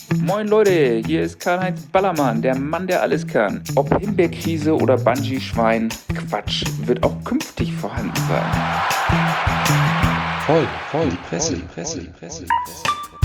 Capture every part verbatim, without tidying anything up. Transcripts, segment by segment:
Moin Leute, hier ist Karl-Heinz Ballermann, der Mann, der alles kann. Ob Himbeerkrise oder Bungee-Schwein, Quatsch wird auch künftig vorhanden sein. Voll, voll, die Presse, die Presse, die Presse, die Presse.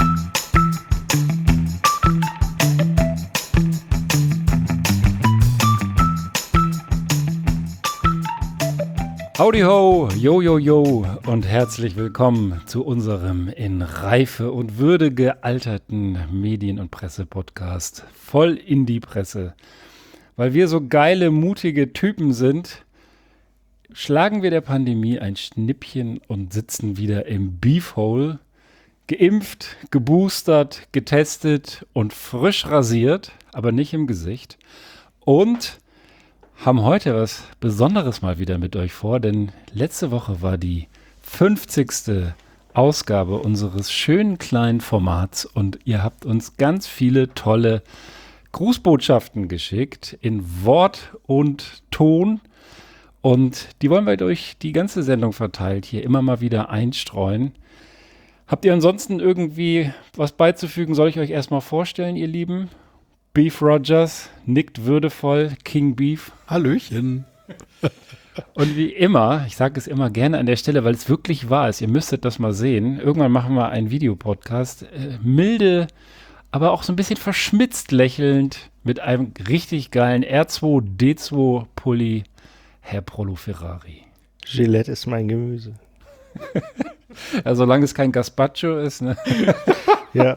Howdy ho, yo yo yo und herzlich willkommen zu unserem in Reife und Würde gealterten Medien- und Presse-Podcast voll in die Presse. Weil wir so geile, mutige Typen sind, schlagen wir der Pandemie ein Schnippchen und sitzen wieder im Beefhole, geimpft, geboostert, getestet und frisch rasiert, aber nicht im Gesicht. Und haben heute was Besonderes mal wieder mit euch vor, denn letzte Woche war die fünfzigste Ausgabe unseres schönen kleinen Formats und ihr habt uns ganz viele tolle Grußbotschaften geschickt in Wort und Ton und die wollen wir durch die ganze Sendung verteilt hier immer mal wieder einstreuen. Habt ihr ansonsten irgendwie was beizufügen? Soll ich euch erstmal vorstellen, ihr Lieben? Beef Rogers nickt würdevoll, King Beef. Hallöchen. Und wie immer, ich sage es immer gerne an der Stelle, weil es wirklich wahr ist, ihr müsstet das mal sehen. Irgendwann machen wir einen Videopodcast. Äh, milde, aber auch so ein bisschen verschmitzt lächelnd mit einem richtig geilen R zwei D zwei Pulli, Herr Prolo Ferrari. Gillette ist mein Gemüse. Ja, solange es kein Gazpacho ist, ne? Ja.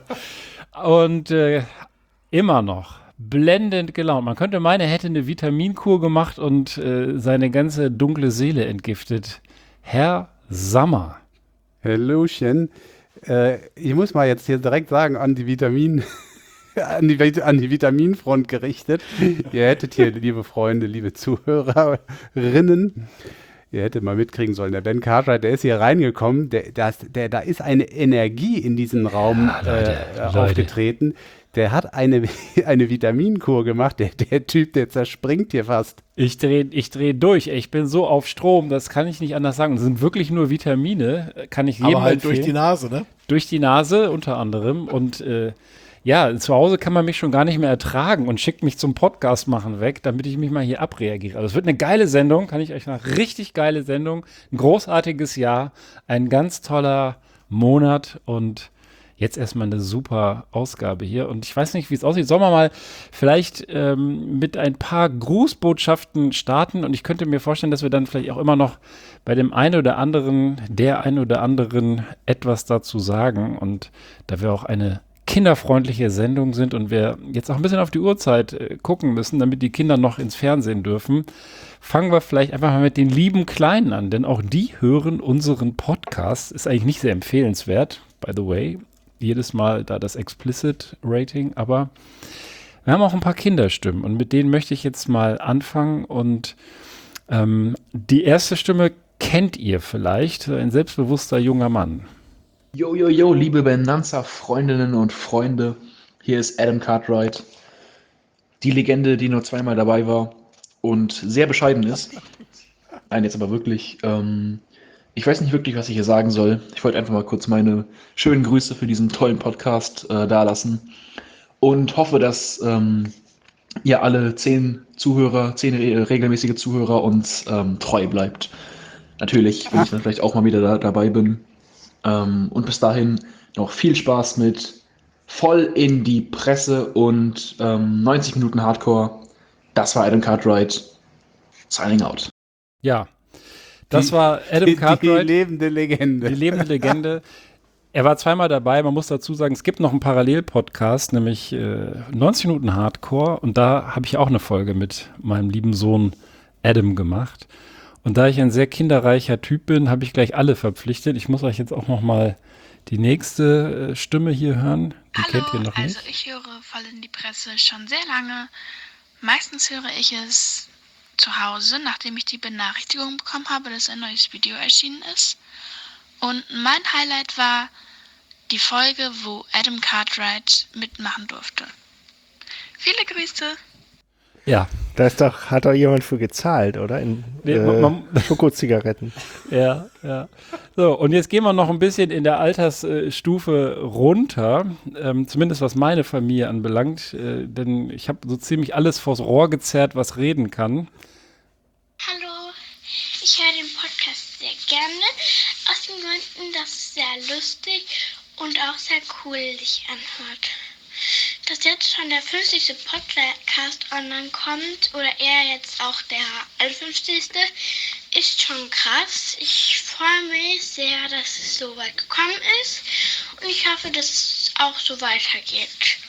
Und äh, immer noch blendend gelaunt. Man könnte meinen, er hätte eine Vitaminkur gemacht und äh, seine ganze dunkle Seele entgiftet. Herr Sammer. Hallöchen. Äh, ich muss mal jetzt hier direkt sagen, an die Vitamin, an die, an die Vitaminfront gerichtet. Ihr hättet hier, liebe Freunde, liebe Zuhörerinnen, ihr hättet mal mitkriegen sollen, der Ben Cartwright, der ist hier reingekommen, der, das, der, da ist eine Energie in diesen Raum Ja, Leute, äh, Leute. aufgetreten. Der hat eine, eine Vitaminkur gemacht. Der, der Typ, der zerspringt hier fast. Ich drehe ich dreh durch. Ich bin so auf Strom, das kann ich nicht anders sagen. Das sind wirklich nur Vitamine, kann ich jedem Aber halt empfehlen. durch die Nase, ne? Durch die Nase unter anderem. Und äh, ja, zu Hause kann man mich schon gar nicht mehr ertragen und schickt mich zum Podcast machen weg, damit ich mich mal hier abreagiere. Also es wird eine geile Sendung, kann ich euch sagen. Richtig geile Sendung. Ein großartiges Jahr. Ein ganz toller Monat und jetzt erstmal eine super Ausgabe hier. Und ich weiß nicht, wie es aussieht. Sollen wir mal vielleicht ähm, mit ein paar Grußbotschaften starten? Und ich könnte mir vorstellen, dass wir dann vielleicht auch immer noch bei dem einen oder anderen, der einen oder anderen etwas dazu sagen. Und da wir auch eine kinderfreundliche Sendung sind und wir jetzt auch ein bisschen auf die Uhrzeit äh, gucken müssen, damit die Kinder noch ins Fernsehen dürfen, fangen wir vielleicht einfach mal mit den lieben Kleinen an. Denn auch die hören unseren Podcast. Ist eigentlich nicht sehr empfehlenswert, by the way. Jedes Mal da das Explicit-Rating, aber wir haben auch ein paar Kinderstimmen und mit denen möchte ich jetzt mal anfangen und ähm, die erste Stimme kennt ihr vielleicht, ein selbstbewusster junger Mann. Yo, yo, yo, liebe Benanza-Freundinnen und Freunde, hier ist Adam Cartwright, die Legende, die nur zweimal dabei war und sehr bescheiden ist. Nein, jetzt aber wirklich, ähm, ich weiß nicht wirklich, was ich hier sagen soll. Ich wollte einfach mal kurz meine schönen Grüße für diesen tollen Podcast äh, dalassen und hoffe, dass ähm, ihr alle zehn Zuhörer, zehn re regelmäßige Zuhörer uns ähm, treu bleibt. Natürlich, wenn ich dann vielleicht auch mal wieder da, dabei bin. Ähm, und bis dahin noch viel Spaß mit voll in die Presse und ähm, neunzig Minuten Hardcore. Das war Adam Cartwright. Signing out. Ja, das Die- war Adam Die Cartwright. lebende Legende. Die lebende Legende. Er war zweimal dabei. Man muss dazu sagen, es gibt noch einen Parallel-Podcast, nämlich äh, neunzig Minuten Hardcore. Und da habe ich auch eine Folge mit meinem lieben Sohn Adam gemacht. Und da ich ein sehr kinderreicher Typ bin, habe ich gleich alle verpflichtet. Ich muss euch jetzt auch noch mal die nächste äh, Stimme hier hören. Die Hallo, kennt ihr noch nicht. also ich höre voll in die Presse schon sehr lange. Meistens höre ich es zu Hause, nachdem ich die Benachrichtigung bekommen habe, dass ein neues Video erschienen ist. Und mein Highlight war die Folge, wo Adam Cartwright mitmachen durfte. Viele Grüße! Ja. Da ist doch, hat doch jemand für gezahlt, oder? In Nee, äh, man- man- Schokozigaretten. Ja, ja. So, und jetzt gehen wir noch ein bisschen in der Altersstufe runter, ähm, zumindest was meine Familie anbelangt, äh, denn ich habe so ziemlich alles vors Rohr gezerrt, was reden kann. Hallo, ich höre den Podcast sehr gerne, aus den Gründen, dass es sehr lustig und auch sehr cool sich anhört. Dass jetzt schon der fünfzigste Podcast online kommt, oder eher jetzt auch der einundfünfzigste, ist schon krass. Ich freue mich sehr, dass es so weit gekommen ist und ich hoffe, dass es auch so weitergeht.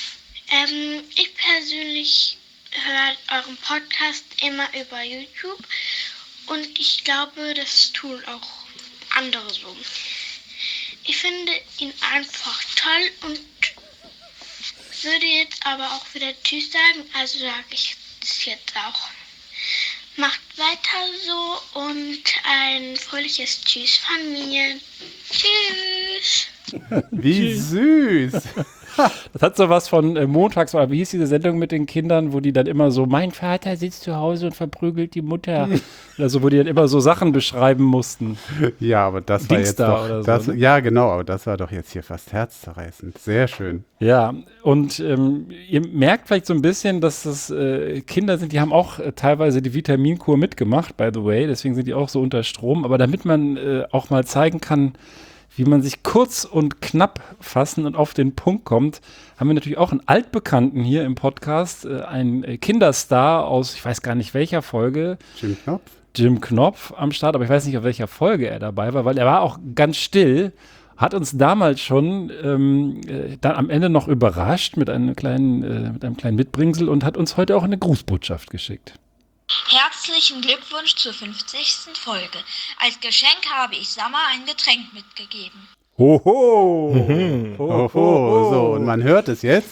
Ähm, ich persönlich höre euren Podcast immer über YouTube und ich glaube, das tun auch andere so. Ich finde ihn einfach toll und würde jetzt aber auch wieder Tschüss sagen, also sage ich es jetzt auch. Macht weiter so und ein fröhliches Tschüss von mir. Tschüss! Wie süß. Das hat so was von äh, montags, oder wie hieß diese Sendung mit den Kindern, wo die dann immer so, mein Vater sitzt zu Hause und verprügelt die Mutter. Oder so, wo die dann immer so Sachen beschreiben mussten. Ja, aber das war jetzt Dingsda doch, oder so, das, ne? ja genau, aber das war doch jetzt hier fast herzzerreißend. Sehr schön. Ja, und ähm, ihr merkt vielleicht so ein bisschen, dass das äh, Kinder sind, die haben auch äh, teilweise die Vitaminkur mitgemacht, by the way, deswegen sind die auch so unter Strom. Aber damit man äh, auch mal zeigen kann, wie man sich kurz und knapp fassen und auf den Punkt kommt, haben wir natürlich auch einen Altbekannten hier im Podcast, äh, einen äh, Kinderstar aus, ich weiß gar nicht welcher Folge, Jim Knopf? Jim Knopf am Start, aber ich weiß nicht, auf welcher Folge er dabei war, weil er war auch ganz still, hat uns damals schon ähm, äh, dann am Ende noch überrascht mit einem kleinen, äh, mit einem kleinen Mitbringsel und hat uns heute auch eine Grußbotschaft geschickt. Herzlichen Glückwunsch zur fünfzigsten Folge. Als Geschenk habe ich Sammer ein Getränk mitgegeben. Hoho! Mhm. Oh, oh, so, und man hört es jetzt.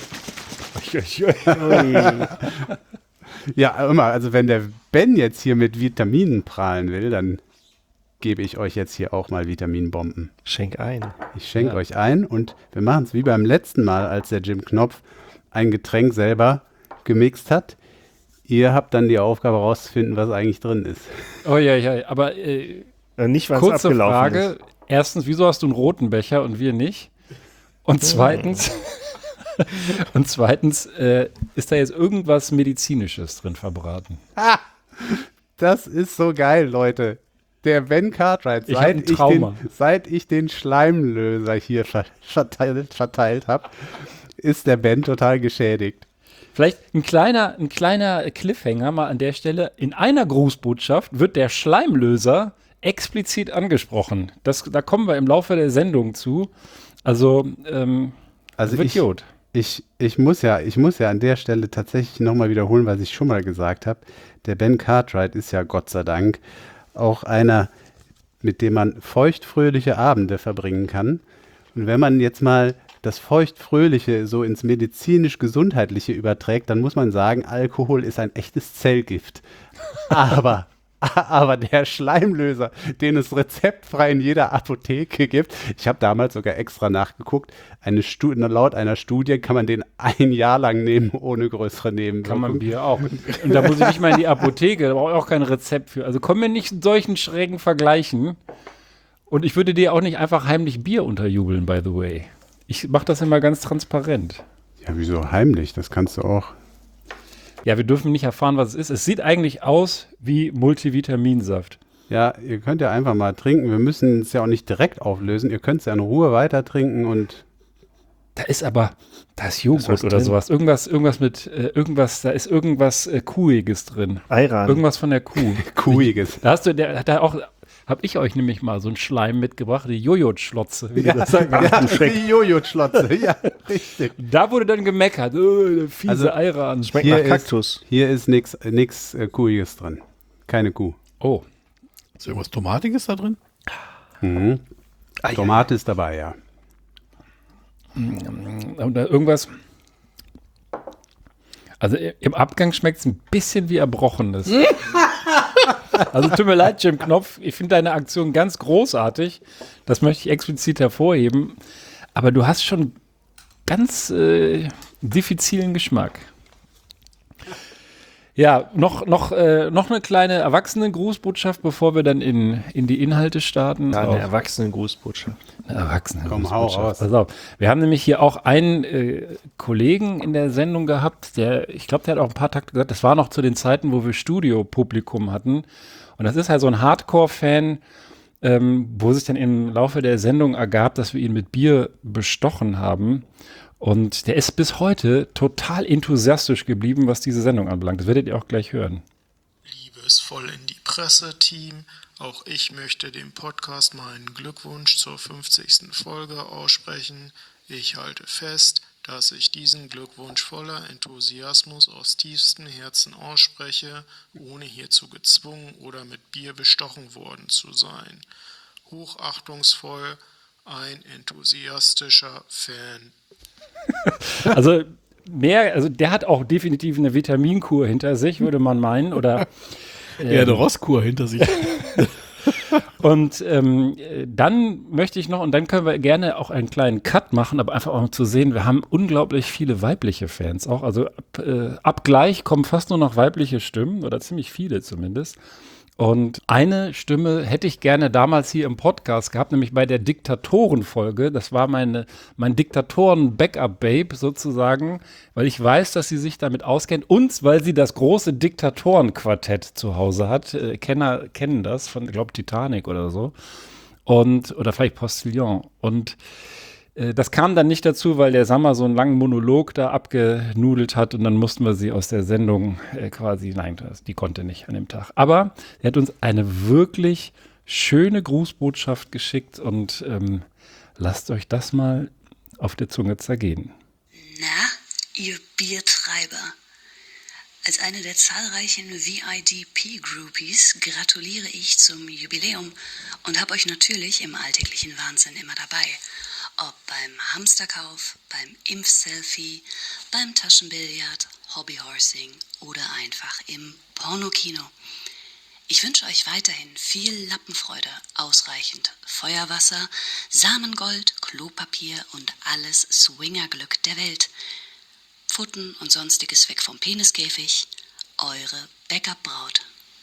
Ja, immer, also wenn der Ben jetzt hier mit Vitaminen prahlen will, dann gebe ich euch jetzt hier auch mal Vitaminbomben. Schenk ein. Ich schenke euch ein und wir machen es wie beim letzten Mal, als der Jim Knopf ein Getränk selber gemixt hat. Ihr habt dann die Aufgabe herauszufinden, was eigentlich drin ist. Oh ja, ja, aber äh, Äh, nicht, wann es kurze abgelaufen Frage. ist. Erstens, wieso hast du einen roten Becher und wir nicht? Und zweitens, und zweitens, äh, ist da jetzt irgendwas Medizinisches drin verbraten? Das ist so geil, Leute. Der Ben Cartwright, Ich hab ein seit ich, Trauma. den, seit ich den Schleimlöser hier ver- verteilt, verteilt habe, ist der Ben total geschädigt. Vielleicht ein kleiner, ein kleiner Cliffhanger mal an der Stelle. In einer Grußbotschaft wird der Schleimlöser explizit angesprochen. Das, da kommen wir im Laufe der Sendung zu. Also, ähm, Also wird ich, gut. ich, ich, muss ja, ich muss ja an der Stelle tatsächlich nochmal wiederholen, was ich schon mal gesagt habe. Der Ben Cartwright ist ja Gott sei Dank auch einer, mit dem man feuchtfröhliche Abende verbringen kann. Und wenn man jetzt mal das Feuchtfröhliche so ins medizinisch-gesundheitliche überträgt, dann muss man sagen, Alkohol ist ein echtes Zellgift. Aber, aber der Schleimlöser, den es rezeptfrei in jeder Apotheke gibt, ich habe damals sogar extra nachgeguckt, eine Stu- laut einer Studie kann man den ein Jahr lang nehmen, ohne größere Kann Nebenwirkungen. man Bier auch. Und da muss ich nicht mal in die Apotheke, da brauche ich auch kein Rezept für. Also kommen wir nicht in solchen schrägen Vergleichen. Und ich würde dir auch nicht einfach heimlich Bier unterjubeln, by the way. Ich mache das immer ganz transparent. Ja, wieso heimlich? Das kannst du auch. Ja, wir dürfen nicht erfahren, was es ist. Es sieht eigentlich aus wie Multivitaminsaft. Ja, ihr könnt ja einfach mal trinken. Wir müssen es ja auch nicht direkt auflösen. Ihr könnt es ja in Ruhe weiter trinken und Da ist aber, da ist Joghurt was oder drin? sowas. Irgendwas, irgendwas mit, äh, irgendwas, da ist irgendwas äh, Kuhiges drin. Ayran. Irgendwas von der Kuh. Kuhiges. Da hast du, der hat da auch, hab ich euch nämlich mal so einen Schleim mitgebracht, die Jojo-Schlotze, wie die das sagen. ja, die Jojo-Schlotze. Ja, richtig. Da wurde dann gemeckert, oh, der fiese Also, Ayran. Schmeckt Hier nach ist- Kaktus. Hier ist nichts nix, äh, Kuhiges drin. Keine Kuh. Oh, Ist irgendwas Tomatiges da drin? Mhm. Tomate ist dabei, ja. und da irgendwas. Also i- im Abgang schmeckt es ein bisschen wie Erbrochenes. Also tut mir leid, Jim Knopf, ich finde deine Aktion ganz großartig. Das möchte ich explizit hervorheben. Aber du hast schon ganz äh, diffizilen Geschmack. Ja, noch, noch, äh, noch eine kleine Erwachsenen-Grußbotschaft, bevor wir dann in, in die Inhalte starten. Ja, eine Auch Erwachsenen-Grußbotschaft. eine Erwachsenen Komm, hau raus. Pass auf. Wir haben nämlich hier auch einen äh, Kollegen in der Sendung gehabt, der, ich glaube, der hat auch ein paar Takte gesagt, das war noch zu den Zeiten, wo wir Studiopublikum hatten. Und das ist halt so ein Hardcore-Fan, ähm, wo sich dann im Laufe der Sendung ergab, dass wir ihn mit Bier bestochen haben. Und der ist bis heute total enthusiastisch geblieben, was diese Sendung anbelangt. Das werdet ihr auch gleich hören. Liebes Voll in die Presse-Team, auch ich möchte dem Podcast meinen Glückwunsch zur fünfzigsten Folge aussprechen. Ich halte fest, dass ich diesen Glückwunsch voller Enthusiasmus aus tiefstem Herzen ausspreche, ohne hierzu gezwungen oder mit Bier bestochen worden zu sein. Hochachtungsvoll, ein enthusiastischer Fan. Also mehr, also der hat auch definitiv eine Vitaminkur hinter sich, würde man meinen. Oder ähm, Ja, eine Rosskur hinter sich. Und ähm, dann möchte ich noch, und dann können wir gerne auch einen kleinen Cut machen, aber einfach auch um zu sehen, wir haben unglaublich viele weibliche Fans auch. Also ab, äh, ab gleich kommen fast nur noch weibliche Stimmen oder ziemlich viele zumindest. Und eine Stimme hätte ich gerne damals hier im Podcast gehabt, nämlich bei der Diktatoren-Folge. Das war meine, mein Diktatoren-Backup-Babe sozusagen, weil ich weiß, dass sie sich damit auskennt und weil sie das große Diktatoren-Quartett zu Hause hat. Äh, Kenner kennen das von, ich glaube, Titanic oder so. Und, oder vielleicht Postillon. Und äh, das kam dann nicht dazu, weil der Sammer so einen langen Monolog da abgenudelt hat und dann mussten wir sie aus der Sendung äh, quasi, nein, das, die konnte nicht an dem Tag. Aber er hat uns eine wirklich schöne Grußbotschaft geschickt und ähm, lasst euch das mal auf der Zunge zergehen. Na, ihr Biertreiber. Als eine der zahlreichen V I D P-Groupies gratuliere ich zum Jubiläum und habe euch natürlich im alltäglichen Wahnsinn immer dabei. Ob beim Hamsterkauf, beim Impfselfie, beim Taschenbillard, Hobbyhorsing oder einfach im Pornokino. Ich wünsche euch weiterhin viel Lappenfreude, ausreichend Feuerwasser, Samengold, Klopapier und alles Swingerglück der Welt. Pfoten und sonstiges weg vom Peniskäfig. Eure Backup-Braut.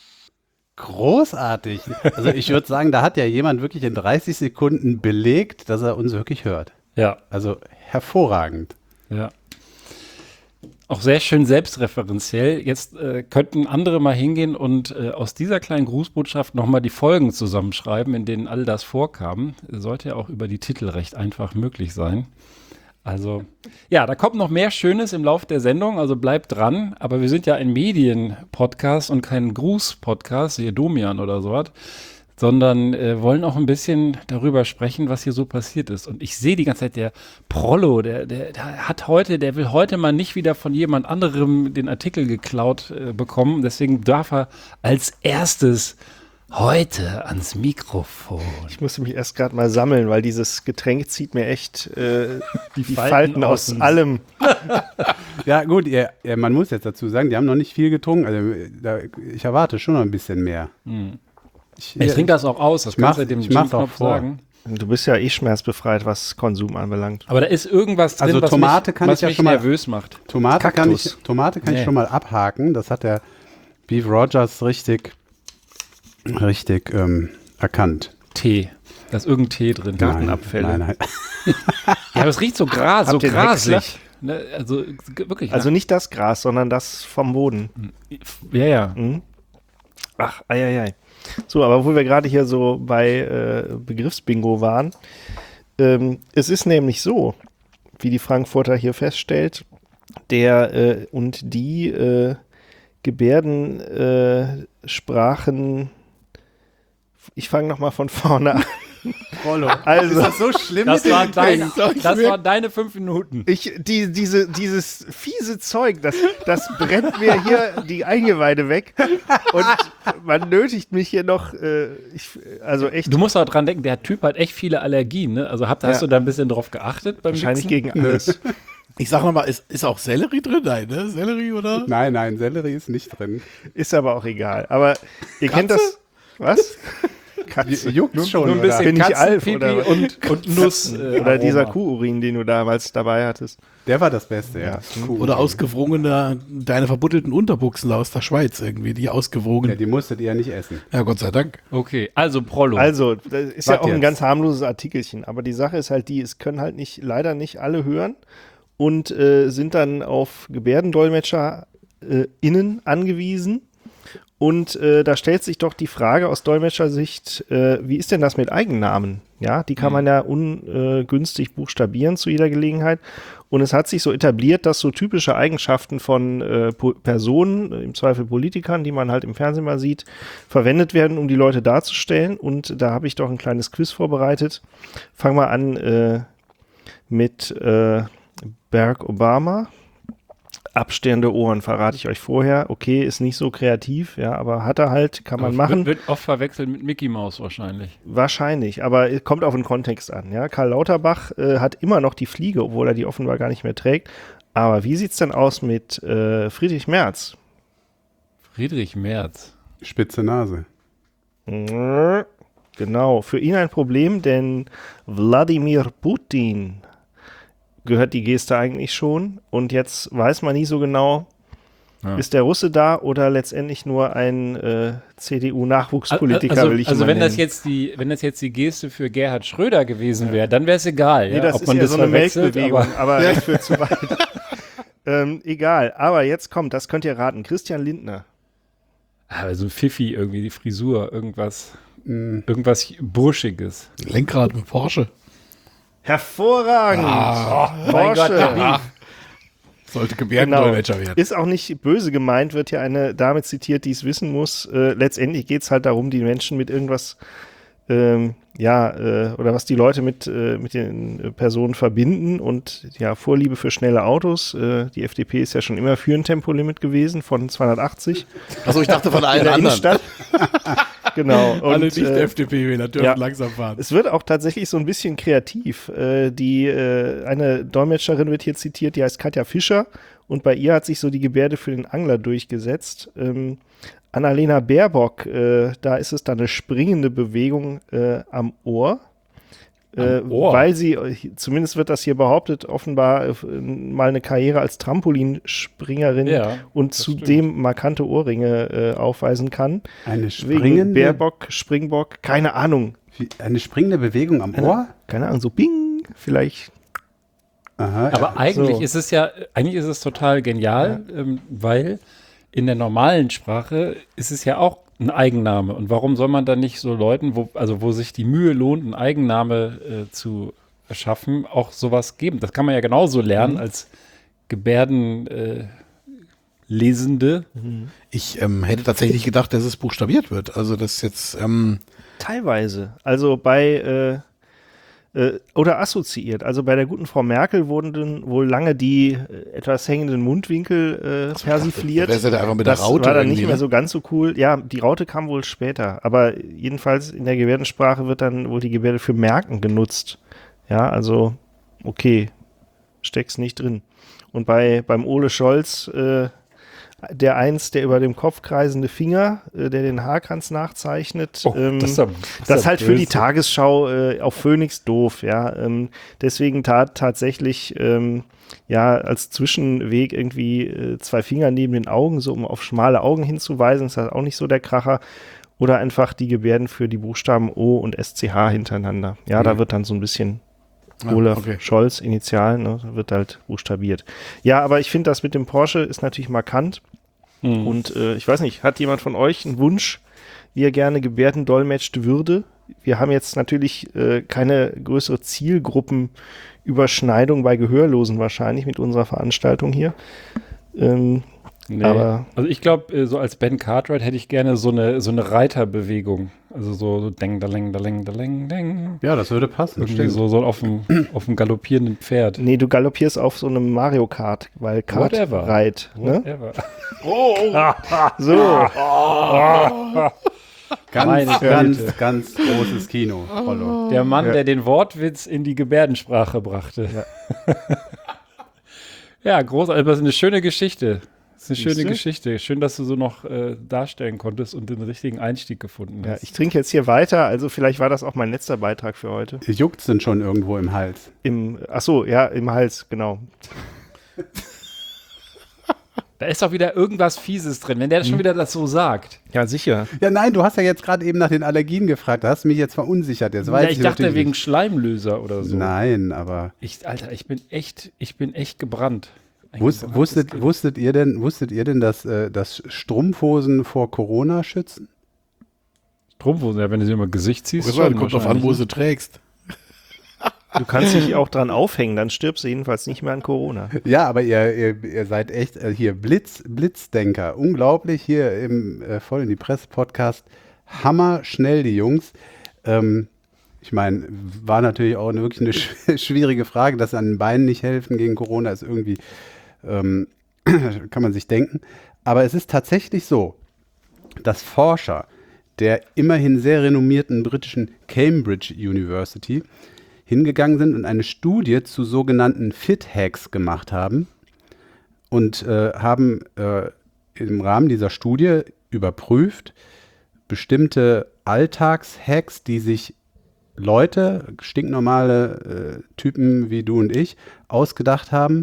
Großartig. Also ich würde sagen, da hat ja jemand wirklich in dreißig Sekunden belegt, dass er uns wirklich hört. Ja. Also hervorragend. Ja. Auch sehr schön selbstreferenziell. Jetzt äh, könnten andere mal hingehen und äh, aus dieser kleinen Grußbotschaft nochmal die Folgen zusammenschreiben, in denen all das vorkam. Sollte ja auch über die Titel recht einfach möglich sein. Also, ja, da kommt noch mehr Schönes im Laufe der Sendung, also bleibt dran. Aber wir sind ja ein Medien-Podcast und kein Gruß-Podcast, hier Domian oder sowas, sondern äh, wollen auch ein bisschen darüber sprechen, was hier so passiert ist. Und ich sehe die ganze Zeit, der Prollo, der, der, der hat heute, der will heute mal nicht wieder von jemand anderem den Artikel geklaut äh, bekommen. Deswegen darf er als erstes heute ans Mikrofon. Ich musste mich erst gerade mal sammeln, weil dieses Getränk zieht mir echt äh, die, die Falten, Falten aus aus allem. Ja gut, ihr, ihr, man muss jetzt dazu sagen, die haben noch nicht viel getrunken. Also da, ich erwarte schon noch ein bisschen mehr. Hm. Ich, Ich trinke das auch aus, das ich mach- kannst du dem ich mach's auch Gin-Knopf vor. sagen. Du bist ja eh schmerzbefreit, was Konsum anbelangt. Aber da ist irgendwas drin, Also was Tomate mich, kann was ich ja mich schon mal- nervös macht. Tomate kann ich, Kaktus. Tomate kann Nee. ich schon mal abhaken. Das hat der Beef Rogers richtig, richtig ähm, erkannt. Tee. Da ist irgendein Tee drin. Gartenabfälle. Nein, nein. Ja, aber es riecht so gras, so Habt ihr einen grasig. Ne, also g- wirklich. Also nach- nicht das Gras, sondern das vom Boden. ja, ja. Mhm. Ach, eieiei. So, aber wo wir gerade hier so bei äh, Begriffsbingo waren, ähm, es ist nämlich so, wie die Frankfurter hier feststellt, der äh, und die äh, Gebärdensprachen, äh, Sprachen- ich fange nochmal von vorne an. Rollo. Also, Ist das so schlimm? Das, mit war dem deine, Getränk? das waren deine fünf Minuten. Ich, die, diese, dieses fiese Zeug, das, das brennt mir hier die Eingeweide weg. Und man nötigt mich hier noch, äh, ich, also echt Du musst auch dran denken, der Typ hat echt viele Allergien. Ne? Also habt, hast Ja. du da ein bisschen drauf geachtet beim wahrscheinlich Mixen? gegen alles. Ich sag noch mal, ist, ist auch Sellerie drin? Nein, ne? Sellerie oder? Nein, nein, Sellerie ist nicht drin. Ist aber auch egal. Aber ihr kennt das. Was? Katze. Juckt schon, Nur ein bisschen Bin ich Alf Katzenpipi oder was? und, und Nuss. Äh, Oder dieser Aroma. Kuhurin, den du damals dabei hattest. Der war das Beste, ja. Ja. Cool. Oder ausgewrungene, deine verbuddelten Unterbuchsen aus der Schweiz irgendwie, die ausgewrungen. Ja, die musstet ihr ja nicht essen. Ja, Gott sei Dank. Okay, also Prollo. Also, das ist Was ja auch ein jetzt? ganz harmloses Artikelchen, aber die Sache ist halt die, es können halt nicht, leider nicht alle hören und äh, sind dann auf Gebärdendolmetscher äh, innen angewiesen. Und äh, da stellt sich doch die Frage aus Dolmetschersicht, äh, wie ist denn das mit Eigennamen? Ja, die kann man ja ungünstig buchstabieren zu jeder Gelegenheit. Und es hat sich so etabliert, dass so typische Eigenschaften von äh, Po- Personen, äh, im Zweifel Politikern, die man halt im Fernsehen mal sieht, verwendet werden, um die Leute darzustellen. Und da habe ich doch ein kleines Quiz vorbereitet. Fangen wir an äh, mit äh, Barack Obama. Abstehende Ohren, verrate ich euch vorher. Okay, ist nicht so kreativ, ja, aber hat er halt, kann man Aber machen. Wird, wird oft verwechselt mit Mickey Mouse wahrscheinlich. Wahrscheinlich, aber es kommt auf den Kontext an. Ja? Karl Lauterbach äh, hat immer noch die Fliege, obwohl er die offenbar gar nicht mehr trägt. Aber wie sieht's denn aus mit äh, Friedrich Merz? Friedrich Merz. Spitze Nase. Genau, für ihn ein Problem, denn Wladimir Putin gehört die Geste eigentlich schon. Und jetzt weiß man nie so genau, Ja. ist der Russe da oder letztendlich nur ein äh, C D U-Nachwuchspolitiker, also, will ich also ihn mal wenn das nennen. jetzt die, wenn das jetzt die Geste für Gerhard Schröder gewesen wäre, dann wäre es egal, Nee, ja, das ob ist man ja das so eine verwechselt, Melkbewegung, aber aber das führt zu weit. ähm, egal, aber jetzt kommt, das könnt ihr raten, Christian Lindner. aber so ein Pfiffi irgendwie, die Frisur, irgendwas, Mm. irgendwas Burschiges. Lenkrad mit Porsche. Hervorragend! Ah, Oh, mein Gott, Porsche. Ach, sollte Gebärdendolmetscher werden. Ist auch nicht böse gemeint, wird hier eine Dame zitiert, die es wissen muss. Äh, letztendlich geht es halt darum, die Menschen mit irgendwas, ähm, ja, äh, oder was die Leute mit, äh, mit den äh, Personen verbinden und ja, Vorliebe für schnelle Autos. Äh, die F D P ist ja schon immer für ein Tempolimit gewesen von zweihundertachtzig. Achso, ich dachte von allen in der anderen. Innenstadt. Genau. Und, Alle äh, Nicht-F D P-Wähler dürfen ja. langsam fahren. Es wird auch tatsächlich so ein bisschen kreativ. Äh, die, äh, eine Dolmetscherin wird hier zitiert, die heißt Katja Fischer und bei ihr hat sich so die Gebärde für den Angler durchgesetzt. Ähm, Annalena Baerbock, äh, da ist es dann eine springende Bewegung äh, am Ohr. Äh, Am Ohr? Weil sie, zumindest wird das hier behauptet, offenbar äh, mal eine Karriere als Trampolinspringerin Ja, und das zudem markante Ohrringe äh, aufweisen kann. Eine Wegen springende, Baerbock, Springbock, keine Ahnung. eine springende Bewegung am Ohr? Keine Ahnung, so bing, vielleicht. Aha, Aber eigentlich so. ist es ja, eigentlich ist es total genial, ähm, weil in der normalen Sprache ist es ja auch ein Eigenname. Und warum soll man dann nicht so Leuten, wo, also wo sich die Mühe lohnt, einen Eigenname äh, zu erschaffen, auch sowas geben? Das kann man ja genauso lernen als Gebärdenlesende. Äh, Lesende. Ich ähm, hätte tatsächlich gedacht, dass es buchstabiert wird. Also das jetzt, ähm, Teilweise. Also bei, äh, äh, oder assoziiert. Also bei der guten Frau Merkel wurden dann wohl lange die äh, etwas hängenden Mundwinkel äh, persifliert. da wär's ja einfach mit der das Raute war dann irgendwie, nicht mehr ne? so ganz so cool. Ja, die Raute kam wohl später. Aber jedenfalls in der Gebärdensprache wird dann wohl die Gebärde für Merken genutzt. Ja, also okay, steck's nicht drin. Und bei beim Ole Scholz, äh, der eins, der über dem Kopf kreisende Finger, äh, der den Haarkranz nachzeichnet, Oh, ähm, das ist ja- das das ist ist ja halt für die böse. Tagesschau äh, auf Phoenix doof, ja. Ähm, deswegen tat tatsächlich ähm, ja als Zwischenweg irgendwie äh, zwei Finger neben den Augen, so um auf schmale Augen hinzuweisen, ist halt auch nicht so der Kracher. Oder einfach die Gebärden für die Buchstaben O und S C H hintereinander. Ja, da wird dann so ein bisschen Ah, Olaf okay. Scholz, Initial, ne, wird halt buchstabiert. Ja, aber ich finde das mit dem Porsche ist natürlich markant. Mhm. Und äh, ich weiß nicht, hat jemand von euch einen Wunsch, wie er gerne Gebärden dolmetscht würde? Wir haben jetzt natürlich äh, keine größere Zielgruppenüberschneidung bei Gehörlosen wahrscheinlich mit unserer Veranstaltung hier. Ähm, Nee. Aber- also ich glaube, äh, so als Ben Cartwright hätte ich gerne so eine, so eine Reiterbewegung. Also so, so deng, da leng, da leng, da leng, deng. Ja, das würde passen. Irgendwie stimmt. so, so auf dem, auf dem galoppierenden Pferd. nee, du galoppierst auf so einem Mario Kart, weil Kart Whatever. reit. Ne? Whatever. So. Meine Ganz, Güte. ganz, ganz großes Kino. Rollo. Der Mann, Ja. der den Wortwitz in die Gebärdensprache brachte. Ja, großartig. Das ist eine schöne Geschichte. Das ist eine schöne Siehste? Geschichte. Schön, dass du so noch äh, darstellen konntest und den richtigen Einstieg gefunden Ja, hast. ich trinke jetzt hier weiter, also vielleicht war das auch mein letzter Beitrag für heute. Juckt's denn schon irgendwo im Hals? Im, ach so, ja, im Hals, genau. Da ist doch wieder irgendwas Fieses drin, wenn der schon wieder das so sagt. Ja, sicher. Ja, nein, du hast ja jetzt gerade eben nach den Allergien gefragt. Da hast du mich jetzt verunsichert. Jetzt weiß Ja, ich dachte natürlich wegen nicht. Schleimlöser oder so. Nein, aber Ich, Alter, ich bin echt, ich bin echt gebrannt. Ein wus gebranntes wusstet, Kind. wusstet ihr denn, wusstet ihr denn, dass, äh, dass Strumpfhosen vor Corona schützen? Strumpfhosen, ja, wenn du sie immer Gesicht ziehst. Das schon kommt drauf an, wo wahrscheinlich, sie trägst. Du kannst dich auch dran aufhängen, dann stirbst du jedenfalls nicht mehr an Corona. Ja, aber ihr, ihr, ihr seid echt äh, hier Blitz, Blitzdenker. Unglaublich hier im äh, Voll in die Presse Podcast. Hammer schnell die Jungs. Ähm, ich meine, war natürlich auch eine, wirklich eine sch schwierige Frage, dass an den Beinen nicht helfen gegen Corona ist irgendwie, ähm, kann man sich denken. Aber es ist tatsächlich so, dass Forscher der immerhin sehr renommierten britischen Cambridge University hingegangen sind und eine Studie zu sogenannten Fit-Hacks gemacht haben und äh, haben äh, im Rahmen dieser Studie überprüft, bestimmte Alltagshacks, die sich Leute, stinknormale äh, Typen wie du und ich, ausgedacht haben,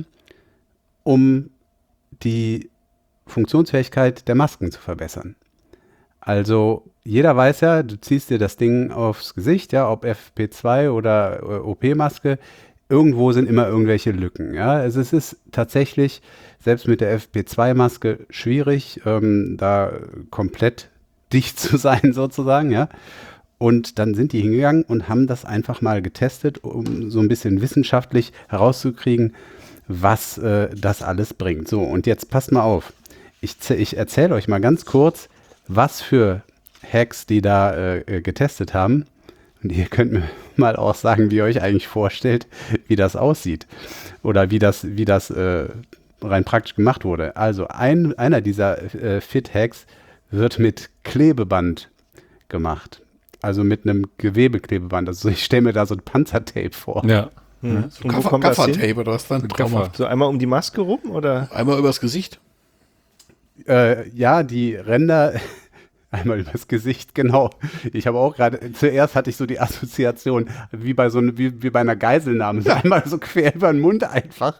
um die Funktionsfähigkeit der Masken zu verbessern. Also jeder weiß ja, du ziehst dir das Ding aufs Gesicht, ja, ob F F P zwei oder äh, O P-Maske, irgendwo sind immer irgendwelche Lücken. Ja. Also es ist tatsächlich, selbst mit der F F P zwei Maske, schwierig, ähm, da komplett dicht zu sein sozusagen, ja. Und dann sind die hingegangen und haben das einfach mal getestet, um so ein bisschen wissenschaftlich herauszukriegen, was äh, das alles bringt. So, und jetzt passt mal auf. Ich, ich erzähle euch mal ganz kurz, was für Hacks die da äh, getestet haben. Und ihr könnt mir mal auch sagen, wie ihr euch eigentlich vorstellt, wie das aussieht. Oder wie das, wie das äh, rein praktisch gemacht wurde. Also ein, einer dieser äh, Fit-Hacks wird mit Klebeband gemacht. Also mit einem Gewebeklebeband. Also ich stelle mir da so ein Panzertape vor. Ja. Hm. So Und wo Gaffer, kommt das hin? Gaffertape oder was dann? Gaffer. So einmal um die Maske rum, oder? Einmal übers Gesicht. Äh, ja, die Ränder einmal übers Gesicht, genau. Ich habe auch gerade, zuerst hatte ich so die Assoziation, wie bei so ne, wie, wie bei einer Geiselnahme, so einmal so quer über den Mund einfach.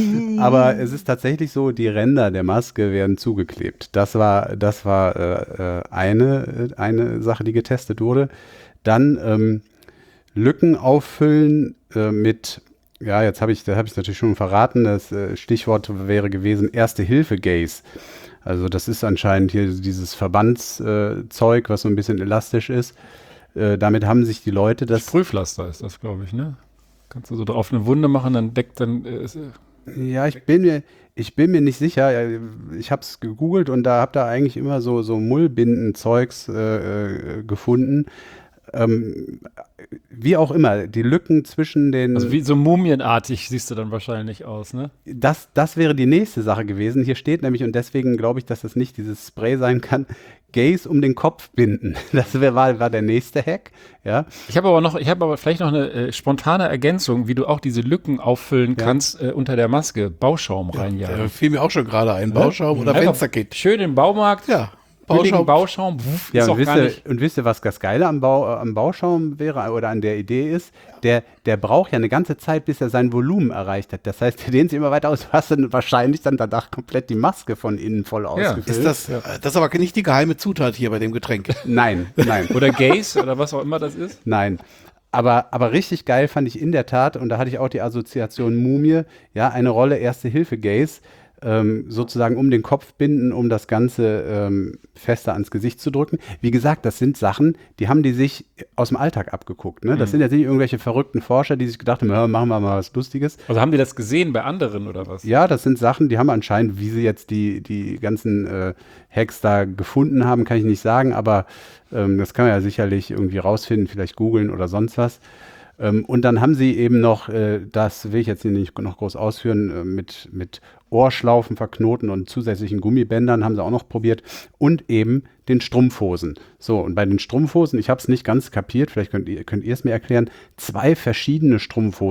Aber es ist tatsächlich so, die Ränder der Maske werden zugeklebt. Das war, das war äh, eine, eine Sache, die getestet wurde. Dann ähm, Lücken auffüllen äh, mit, ja, jetzt habe ich, da habe ich natürlich schon verraten, das äh, Stichwort wäre gewesen Erste-Hilfe-Gaze. Also das ist anscheinend hier dieses Verbandszeug, äh, was so ein bisschen elastisch ist. Äh, damit haben sich die Leute das... Sprühpflaster ist das, glaube ich, ne? Kannst du so drauf eine Wunde machen, dann deckt dann... Äh, ist, äh, Ja, ich bin mir, ich bin mir nicht sicher. Ich habe es gegoogelt und da habe da eigentlich immer so, so Mullbinden-Zeugs äh, gefunden. Ähm, wie auch immer, die Lücken zwischen den... also wie so mumienartig siehst du dann wahrscheinlich aus, ne? Das, das wäre die nächste Sache gewesen. Hier steht nämlich, und deswegen glaube ich, dass das nicht dieses Spray sein kann, Gaze um den Kopf binden. Das wär, war, war der nächste Hack. Ja. Ich habe aber noch, ich habe aber vielleicht noch eine äh, spontane Ergänzung, wie du auch diese Lücken auffüllen Ja. kannst äh, unter der Maske. Bauschaum reinjagen. Da fiel mir auch schon gerade ein. Bauschaum oder Einfach Fensterkit. Schön im Baumarkt. Ja, Bauschaum. Bauschaum. Bauschaum. Pff, Ja, ist und auch wisst, gar ihr, nicht. und wisst ihr, was das Geile am, Bau, äh, am Bauschaum wäre oder an der Idee ist? Der, der braucht ja eine ganze Zeit, bis er sein Volumen erreicht hat. Das heißt, der dehnt sich immer weiter aus. Du hast dann wahrscheinlich dann danach komplett die Maske von innen voll ausgefüllt. Ist das, äh, das ist aber nicht die geheime Zutat hier bei dem Getränk. Nein, nein, Oder Gaze oder was auch immer das ist. nein. Aber, aber richtig geil fand ich in der Tat, und da hatte ich auch die Assoziation Mumie, ja, eine Rolle Erste-Hilfe-Gaze, ähm, sozusagen um den Kopf binden, um das Ganze ähm, fester ans Gesicht zu drücken. Wie gesagt, das sind Sachen, die haben die sich aus dem Alltag abgeguckt. Ne? Das Mhm. sind jetzt nicht irgendwelche verrückten Forscher, die sich gedacht haben, ja, machen wir mal was Lustiges. Also haben die das gesehen bei anderen oder was? Ja, das sind Sachen, die haben anscheinend, wie sie jetzt die, die ganzen äh, Hacks da gefunden haben, kann ich nicht sagen, aber ähm, das kann man ja sicherlich irgendwie rausfinden, vielleicht googeln oder sonst was. Ähm, und dann haben sie eben noch, äh, das will ich jetzt hier nicht noch groß ausführen, äh, mit, mit Ohrschlaufen verknoten und zusätzlichen Gummibändern haben sie auch noch probiert und eben den Strumpfhosen. So, und bei den Strumpfhosen, ich habe es nicht ganz kapiert, vielleicht könnt ihr könnt ihr es mir erklären, zwei verschiedene Strumpfhosen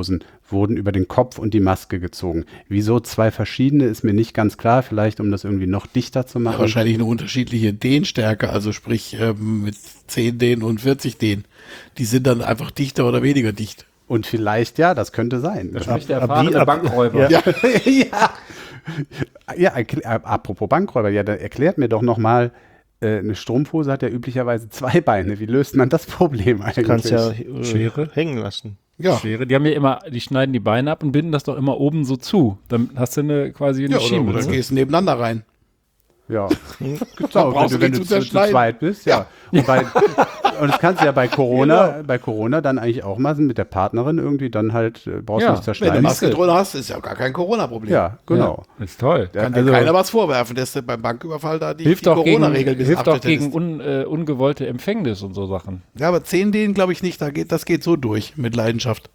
wurden über den Kopf und die Maske gezogen. Wieso zwei verschiedene, ist mir nicht ganz klar. Vielleicht, um das irgendwie noch dichter zu machen. Ja, wahrscheinlich eine unterschiedliche Dehnstärke, also sprich ähm, mit zehn Dehn und vierzig Dehn. Die sind dann einfach dichter oder weniger dicht. Und vielleicht, ja, das könnte sein. Da spricht der ab- erfahrene ab- Bankräuber. Ja, ja. ja erkl- äh, apropos Bankräuber, ja, dann erklärt mir doch nochmal, äh, eine Strumpfhose hat ja üblicherweise zwei Beine. Wie löst man das Problem eigentlich? Du kannst ja äh, Schere. hängen lassen. Ja, Schwere. Die haben ja immer, die schneiden die Beine ab und binden das doch immer oben so zu. Dann hast du eine quasi eine ja oder, Schiene. oder gehst nebeneinander rein. Ja, Da genau, wenn brauchst du, du wenn nicht du zu zu, zu zerschneiden. zweit bist, ja. Und, bei, und das kannst du ja bei Corona, bei Corona dann eigentlich auch mal mit der Partnerin irgendwie dann halt, äh, brauchst Ja, du nicht Wenn du zerschneiden. Maske drunter hast, ist ja gar kein Corona-Problem. Ja, genau. Ja, ist toll. Ja, Kann also- dir keiner was vorwerfen, dass du beim Banküberfall da die, Hilft die auch gegen, Corona-Regeln hilft auch missachtet gegen hättest. un, äh, ungewollte Empfängnis und so Sachen. Ja, aber zehn Dehn glaube ich nicht, da geht, das geht so durch mit Leidenschaft.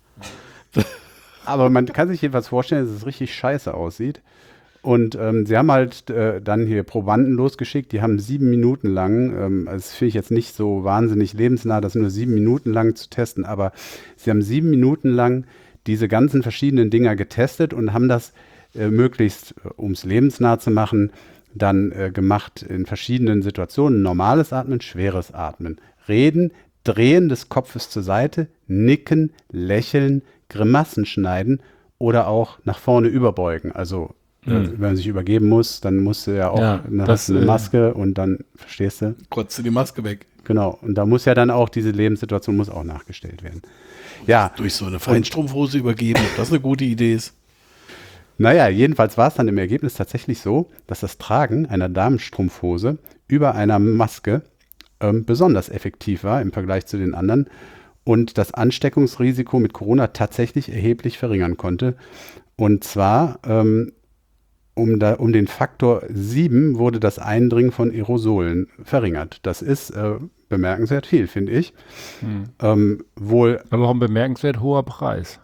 Aber man kann sich jedenfalls vorstellen, dass es richtig scheiße aussieht. Und ähm, sie haben halt äh, dann hier Probanden losgeschickt, die haben sieben Minuten lang, ähm, also das finde ich jetzt nicht so wahnsinnig lebensnah, das nur sieben Minuten lang zu testen, aber sie haben sieben Minuten lang diese ganzen verschiedenen Dinger getestet und haben das äh, möglichst, äh, um es lebensnah zu machen, dann äh, gemacht in verschiedenen Situationen. Normales Atmen, schweres Atmen, Reden, Drehen des Kopfes zur Seite, Nicken, Lächeln, Grimassen schneiden oder auch nach vorne überbeugen, also äh, Mhm. wenn man sich übergeben muss, dann musst du ja auch, Ja, dann das, hast du eine äh, Maske und dann, verstehst du? Kotzt du die Maske weg. Genau. Und da muss ja dann auch, diese Lebenssituation muss auch nachgestellt werden. Ja. Durch so eine Feinstrumpfhose übergeben, ob das eine gute Idee ist. Naja, jedenfalls war es dann im Ergebnis tatsächlich so, dass das Tragen einer Damenstrumpfhose über einer Maske ähm, besonders effektiv war im Vergleich zu den anderen und das Ansteckungsrisiko mit Corona tatsächlich erheblich verringern konnte. Und zwar ähm, um, da, um den Faktor sieben wurde das Eindringen von Aerosolen verringert. Das ist äh, bemerkenswert viel, finde ich. Hm. Ähm, wohl Aber auch ein bemerkenswert hoher Preis.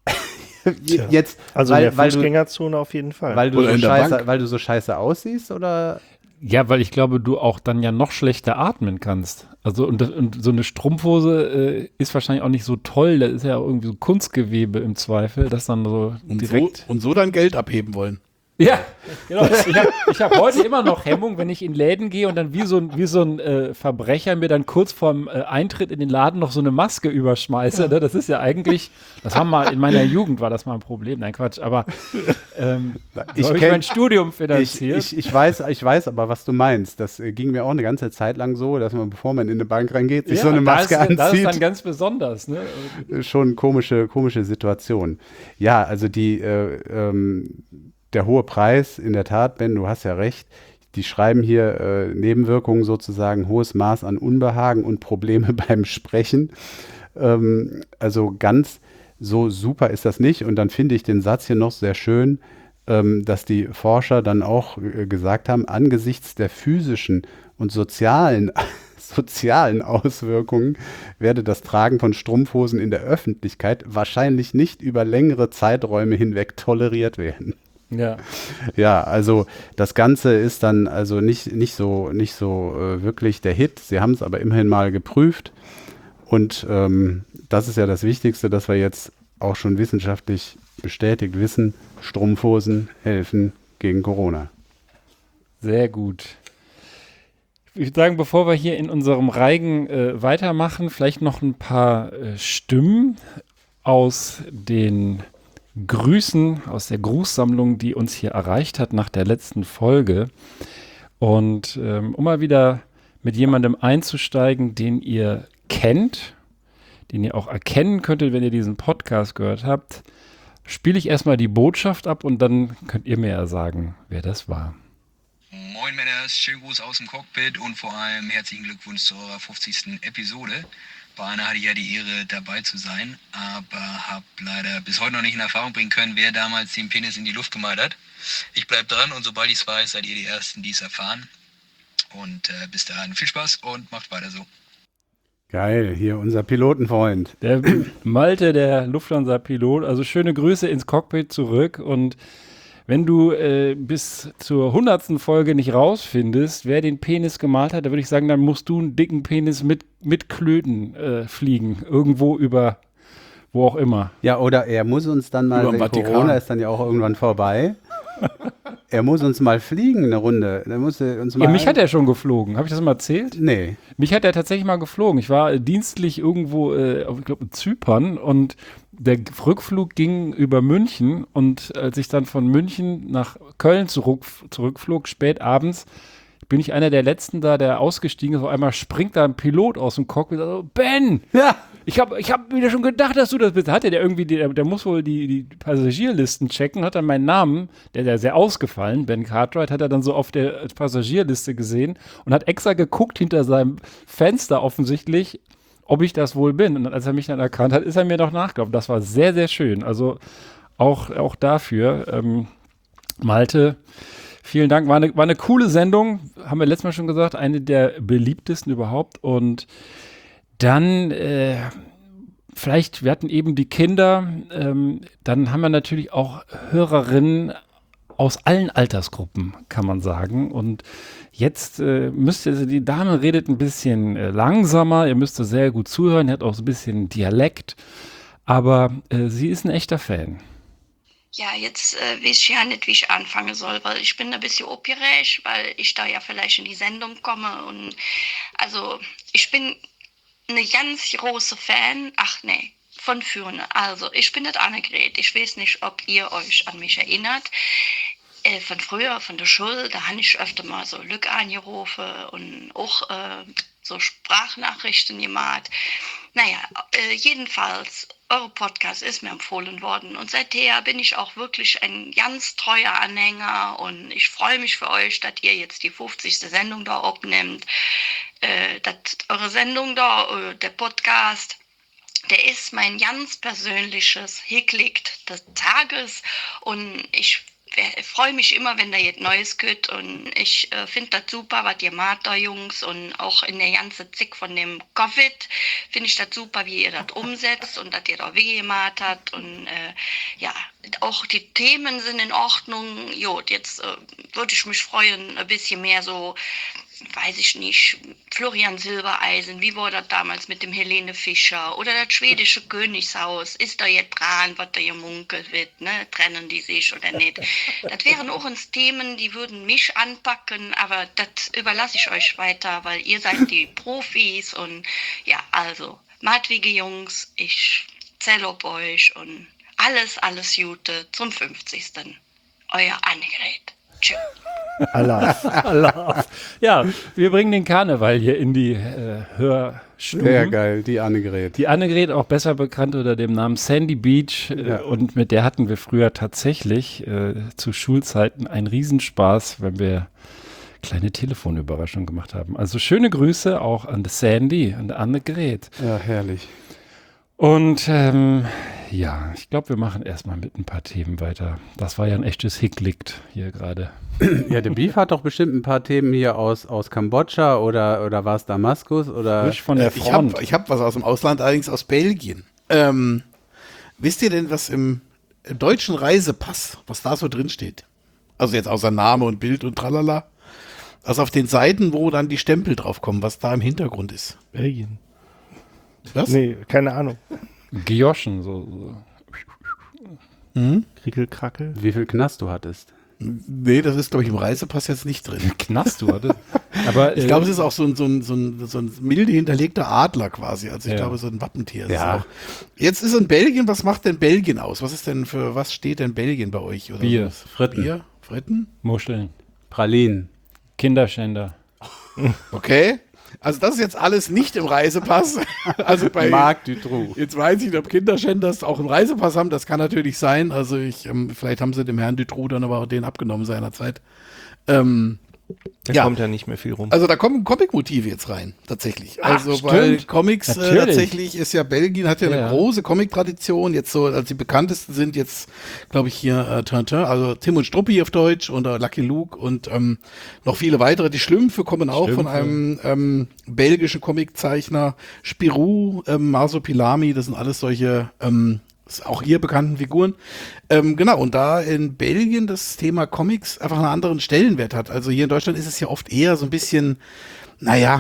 jetzt, Also weil, in der weil, du, Fußgängerzone auf jeden Fall. weil, du Oder so in der scheiße, Bank. weil du so scheiße aussiehst oder? Ja, weil ich glaube, du auch dann ja noch schlechter atmen kannst. Also und, das, und so eine Strumpfhose äh, ist wahrscheinlich auch nicht so toll. Da ist ja irgendwie so Kunstgewebe im Zweifel, das dann so Und so, direkt. und so dein Geld abheben wollen. Ja, genau. Ich habe ich hab heute immer noch Hemmung, wenn ich in Läden gehe und dann wie so ein, wie so ein äh, Verbrecher mir dann kurz vorm äh, Eintritt in den Laden noch so eine Maske überschmeiße. Ne? Das ist ja eigentlich, das haben mal in meiner Jugend war das mal ein Problem. Nein, Quatsch, aber ähm, Ich so hab ich kenn- mein Studium Ich, finanziert. ich, ich, weiß, ich weiß aber, was du meinst. Das äh, ging mir auch eine ganze Zeit lang so, dass man, bevor man in eine Bank reingeht, sich Ja, so eine da Maske ist, anzieht. Das ist dann ganz besonders. Ne? Schon komische, komische Situation. Ja, also die, äh, ähm, der hohe Preis, in der Tat, Ben, du hast ja recht, die schreiben hier äh, Nebenwirkungen sozusagen, hohes Maß an Unbehagen und Probleme beim Sprechen. Ähm, also ganz so super ist das nicht. Und dann finde ich den Satz hier noch sehr schön, ähm, dass die Forscher dann auch äh, gesagt haben, angesichts der physischen und sozialen sozialen Auswirkungen werde das Tragen von Strumpfhosen in der Öffentlichkeit wahrscheinlich nicht über längere Zeiträume hinweg toleriert werden. Ja. Ja, also das Ganze ist dann also nicht, nicht so, nicht so äh, wirklich der Hit. Sie haben es aber immerhin mal geprüft. Und ähm, das ist ja das Wichtigste, dass wir jetzt auch schon wissenschaftlich bestätigt wissen, Strumpfhosen helfen gegen Corona. Sehr gut. Ich würde sagen, bevor wir hier in unserem Reigen äh, weitermachen, vielleicht noch ein paar äh, Stimmen aus den Grüßen, aus der Grußsammlung, die uns hier erreicht hat nach der letzten Folge. Und ähm, um mal wieder mit jemandem einzusteigen, den ihr kennt, den ihr auch erkennen könntet, wenn ihr diesen Podcast gehört habt, spiele ich erstmal die Botschaft ab und dann könnt ihr mir ja sagen, wer das war. Moin Männers, schönen Gruß aus dem Cockpit und vor allem herzlichen Glückwunsch zu eurer fünfzigsten Episode. Bei einer hatte ich ja die Ehre, dabei zu sein, aber habe leider bis heute noch nicht in Erfahrung bringen können, wer damals den Penis in die Luft gemalt hat. Ich bleib dran und sobald ich es weiß, seid ihr die Ersten, die es erfahren. Und äh, bis dahin viel Spaß und macht weiter so. Geil, hier unser Pilotenfreund. Der Malte, der Lufthansa-Pilot, also schöne Grüße ins Cockpit zurück und wenn du äh, bis zur hundertsten Folge nicht rausfindest, wer den Penis gemalt hat, dann würde ich sagen, dann musst du einen dicken Penis mit, mit Klöten äh, fliegen, irgendwo über wo auch immer. Ja, oder er muss uns dann mal, Über den wenn Vatikan. Corona ist dann ja auch irgendwann vorbei, er muss uns mal fliegen eine Runde. Er muss uns mal Ja, mich hat er schon geflogen. Habe ich das mal erzählt? Nee. Mich hat er tatsächlich mal geflogen. Ich war äh, dienstlich irgendwo, äh, auf, ich glaube, in Zypern und der Rückflug ging über München und als ich dann von München nach Köln zurück, zurückflog, spät abends, bin ich einer der Letzten da, der ausgestiegen ist. Auf einmal springt da ein Pilot aus dem Cockpit und sagt so, Ben! Ja! Ich habe ich hab mir schon gedacht, dass du das bist. Hat der irgendwie, die, der, der muss wohl die, die Passagierlisten checken, hat dann meinen Namen, der ist ja sehr ausgefallen, Ben Cartwright, hat er dann so auf der Passagierliste gesehen und hat extra geguckt hinter seinem Fenster offensichtlich, ob ich das wohl bin. Und als er mich dann erkannt hat, ist er mir noch nachgelaufen. Das war sehr, sehr schön. Also auch, auch dafür, ähm, Malte, vielen Dank. War eine, war eine coole Sendung, haben wir letztes Mal schon gesagt, eine der beliebtesten überhaupt. Und dann, äh, vielleicht, wir hatten eben die Kinder, ähm, dann haben wir natürlich auch Hörerinnen aus allen Altersgruppen, kann man sagen. Und jetzt äh, müsst ihr, also die Dame redet ein bisschen äh, langsamer, ihr müsst sehr gut zuhören, hat auch so ein bisschen Dialekt, aber äh, sie ist ein echter Fan. Ja, jetzt äh, weiß ich ja nicht, wie ich anfangen soll, weil ich bin ein bisschen aufgeregt, weil ich da ja vielleicht in die Sendung komme und also ich bin eine ganz große Fan, ach nee, von vorne. Also ich bin nicht Annegret, ich weiß nicht, ob ihr euch an mich erinnert. Äh, von früher, von der Schule, da habe ich öfter mal so Lück angerufen und auch äh, so Sprachnachrichten gemacht. Naja, äh, jedenfalls, eure Podcast ist mir empfohlen worden und seither bin ich auch wirklich ein ganz treuer Anhänger und ich freue mich für euch, dass ihr jetzt die fünfzigste Sendung da abnimmt. Äh, dass eure Sendung da, äh, der Podcast, der ist mein ganz persönliches Hicklicht des Tages und ich freue mich immer, wenn da jetzt Neues geht und ich äh, finde das super, was ihr macht da, Jungs, und auch in der ganzen Zick von dem Covid finde ich das super, wie ihr das umsetzt und dass ihr da Wege gemacht habt und äh, ja, auch die Themen sind in Ordnung. Jo, jetzt äh, würde ich mich freuen, ein bisschen mehr so, weiß ich nicht, Florian Silbereisen, wie war das damals mit dem Helene Fischer oder das schwedische Königshaus, ist da jetzt dran, was da gemunkelt wird, ne? Trennen die sich oder nicht. Das wären auch uns Themen, die würden mich anpacken, aber das überlasse ich euch weiter, weil ihr seid die Profis und ja, also, Matwige Jungs, ich zähle auf euch und alles, alles Gute zum fünfzigsten Euer Annegret. Tschüss. Allah. Allah. Ja, wir bringen den Karneval hier in die äh, Hörstuben. Sehr geil, die Annegret. Die Annegret, auch besser bekannt unter dem Namen Sandy Beach. Äh, Ja. Und mit der hatten wir früher tatsächlich äh, zu Schulzeiten einen Riesenspaß, wenn wir kleine Telefonüberraschungen gemacht haben. Also schöne Grüße auch an Sandy und Annegret. Ja, herrlich. Und ähm, ja, ich glaube, wir machen erstmal mit ein paar Themen weiter. Das war ja ein echtes Hicklicht hier gerade. Ja, der Beef hat doch bestimmt ein paar Themen hier aus, aus Kambodscha oder, oder war es Damaskus oder Frisch von der Äh, ich Front. habe ich hab was aus dem Ausland, allerdings aus Belgien. Ähm, wisst ihr denn, was im deutschen Reisepass, was da so drin steht? Also jetzt außer Name und Bild und tralala. Also auf den Seiten, wo dann die Stempel drauf kommen, was da im Hintergrund ist. Belgien. Was? Nee, keine Ahnung. Gioschen, so. so. Mhm. Krickelkrackel. wie viel Knast du hattest. Nee, das ist, glaube ich, im Reisepass jetzt nicht drin. Knast, du hattest. Aber Ich äh, glaube, es ist auch so ein, so, ein, so, ein, so ein milde hinterlegter Adler quasi. Also ich Ja. glaube, so ein Wappentier. ist Ja. es auch. Jetzt ist in Belgien, was macht denn Belgien aus? Was ist denn für, was steht denn Belgien bei euch? Oder Bier. sowas? Fritten. Bier? Fritten? Muscheln, Pralinen. Kinderschänder. Okay. Also das ist jetzt alles nicht im Reisepass. Also bei Marc Dutroux. Jetzt weiß ich nicht, ob Kinderschänder das auch im Reisepass haben. Das kann natürlich sein. Also ich, ähm, vielleicht haben sie dem Herrn Dutroux dann aber auch den abgenommen seinerzeit. Ähm, Da ja. kommt ja nicht mehr viel rum. Also da kommen Comic-Motive jetzt rein, tatsächlich. Ach, Also stimmt. weil Comics äh, Natürlich. tatsächlich ist ja, Belgien hat ja, Ja. eine große Comic-Tradition. Jetzt so, also die bekanntesten sind jetzt, glaube ich, hier äh, Tintin, also Tim und Struppi auf Deutsch und äh, Lucky Luke und ähm, noch viele weitere. Die Schlümpfe kommen auch von Schlümpfe. einem ähm, belgischen Comiczeichner. Spirou, ähm, Marsupilami, das sind alles solche ähm, auch hier bekannten Figuren. Ähm, genau, und da in Belgien das Thema Comics einfach einen anderen Stellenwert hat. Also hier in Deutschland ist es ja oft eher so ein bisschen, naja,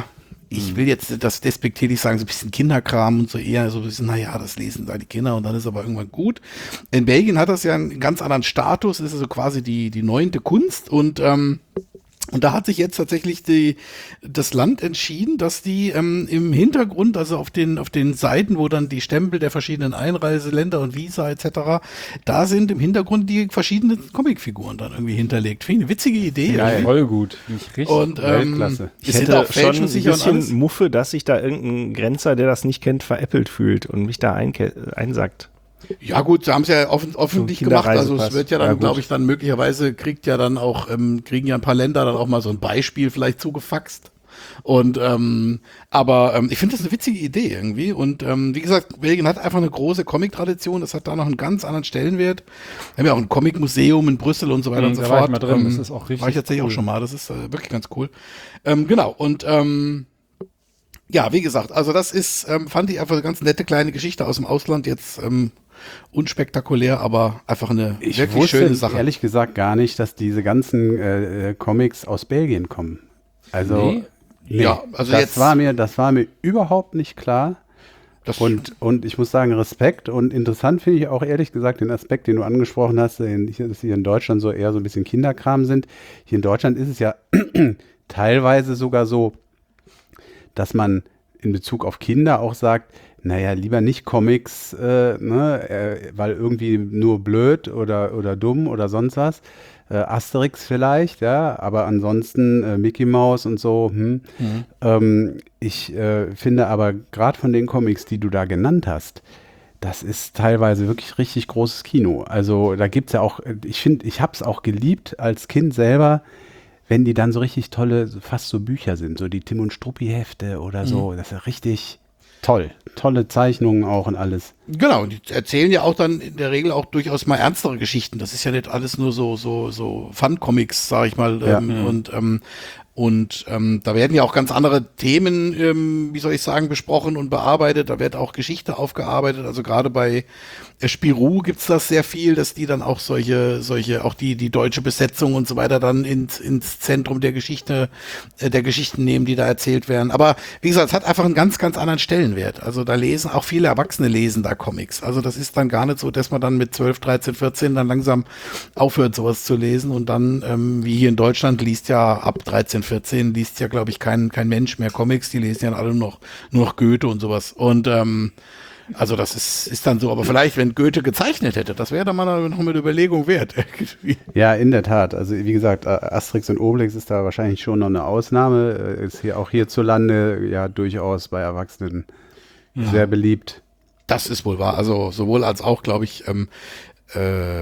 ich will jetzt das despektierlich sagen, so ein bisschen Kinderkram und so eher so ein bisschen, naja, das lesen da die Kinder und dann ist aber irgendwann gut. In Belgien hat das ja einen ganz anderen Status, ist also quasi die, die neunte Kunst und ähm, Und da hat sich jetzt tatsächlich die, das Land entschieden, dass die ähm, im Hintergrund, also auf den auf den Seiten, wo dann die Stempel der verschiedenen Einreiseländer und Visa et cetera, da sind im Hintergrund die verschiedenen Comicfiguren dann irgendwie hinterlegt. Finde ich eine witzige Idee. Ja, voll gut. Richtig und ähm, Weltklasse. Ich hätte schon ein bisschen Muffe, dass sich da irgendein Grenzer, der das nicht kennt, veräppelt fühlt und mich da einke- einsackt. Ja gut, sie haben es ja offen, öffentlich So gemacht, also es Kinderreisepass. wird ja dann, Ja, gut. glaube ich, dann möglicherweise kriegt ja dann auch, ähm, kriegen ja ein paar Länder dann auch mal so ein Beispiel vielleicht zugefaxt. Und ähm, aber ähm, ich finde das eine witzige Idee irgendwie. Und ähm, wie gesagt, Belgien hat einfach eine große Comic-Tradition, das hat da noch einen ganz anderen Stellenwert. Wir haben ja auch ein Comic-Museum in Brüssel und so weiter Mhm, und so da war ich fort. mal drin, Ähm, das ist auch richtig War ich tatsächlich cool. auch schon mal, das ist äh, wirklich ganz cool. Ähm, genau, und ähm, ja, wie gesagt, also das ist, ähm, fand ich einfach eine ganz nette kleine Geschichte aus dem Ausland, jetzt ähm, unspektakulär, aber einfach eine Ich wirklich wusste schöne Sache. ehrlich gesagt gar nicht, dass diese ganzen äh, äh, Comics aus Belgien kommen. Also, Nee? Ja, also das jetzt- war mir, das war mir überhaupt nicht klar. Und, und ich muss sagen, Respekt und interessant finde ich auch ehrlich gesagt den Aspekt, den du angesprochen hast, den- dass hier in Deutschland so eher so ein bisschen Kinderkram sind. Hier in Deutschland ist es ja teilweise sogar so, dass man in Bezug auf Kinder auch sagt, naja, lieber nicht Comics, äh, ne, äh, weil irgendwie nur blöd oder, oder dumm oder sonst was. Äh, Asterix vielleicht, ja, aber ansonsten äh, Mickey Mouse und so. Hm. Mhm. Ähm, ich äh, finde aber gerade von den Comics, die du da genannt hast, das ist teilweise wirklich richtig großes Kino. Also da gibt es ja auch, ich finde, ich habe es auch geliebt als Kind selber, wenn die dann so richtig tolle, so fast so Bücher sind, so die Tim und Struppi-Hefte oder so. Mhm. Das ist ja richtig toll. Tolle Zeichnungen auch und alles. Genau, und die erzählen ja auch dann in der Regel auch durchaus mal ernstere Geschichten. Das ist ja nicht alles nur so so so Fun-Comics, sag ich mal. Ja. Ähm, Mhm. Und ähm, und ähm, da werden ja auch ganz andere Themen, ähm, wie soll ich sagen, besprochen und bearbeitet. Da wird auch Geschichte aufgearbeitet. Also gerade bei äh, Spirou gibt's das sehr viel, dass die dann auch solche solche auch die die deutsche Besetzung und so weiter dann ins ins Zentrum der Geschichte äh, der Geschichten nehmen, die da erzählt werden. Aber wie gesagt, es hat einfach einen ganz ganz anderen Stellenwert. Also da lesen auch viele Erwachsene lesen da Comics. Also das ist dann gar nicht so, dass man dann mit zwölf, dreizehn, vierzehn dann langsam aufhört, sowas zu lesen und dann, ähm, wie hier in Deutschland, liest ja ab dreizehn, vierzehn, liest ja, glaube ich, kein, kein Mensch mehr Comics, die lesen ja alle nur noch, nur noch Goethe und sowas. Und ähm, also das ist, ist dann so, aber vielleicht, wenn Goethe gezeichnet hätte, das wäre dann mal noch eine Überlegung wert. Ja, in der Tat. Also wie gesagt, Asterix und Obelix ist da wahrscheinlich schon noch eine Ausnahme. Ist hier auch hierzulande ja durchaus bei Erwachsenen Ja. sehr beliebt. Das ist wohl wahr. Also sowohl als auch, glaube ich, ähm, äh,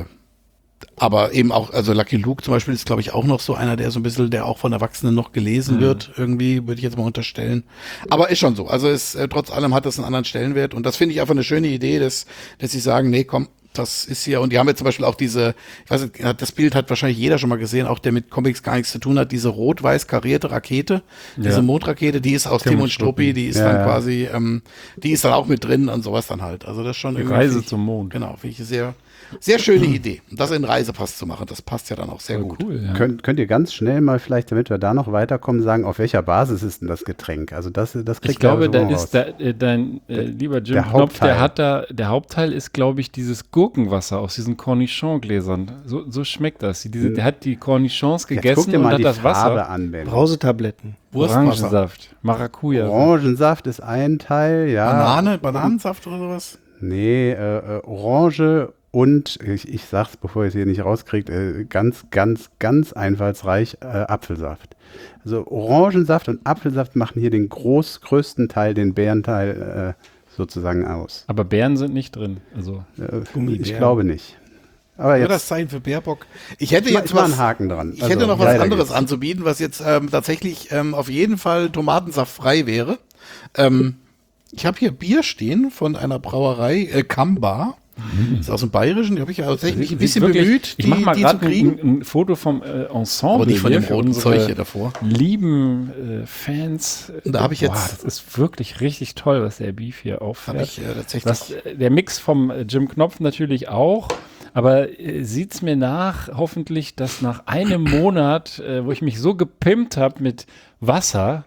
aber eben auch, also Lucky Luke zum Beispiel ist, glaube ich, auch noch so einer, der so ein bisschen, der auch von Erwachsenen noch gelesen Mhm. wird, irgendwie, würde ich jetzt mal unterstellen. Aber ist schon so. Also es, äh, trotz allem hat das einen anderen Stellenwert und das finde ich einfach eine schöne Idee, dass, dass sie sagen, nee, komm, das ist hier, und die haben jetzt zum Beispiel auch diese, ich weiß nicht, das Bild hat wahrscheinlich jeder schon mal gesehen, auch der mit Comics gar nichts zu tun hat, diese rot-weiß karierte Rakete, Ja. diese Mondrakete, die ist aus Tim Tim und und Struppi, die ist Ja, dann ja. quasi, ähm, die ist dann auch mit drin und sowas dann halt. Also das ist schon Die irgendwie. Reise finde ich- zum Mond. Genau, finde ich eine sehr, sehr schöne Idee. Und das in Reisepass zu machen, das passt ja dann auch sehr gut. Cool, ja. Könnt, könnt ihr ganz schnell mal vielleicht, damit wir da noch weiterkommen, sagen, auf welcher Basis ist denn das Getränk? Also das, das kriegt Ich glaube, ihr da so ist da, äh, dein äh, Der- lieber Jim der Knopf, Hauptteil. der hat da, der Hauptteil ist, glaube ich, dieses Gurkenwasser aus diesen Cornichon-Gläsern. So, so schmeckt das. Diese, der hat die Cornichons Jetzt gegessen guck dir und mal hat die das Wasser. Farbe an, Ben. Brausetabletten. Orangensaft, Maracuja. Orangensaft ist ein Teil, ja. Banane, Bananensaft oder sowas? Nee, äh, äh, Orange und, ich, ich sag's, bevor ihr es hier nicht rauskriegt, äh, ganz, ganz, ganz einfallsreich, äh, Apfelsaft. Also Orangensaft und Apfelsaft machen hier den groß, größten Teil, den Beerenteil äh, sozusagen aus. Aber Beeren sind nicht drin. Also Äh, ich Gummibären. glaube nicht. Aber Ja, jetzt das Zeichen für Baerbock. Ich hätte Ich mach- jetzt ich mach was, einen Haken dran. Ich Also, hätte noch was weiter anderes geht's. anzubieten, was jetzt ähm, tatsächlich ähm, auf jeden Fall tomatensaftfrei wäre. Ähm, ich habe hier Bier stehen von einer Brauerei, äh, Kamba. Das ist aus dem Bayerischen. Die habe ich ja tatsächlich mich ein Sieht bisschen wirklich- bemüht, Ich die, mach mal die zu gerade kriegen. ein, ein Foto vom äh, Ensemble. Aber nicht von hier dem für roten unsere Zeug hier davor. Lieben äh, Fans. Und da habe ich Boah, jetzt- das ist wirklich richtig toll, was der Beef hier auffährt. Habe ich äh, tatsächlich. Was, äh, der Mix vom äh, Jim Knopf natürlich auch. Aber äh, sieht's mir nach, hoffentlich, dass nach einem Monat, äh, wo ich mich so gepimpt habe mit Wasser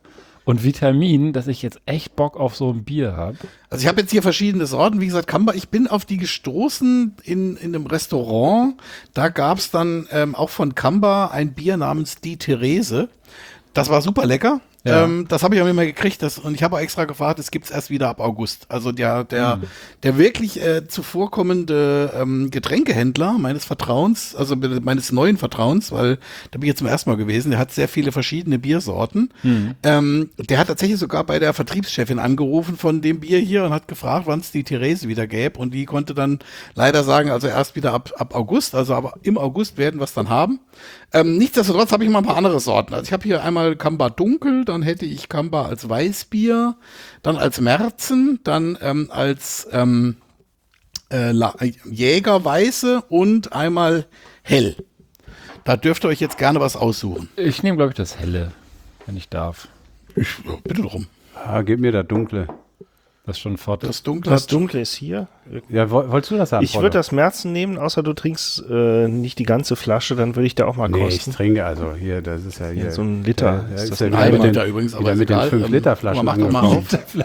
und Vitamin, dass ich jetzt echt Bock auf so ein Bier habe. Also ich habe jetzt hier verschiedene Sorten, wie gesagt, Kamba. Ich bin auf die gestoßen in, in einem Restaurant. Da gab es dann ähm, auch von Kamba ein Bier namens Die Therese. Das war super lecker. Ja. Ähm, das habe ich auch immer gekriegt das, und ich habe extra gefragt, es gibt es erst wieder ab August. Also der, der, mhm. der wirklich äh, zuvorkommende ähm, Getränkehändler meines Vertrauens, also meines neuen Vertrauens, weil da bin ich jetzt zum ersten Mal gewesen, der hat sehr viele verschiedene Biersorten. Mhm. Ähm, der hat tatsächlich sogar bei der Vertriebschefin angerufen von dem Bier hier und hat gefragt, wann es die Therese wieder gäbe, und die konnte dann leider sagen, also erst wieder ab, ab August, also aber im August werden wir es dann haben. Ähm, nichtsdestotrotz habe ich mal ein paar andere Sorten. Also ich habe hier einmal Kamba Dunkel, dann hätte ich Kamba als Weißbier, dann als Märzen, dann ähm, als ähm, äh, Jägerweiße und einmal Hell. Da dürft ihr euch jetzt gerne was aussuchen. Ich nehme, glaube ich, das Helle, wenn ich darf. Ich, ja, bitte drum. Ah, gib mir das Dunkle. Das ist schon fort. Das Dunkle, das Dunkle ist hier. Ja, wolltest du das haben? Ich würde das Märzen nehmen, außer du trinkst äh, nicht die ganze Flasche, dann würde ich da auch mal nee, kosten. ich trinke, also hier, das ist ja hier. Ja, so ein Liter. Ja, ist ist das ja ein mit Liter den, übrigens, aber wieder mit den egal. fünf Liter Flaschen. Mach doch mal auf.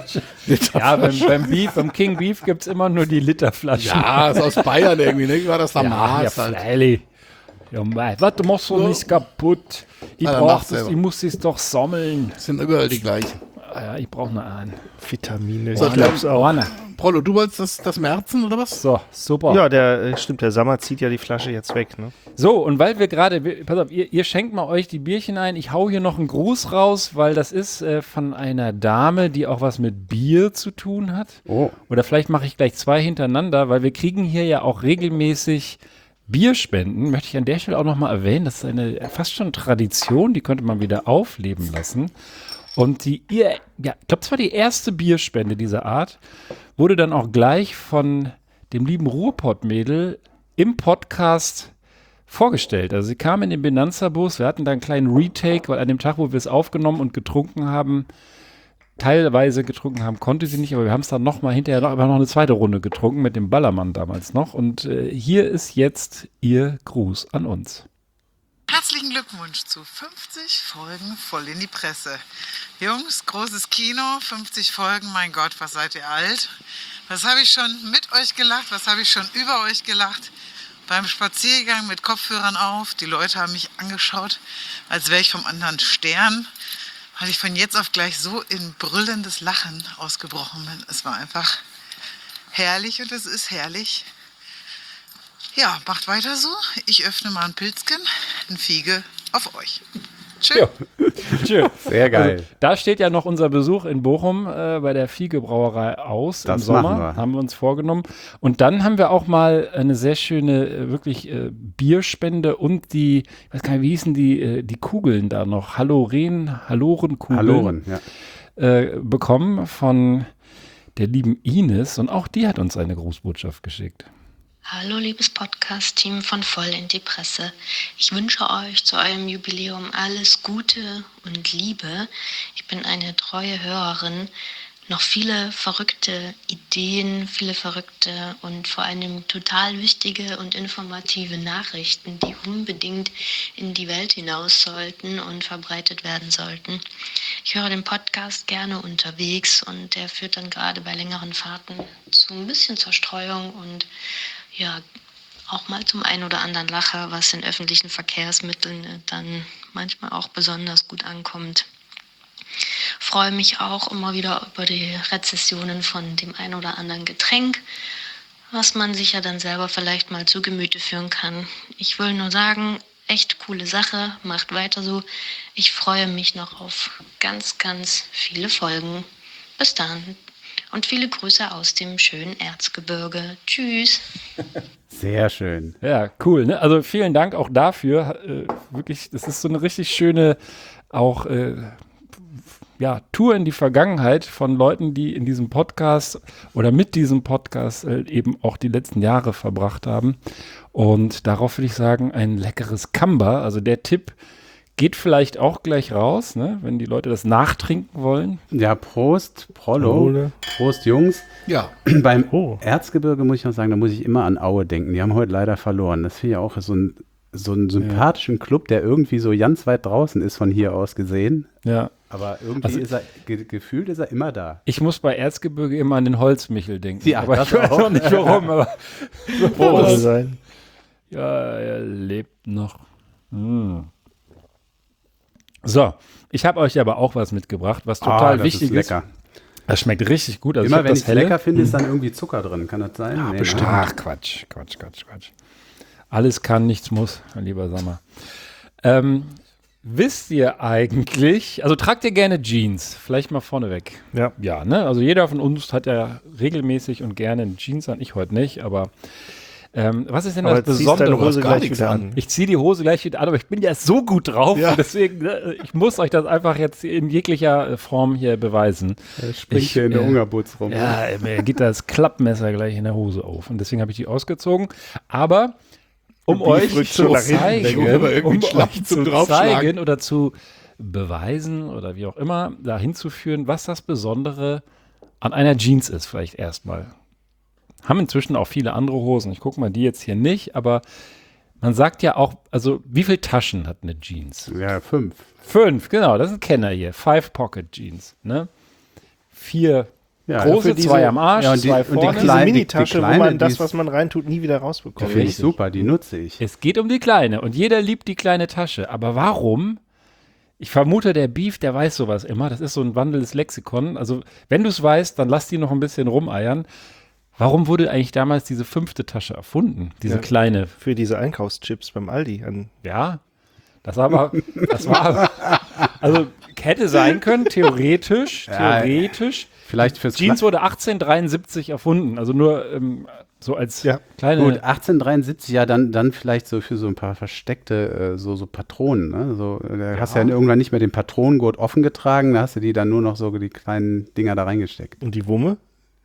Ja, beim, beim Beef, beim King Beef gibt es immer nur die Literflaschen. Ja, ist aus Bayern irgendwie, ne? War das da ja, Maß ja, halt. freilich. Ja, mei, warte, machst du So. nicht kaputt. Ich Na, dann brauch mach's das, selber. ich muss es doch sammeln. Das sind überall die gleichen. Ja, ich brauche nur einen. Vitamine. So, ich glaub's auch. One. Prollo, du wolltest das, das Märzen oder was? So, super. Ja, der äh, stimmt, der Sommer zieht ja die Flasche jetzt weg, ne? So, und weil wir gerade, pass auf, ihr, ihr schenkt mal euch die Bierchen ein. Ich hau hier noch einen Gruß raus, weil das ist äh, von einer Dame, die auch was mit Bier zu tun hat. Oh. Oder vielleicht mache ich gleich zwei hintereinander, weil wir kriegen hier ja auch regelmäßig Bierspenden. Möchte ich an der Stelle auch nochmal erwähnen. Das ist eine fast schon Tradition, die könnte man wieder aufleben lassen. Und die, ihr, ja, ich glaube, es war die erste Bierspende dieser Art, wurde dann auch gleich von dem lieben Ruhrpott-Mädel im Podcast vorgestellt. Also sie kam in den Benanza-Bus, wir hatten da einen kleinen Retake, weil an dem Tag, wo wir es aufgenommen und getrunken haben, teilweise getrunken haben, konnte sie nicht, aber wir haben es dann nochmal hinterher noch, aber noch eine zweite Runde getrunken mit dem Ballermann damals noch. Und äh, hier ist jetzt ihr Gruß an uns. Herzlichen Glückwunsch zu fünfzig Folgen voll in die Presse. Jungs, großes Kino, fünfzig Folgen, mein Gott, was seid ihr alt? Was habe ich schon mit euch gelacht, was habe ich schon über euch gelacht? Beim Spaziergang mit Kopfhörern auf, die Leute haben mich angeschaut, als wäre ich vom anderen Stern, weil ich von jetzt auf gleich so in brüllendes Lachen ausgebrochen bin. Es war einfach herrlich und es ist herrlich. Ja, macht weiter so. Ich öffne mal ein Pilzchen, ein Fiege auf euch. Tschö. Ja. Tschö. Sehr geil. Also, da steht ja noch unser Besuch in Bochum äh, bei der Fiege Brauerei aus Das im Sommer. machen wir. Haben wir uns vorgenommen. Und dann haben wir auch mal eine sehr schöne, äh, wirklich äh, Bierspende und die, ich weiß gar nicht, wie hießen die, äh, die Kugeln da noch? Haloren, Halorenkugeln. Haloren, ja. Äh, bekommen von der lieben Ines. Und auch die hat uns eine Grußbotschaft geschickt. Hallo liebes Podcast-Team von Voll in die Presse. Ich wünsche euch zu eurem Jubiläum alles Gute und Liebe. Ich bin eine treue Hörerin. Noch viele verrückte Ideen, viele verrückte und vor allem total wichtige und informative Nachrichten, die unbedingt in die Welt hinaus sollten und verbreitet werden sollten. Ich höre den Podcast gerne unterwegs und der führt dann gerade bei längeren Fahrten zu ein bisschen Zerstreuung und ja, auch mal zum einen oder anderen Lacher, was in öffentlichen Verkehrsmitteln dann manchmal auch besonders gut ankommt. Freue mich auch immer wieder über die Rezessionen von dem einen oder anderen Getränk, was man sich ja dann selber vielleicht mal zu Gemüte führen kann. Ich will nur sagen, echt coole Sache, macht weiter so. Ich freue mich noch auf ganz, ganz viele Folgen. Bis dann. Und viele Grüße aus dem schönen Erzgebirge. Tschüss. Sehr schön. Ja, cool. Ne? Also vielen Dank auch dafür. Äh, wirklich, das ist so eine richtig schöne auch äh, ja, Tour in die Vergangenheit von Leuten, die in diesem Podcast oder mit diesem Podcast äh, eben auch die letzten Jahre verbracht haben. Und darauf würde ich sagen, ein leckeres Kamba. Also der Tipp geht vielleicht auch gleich raus, ne? Wenn die Leute das nachtrinken wollen. Ja, Prost, Prollo. Prole. Prost, Jungs. Ja. Beim Erzgebirge muss ich noch sagen, da muss ich immer an Aue denken. Die haben heute leider verloren. Das finde ich auch so ein so einen sympathischen Club, der irgendwie so ganz weit draußen ist von hier aus gesehen. Ja. Aber irgendwie Also- ist er, ge gefühlt ist er immer da. Ich muss bei Erzgebirge immer an den Holzmichel denken. Ja, aber das ich weiß auch. auch nicht warum. Aber so Wohl das- sein. Ja, er lebt noch. Hm. So, ich habe euch aber auch was mitgebracht, was total Ah, das wichtig ist lecker. Das schmeckt richtig gut. Also ich Immer hab wenn das ich es helle. lecker finde, ist Hm. dann irgendwie Zucker drin. Kann das sein? Ja, Nee, bestimmt. ne? Ach, Quatsch, Quatsch, Quatsch, Quatsch. Alles kann, nichts muss, mein lieber Sommer. Ähm, wisst ihr eigentlich, also tragt ihr gerne Jeans? Vielleicht mal vorneweg. Ja. Ja, ne? Also jeder von uns hat ja regelmäßig und gerne Jeans an. Ich heute nicht, aber ähm, was ist denn Aber das ziehst deine Besondere? Hose Du hast gar gleich nichts wieder an. an. Ich ziehe die Hose gleich wieder an, aber ich bin ja so gut drauf. Ja. Deswegen, ne, ich muss euch das einfach jetzt in jeglicher äh, Form hier beweisen. Er springt hier in der Ungerbutz rum. Ja, mir geht das Klappmesser gleich in der Hose auf. Und deswegen habe ich die ausgezogen. Aber um Der Beef euch rückt zu schon nach hinten weg, zeigen, aber irgendwie um schlecht euch zum zu Draufschlagen. zeigen oder zu beweisen oder wie auch immer, dahin zu führen, was das Besondere an einer Jeans ist, vielleicht erstmal. Haben inzwischen auch viele andere Hosen. Ich gucke mal die jetzt hier nicht, aber man sagt ja auch, also wie viele Taschen hat eine Jeans? Ja, fünf. Fünf, genau, das ist ein Kenner hier. Five Pocket Jeans, ne? Vier Ja, große, für diese- zwei am Arsch, ja, und die- zwei und die vorne. Diese Kleine- die- die Minitasche, wo kleine, man die das, ist- was man reintut, nie wieder Die rausbekommt. finde ich Richtig. super, die nutze ich. Es geht um die kleine und jeder liebt die kleine Tasche. Aber warum? Ich vermute, der Beef, der weiß sowas immer. Das ist so ein wandelndes Lexikon. Also, wenn du es weißt, dann lass die noch ein bisschen rumeiern. Warum wurde eigentlich damals diese fünfte Tasche erfunden? Diese Ja. kleine. Für diese Einkaufschips beim Aldi. An Ja, das war aber, das war aber, also hätte sein können, theoretisch, Ja, theoretisch. Vielleicht fürs Jeans wurde achtzehnhundertdreiundsiebzig erfunden. Also nur ähm, so als Ja. kleine. Gut, achtzehnhundertdreiundsiebzig, ja, dann, dann vielleicht so für so ein paar versteckte, äh, so, so Patronen, ne? So, da hast du ja irgendwann nicht mehr den Patronengurt offen getragen, da hast du die dann nur noch so die kleinen Dinger da reingesteckt. Und die Wumme?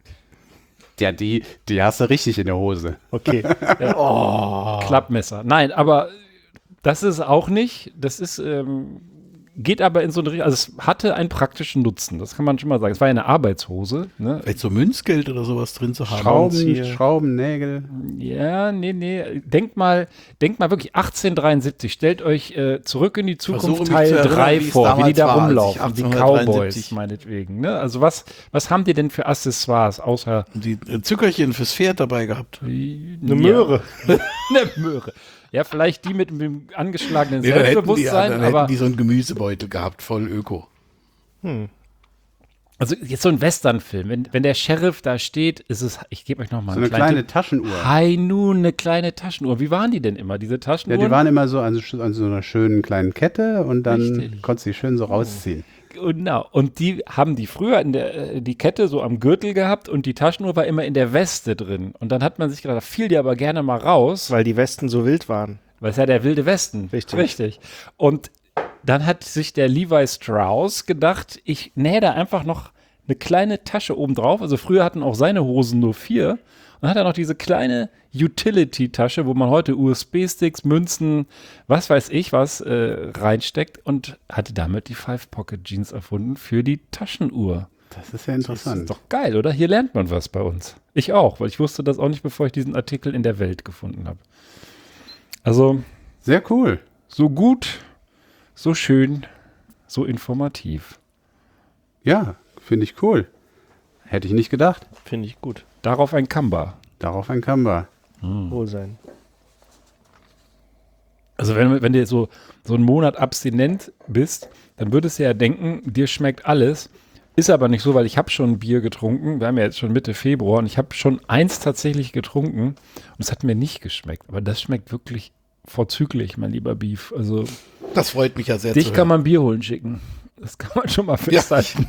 Ja, die, die hast du richtig in der Hose. Okay. Oh. Klappmesser. Nein, aber das ist auch nicht. Das ist, ähm, geht aber in so eine Richtung. Also es hatte einen praktischen Nutzen. Das kann man schon mal sagen. Es war ja eine Arbeitshose. Ne? Vielleicht so Münzgeld oder sowas drin zu haben. Schrauben, hier. Schrauben, Nägel. Ja, nee, nee. Denkt mal, denkt mal wirklich achtzehnhundertdreiundsiebzig. Stellt euch äh, zurück in die Versuche Zukunft mich Teil zu erinnern, drei wie es vor, wie die damals da war, als ich rumlaufen. Die achtzehnhundertdreiundsiebzig Cowboys meinetwegen. Ne? Also was, was haben die denn für Accessoires außer Die äh, Zückerchen fürs Pferd dabei gehabt. eine Möhre. Eine Möhre. Ja, vielleicht die mit dem angeschlagenen Nee, dann hätten die, Selbstbewusstsein, dann aber hätten die so einen Gemüsebeutel gehabt, voll Öko. also jetzt so ein Westernfilm, wenn, wenn der Sheriff da steht, ist es, ich gebe euch noch mal So eine kleine Taschenuhr. Hi, nun, eine kleine Taschenuhr. Wie waren die denn immer, diese Ja, Taschenuhren? die waren immer so an, so an so einer schönen kleinen Kette und dann Richtig. konntest du die schön so rausziehen. Genau, und die haben die früher in der, äh, die Kette so am Gürtel gehabt und die Taschenuhr war immer in der Weste drin. Und dann hat man sich gedacht, da fiel die aber gerne mal raus, Weil die Westen so wild waren. weil es ja der wilde Westen. Richtig. Richtig. Und dann hat sich der Levi Strauss gedacht, ich nähe da einfach noch eine kleine Tasche oben drauf. Also früher hatten auch seine Hosen nur vier. Und dann hat er noch diese kleine Utility-Tasche, wo man heute U S B-Sticks, Münzen, was weiß ich was, äh, reinsteckt und hatte damit die Five-Pocket-Jeans erfunden für die Taschenuhr. Das ist ja Das interessant. ist doch geil, oder? Hier lernt man was bei uns. Ich auch, weil ich wusste das auch nicht, bevor ich diesen Artikel in der Welt gefunden habe. Also Sehr cool. so gut, so schön, so informativ. Ja, finde ich cool. Hätte ich nicht gedacht. Finde ich gut. Darauf ein Kamba. Darauf ein Kamba. Wohl sein. Also wenn, wenn du so, so einen Monat abstinent bist, dann würdest du ja denken, dir schmeckt alles. Ist aber nicht so, weil ich habe schon Bier getrunken. Wir haben ja jetzt schon Mitte Februar und ich habe schon eins tatsächlich getrunken und es hat mir nicht geschmeckt. Aber das schmeckt wirklich vorzüglich, mein lieber Beef. Also Das freut mich ja sehr dich zu kann hören. man Bier holen schicken. Das kann man schon mal festhalten.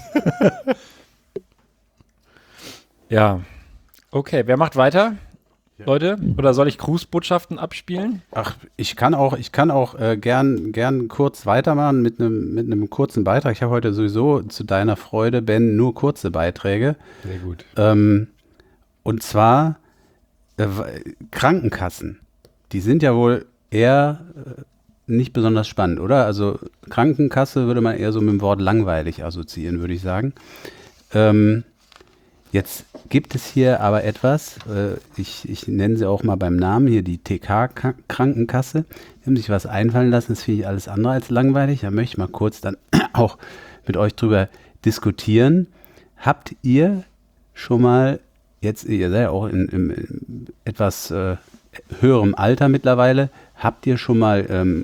Ja. Okay, wer macht weiter? Leute? Oder soll ich Grußbotschaften abspielen? Ach, ich kann auch, ich kann auch äh, gern, gern kurz weitermachen mit einem mit einem kurzen Beitrag. Ich habe heute sowieso zu deiner Freude, Ben, nur kurze Beiträge. Sehr gut. Ähm, und zwar äh, Krankenkassen. Die sind ja wohl eher äh, nicht besonders spannend, oder? Also Krankenkasse würde man eher so mit dem Wort langweilig assoziieren, würde ich sagen. Ähm, Jetzt gibt es hier aber etwas, äh, ich, ich nenne sie auch mal beim Namen, hier die T K-Krankenkasse. Die haben sich was einfallen lassen, das finde ich alles andere als langweilig. Da möchte ich mal kurz dann auch mit euch drüber diskutieren. Habt ihr schon mal, jetzt, ihr seid ja auch in, in, in etwas äh, höherem Alter mittlerweile, habt ihr schon mal ähm,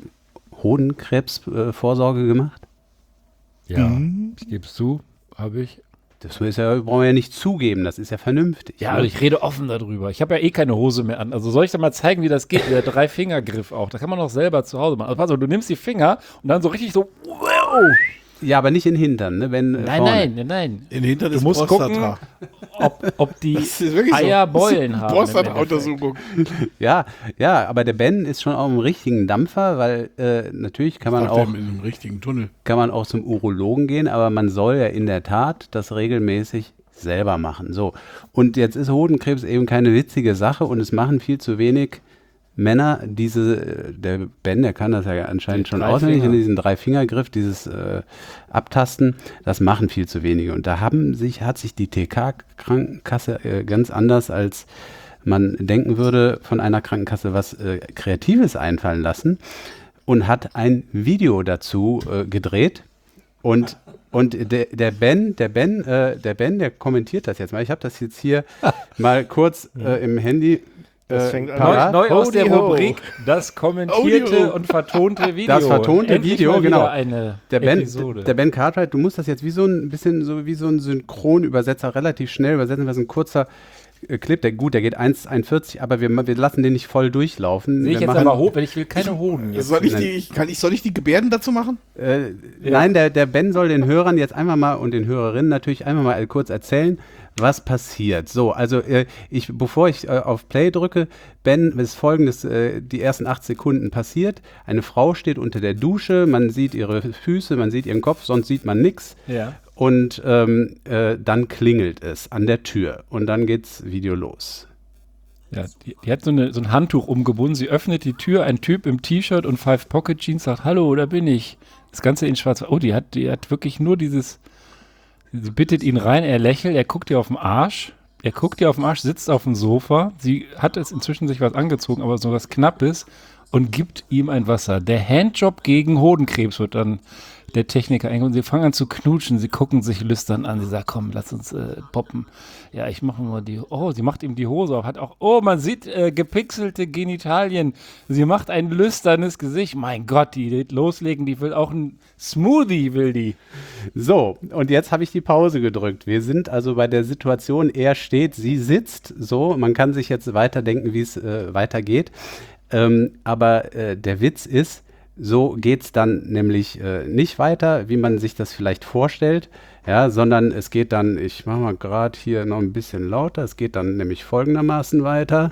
Hodenkrebsvorsorge äh, gemacht? Ja, mhm. Ich gebe es zu, habe ich. Das ist ja, brauchen wir ja nicht zugeben, das ist ja vernünftig. Ja, also ich rede offen darüber. Ich habe ja eh keine Hose mehr an. Also soll ich dir mal zeigen, wie das geht? Der Drei-Finger-Griff auch. Da kann man auch selber zu Hause machen. Also pass auf, du nimmst die Finger und dann so richtig so, wow. Ja, aber nicht in den Hintern, ne? Wenn, nein, vorne. nein, nein, nein. In den Hintern du ist musst Prostata. gucken, ob, ob die so. Eier Beulen haben. Prostata-Untersuchung. Ja, ja, aber der Ben ist schon auch im richtigen Dampfer, weil äh, natürlich kann man auch in einem richtigen Tunnel. Kann man auch zum Urologen gehen, aber man soll ja in der Tat das regelmäßig selber machen. So. Und jetzt ist Hodenkrebs eben keine witzige Sache und es machen viel zu wenig Männer diese, der Ben, der kann das ja anscheinend schon auswendig, in diesen Drei-Finger-Griff, dieses äh, Abtasten, das machen viel zu wenige. Und da haben sich, hat sich die T K-Krankenkasse äh, ganz anders, als man denken würde, von einer Krankenkasse was äh, Kreatives einfallen lassen und hat ein Video dazu äh, gedreht. Und, und der, der Ben, der Ben, äh, der Ben, der kommentiert das jetzt mal. Ich habe das jetzt hier mal kurz äh, im Handy. Das fängt an. Neu, neu aus der Howdy ho. Rubrik das kommentierte und vertonte Video. Das vertonte Endlich Video, mal genau. wieder eine der, ben, Episode. der Ben Cartwright, du musst das jetzt wie so ein bisschen so wie so ein Synchronübersetzer relativ schnell übersetzen, weil es ein kurzer äh, Clip, der gut, der geht eins einundvierzig, aber wir, wir lassen den nicht voll durchlaufen. Sehe ich wir jetzt machen, aber hoch, weil ich will keine Hoden jetzt. Soll ich die, kann ich, soll ich die Gebärden dazu machen? Äh, Ja. Nein, der, der Ben soll den Hörern jetzt einmal mal und den Hörerinnen natürlich einmal mal kurz erzählen, was passiert. So, also äh, ich, bevor ich äh, auf Play drücke, Ben, ist folgendes, äh, die ersten acht Sekunden passiert. Eine Frau steht unter der Dusche, man sieht ihre Füße, man sieht ihren Kopf, sonst sieht man nichts. Ja. Und ähm, äh, dann klingelt es an der Tür und dann geht's Video los. Ja, die, die hat so, eine, so ein Handtuch umgebunden, sie öffnet die Tür, ein Typ im T-Shirt und Five Pocket Jeans sagt, hallo, da bin ich. Das Ganze in schwarz. Oh, die hat, die hat wirklich nur dieses, sie bittet ihn rein, er lächelt, er guckt ihr auf den Arsch, er guckt ihr auf den Arsch, sitzt auf dem Sofa, sie hat es inzwischen sich was angezogen, aber so was Knappes und gibt ihm ein Wasser. Der Handjob gegen Hodenkrebs wird dann der Techniker eingeholt. Sie fangen an zu knutschen, sie gucken sich lüstern an. Sie sagt, komm, lass uns äh, poppen. Ja, ich mache mal die, oh, sie macht ihm die Hose auf. Hat auch, oh, man sieht äh, gepixelte Genitalien. Sie macht ein lüsternes Gesicht. Mein Gott, die will loslegen, die will auch ein Smoothie, will die. So, und jetzt habe ich die Pause gedrückt. Wir sind also bei der Situation, er steht, sie sitzt. So, man kann sich jetzt weiterdenken, wie es äh, weitergeht. Ähm, aber äh, der Witz ist, so geht es dann nämlich äh, nicht weiter, wie man sich das vielleicht vorstellt, ja, sondern es geht dann, ich mache mal gerade hier noch ein bisschen lauter, es geht dann nämlich folgendermaßen weiter.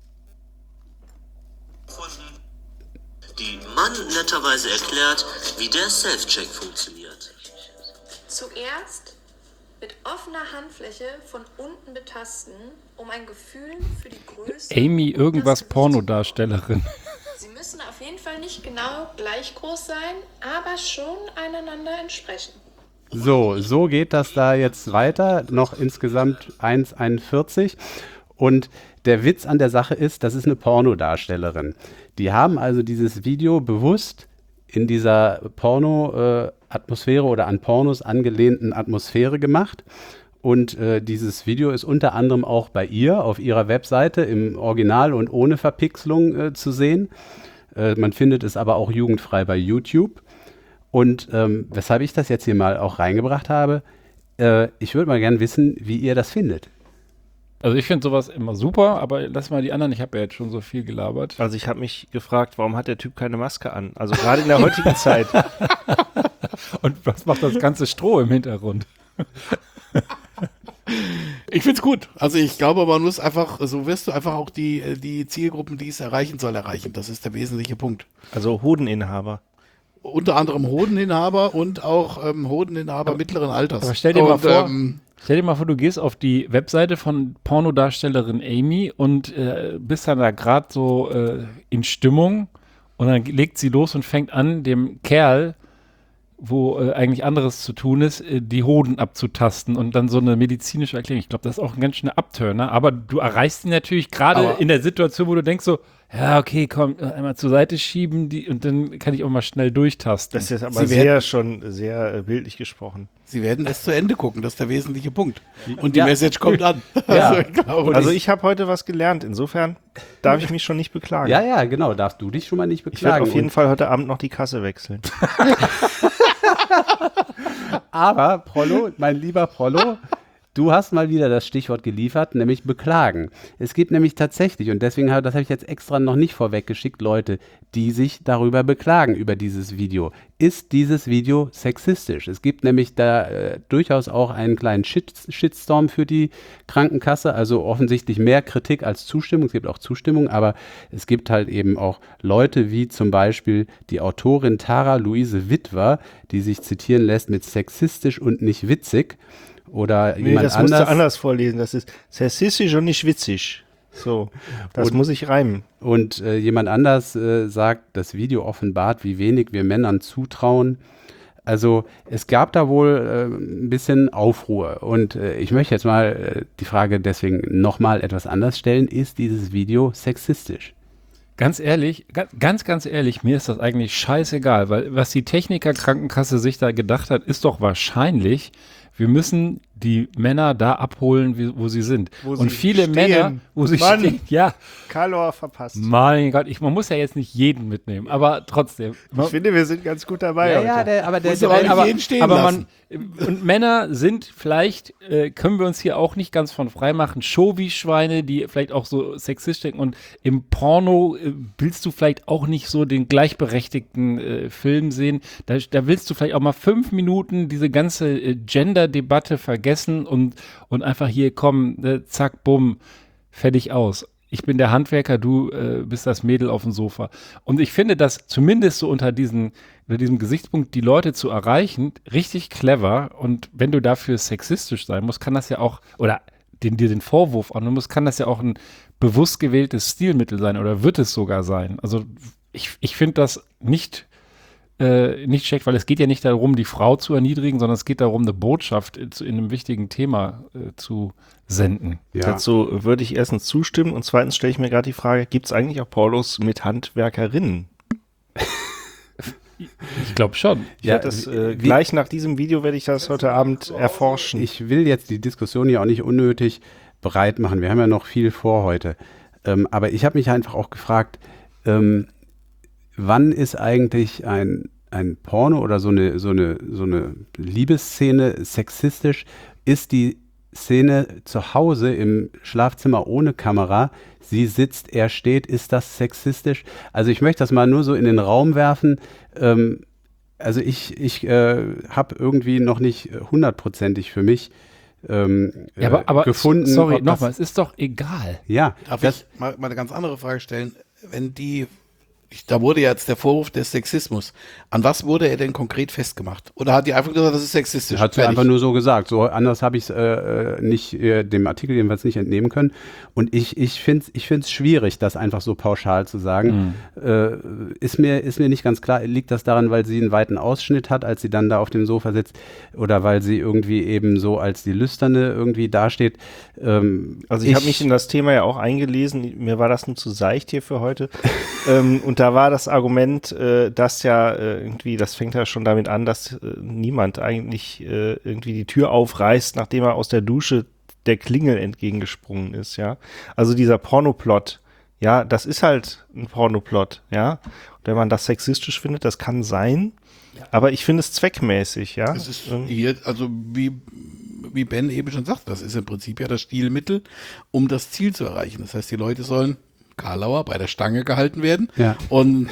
Die Mann netterweise erklärt, wie der Self-Check funktioniert. Zuerst mit offener Handfläche von unten betasten, um ein Gefühl für die Größe... Amy, irgendwas Pornodarstellerin. Sie müssen auf jeden Fall nicht genau gleich groß sein, aber schon einander entsprechen. So, so geht das da jetzt weiter, noch insgesamt eins einundvierzig. Und der Witz an der Sache ist, das ist eine Pornodarstellerin. Die haben also dieses Video bewusst in dieser Porno-Atmosphäre oder an Pornos angelehnten Atmosphäre gemacht. Und äh, dieses Video ist unter anderem auch bei ihr auf ihrer Webseite im Original und ohne Verpixelung äh, zu sehen. Äh, man findet es aber auch jugendfrei bei YouTube. Und ähm, weshalb ich das jetzt hier mal auch reingebracht habe, äh, ich würde mal gern wissen, wie ihr das findet. Also ich finde sowas immer super, aber lass mal die anderen, ich habe ja jetzt schon so viel gelabert. Also ich habe mich gefragt, warum hat der Typ keine Maske an? Also gerade in der heutigen Zeit. Und was macht das ganze Stroh im Hintergrund? Ich find's gut. Also ich glaube, man muss einfach, so wirst du einfach auch die, die Zielgruppen, die es erreichen soll, erreichen. Das ist der wesentliche Punkt. Also Hodeninhaber. Unter anderem Hodeninhaber und auch ähm, Hodeninhaber aber, mittleren Alters. Aber stell dir und, mal vor, ähm, stell dir mal vor, du gehst auf die Webseite von Pornodarstellerin Amy und äh, bist dann da gerade so äh, in Stimmung und dann legt sie los und fängt an, dem Kerl wo äh, eigentlich anderes zu tun ist, äh, die Hoden abzutasten und dann so eine medizinische Erklärung. Ich glaube, das ist auch ein ganz schöner Abturner, aber du erreichst ihn natürlich gerade in der Situation, wo du denkst so, ja, okay, komm, einmal zur Seite schieben die, und dann kann ich auch mal schnell durchtasten. Das ist aber Sie sehr werden- schon sehr äh, bildlich gesprochen. Sie werden es zu Ende gucken, das ist der wesentliche Punkt. Und die Ja. Message kommt an. Ja. Also, ich glaube, Also das- ich habe heute was gelernt. Insofern darf ich mich schon nicht beklagen. Ja, ja, genau. Darfst du dich schon mal nicht Ich werde beklagen. auf jeden Und- Fall heute Abend noch die Kasse wechseln. Aber, Prollo, mein lieber Prollo, du hast mal wieder das Stichwort geliefert, nämlich beklagen. Es gibt nämlich tatsächlich, und deswegen habe das habe ich jetzt extra noch nicht vorweggeschickt, Leute, die sich darüber beklagen, über dieses Video. Ist dieses Video sexistisch? Es gibt nämlich da äh, durchaus auch einen kleinen Shit Shitstorm für die Krankenkasse, also offensichtlich mehr Kritik als Zustimmung. Es gibt auch Zustimmung, aber es gibt halt eben auch Leute wie zum Beispiel die Autorin Tara Luise Witwer, die sich zitieren lässt mit sexistisch und nicht witzig. Oder Nee, jemand das musst anders. du anders vorlesen. Das ist sexistisch und nicht witzig. So, das Und- muss ich reimen. Und äh, jemand anders äh, sagt, das Video offenbart, wie wenig wir Männern zutrauen. Also es gab da wohl äh, ein bisschen Aufruhr. Und äh, ich möchte jetzt mal äh, die Frage deswegen nochmal etwas anders stellen. Ist dieses Video sexistisch? Ganz ehrlich, ga- ganz, ganz ehrlich, mir ist das eigentlich scheißegal, weil was die Techniker-Krankenkasse sich da gedacht hat, ist doch wahrscheinlich, wir müssen die Männer da abholen, wie, wo sie sind. Wo und sie viele stehen. Männer, wo sie Mann. stehen, ja. Kalor verpasst. Mein Gott, ich, man muss ja jetzt nicht jeden mitnehmen, aber trotzdem. Ich finde, wir sind ganz gut dabei. Ja, heute. ja, der, aber der, Muss der, aber, der, aber, jeden stehen aber lassen. man, und Männer sind vielleicht, äh, können wir uns hier auch nicht ganz von frei machen, Show-wie-Schweine, die vielleicht auch so sexistisch denken, und im Porno äh, willst du vielleicht auch nicht so den gleichberechtigten äh, Film sehen. Da, da willst du vielleicht auch mal fünf Minuten diese ganze äh, Gender-Debatte vergessen und, und einfach hier, komm, äh, zack, bumm, fertig aus. Ich bin der Handwerker, du äh, bist das Mädel auf dem Sofa. Und ich finde das zumindest so unter, diesen, unter diesem Gesichtspunkt, die Leute zu erreichen, richtig clever. Und wenn du dafür sexistisch sein musst, kann das ja auch, oder den, dir den Vorwurf annehmen musst, kann das ja auch ein bewusst gewähltes Stilmittel sein oder wird es sogar sein. Also ich, ich finde das nicht, äh, nicht schlecht, weil es geht ja nicht darum, die Frau zu erniedrigen, sondern es geht darum, eine Botschaft in, in einem wichtigen Thema äh, zu senden. Dazu würde ich erstens zustimmen und zweitens stelle ich mir gerade die Frage, gibt es eigentlich auch Pornos mit Handwerkerinnen? Ich glaube schon. Ich werde das, äh, gleich nach diesem Video werde ich das heute Abend erforschen. Ich will jetzt die Diskussion hier auch nicht unnötig breit machen. Wir haben ja noch viel vor heute. Ähm, aber ich habe mich einfach auch gefragt, ähm, wann ist eigentlich ein, ein Porno oder so eine, so, eine, so eine Liebesszene sexistisch? Ist die Szene zu Hause im Schlafzimmer ohne Kamera, sie sitzt, er steht, ist das sexistisch? Also ich möchte das mal nur so in den Raum werfen. Ähm, also ich, ich äh, habe irgendwie noch nicht hundertprozentig für mich ähm, Ja, aber, aber äh, gefunden. sorry, ob das- nochmal, es ist doch egal. Ja, Darf das, ich mal, mal eine ganz andere Frage stellen? Wenn die, ich, da wurde ja jetzt der Vorwurf des Sexismus. An was wurde er denn konkret festgemacht? Oder hat die einfach gesagt, das ist sexistisch? hat sie Fertig. einfach nur so gesagt. So anders habe ich es äh, nicht äh, dem Artikel jedenfalls nicht entnehmen können. Und ich, ich finde es ich find's schwierig, das einfach so pauschal zu sagen. Äh, ist, mir, ist mir nicht ganz klar, liegt das daran, weil sie einen weiten Ausschnitt hat, als sie dann da auf dem Sofa sitzt, oder weil sie irgendwie eben so als die Lüsterne irgendwie dasteht? Ähm, Also ich, habe mich in das Thema ja auch eingelesen, mir war das nur zu seicht hier für heute. ähm, und da war das Argument, äh, dass ja äh, irgendwie, das fängt ja schon damit an, dass äh, niemand eigentlich äh, irgendwie die Tür aufreißt, nachdem er aus der Dusche der Klingel entgegengesprungen ist, ja. Also dieser Pornoplot, ja, das ist halt ein Pornoplot, ja. Und wenn man das sexistisch findet, das kann sein, aber ich finde es zweckmäßig, ja. Es ist hier, also wie, wie Ben eben schon sagt, das ist im Prinzip ja das Stilmittel, um das Ziel zu erreichen. Das heißt, die Leute sollen Karlauer bei der Stange gehalten werden. Ja. Und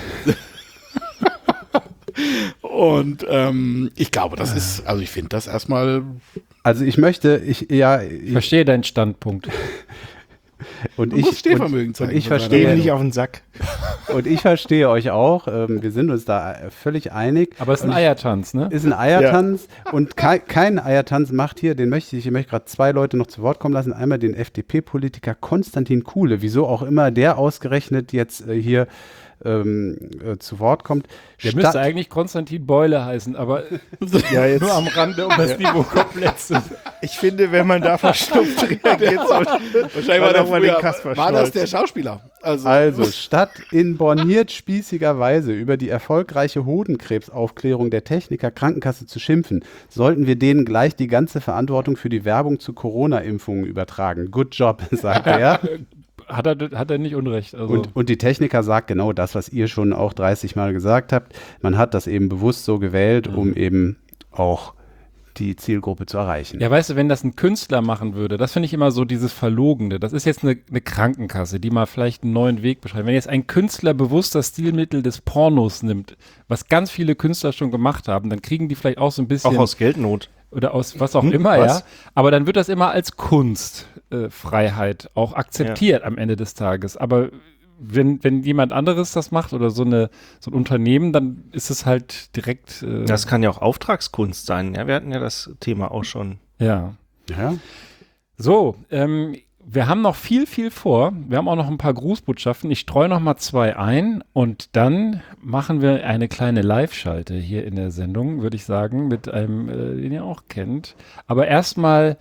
und ähm, ich glaube, das ist, also ich finde das erstmal. Also ich möchte, ich ja, ich Ich verstehe deinen Standpunkt. Und Du ich, musst Stehvermögen und, zeigen und ich von verstehe seiner nicht auf den Sack. Und ich verstehe euch auch. Ähm, wir sind uns da äh, völlig einig. Aber es ist ein Und Eiertanz, ne? Ist ein Eiertanz. Und kei kein Eiertanz macht hier, den möchte ich, ich möchte gerade zwei Leute noch zu Wort kommen lassen. Einmal den F D P-Politiker Konstantin Kuhle. Wieso auch immer der ausgerechnet jetzt äh, hier ähm, äh, zu Wort kommt. Der Statt- müsste eigentlich Konstantin Beule heißen, aber Ja, jetzt- nur am Rande, um das Ja. Niveau komplett zu. Ich finde, wenn man da verstopft reagiert, soll, Wahrscheinlich war, der auch mal den früher, Kasper war das stolz. der Schauspieler. Also, Also, statt in borniert spießiger Weise über die erfolgreiche Hodenkrebsaufklärung der Techniker Krankenkasse zu schimpfen, sollten wir denen gleich die ganze Verantwortung für die Werbung zu Corona-Impfungen übertragen. Good job, sagt er. Hat er, hat er nicht Unrecht. Also. Und, und die Techniker sagt genau das, was ihr schon auch dreißig Mal gesagt habt. Man hat das eben bewusst so gewählt, um eben auch die Zielgruppe zu erreichen. Ja, weißt du, wenn das ein Künstler machen würde, das finde ich immer so dieses Verlogene. Das ist jetzt eine, eine Krankenkasse, die mal vielleicht einen neuen Weg beschreibt. Wenn jetzt ein Künstler bewusst das Stilmittel des Pornos nimmt, was ganz viele Künstler schon gemacht haben, dann kriegen die vielleicht auch so ein bisschen... Auch aus Geldnot. Oder aus was auch Hm, immer, was? ja. Aber dann wird das immer als Kunstfreiheit äh, auch akzeptiert am Ende des Tages. Aber wenn, wenn jemand anderes das macht oder so, eine, so ein Unternehmen, dann ist es halt direkt. Äh, Das kann ja auch Auftragskunst sein. Ja, wir hatten ja das Thema auch schon. Ja. Ja. So, ähm, wir haben noch viel, viel vor. Wir haben auch noch ein paar Grußbotschaften. Ich streue noch mal zwei ein und dann machen wir eine kleine Live-Schalte hier in der Sendung, würde ich sagen, mit einem, äh, den ihr auch kennt. Aber erstmal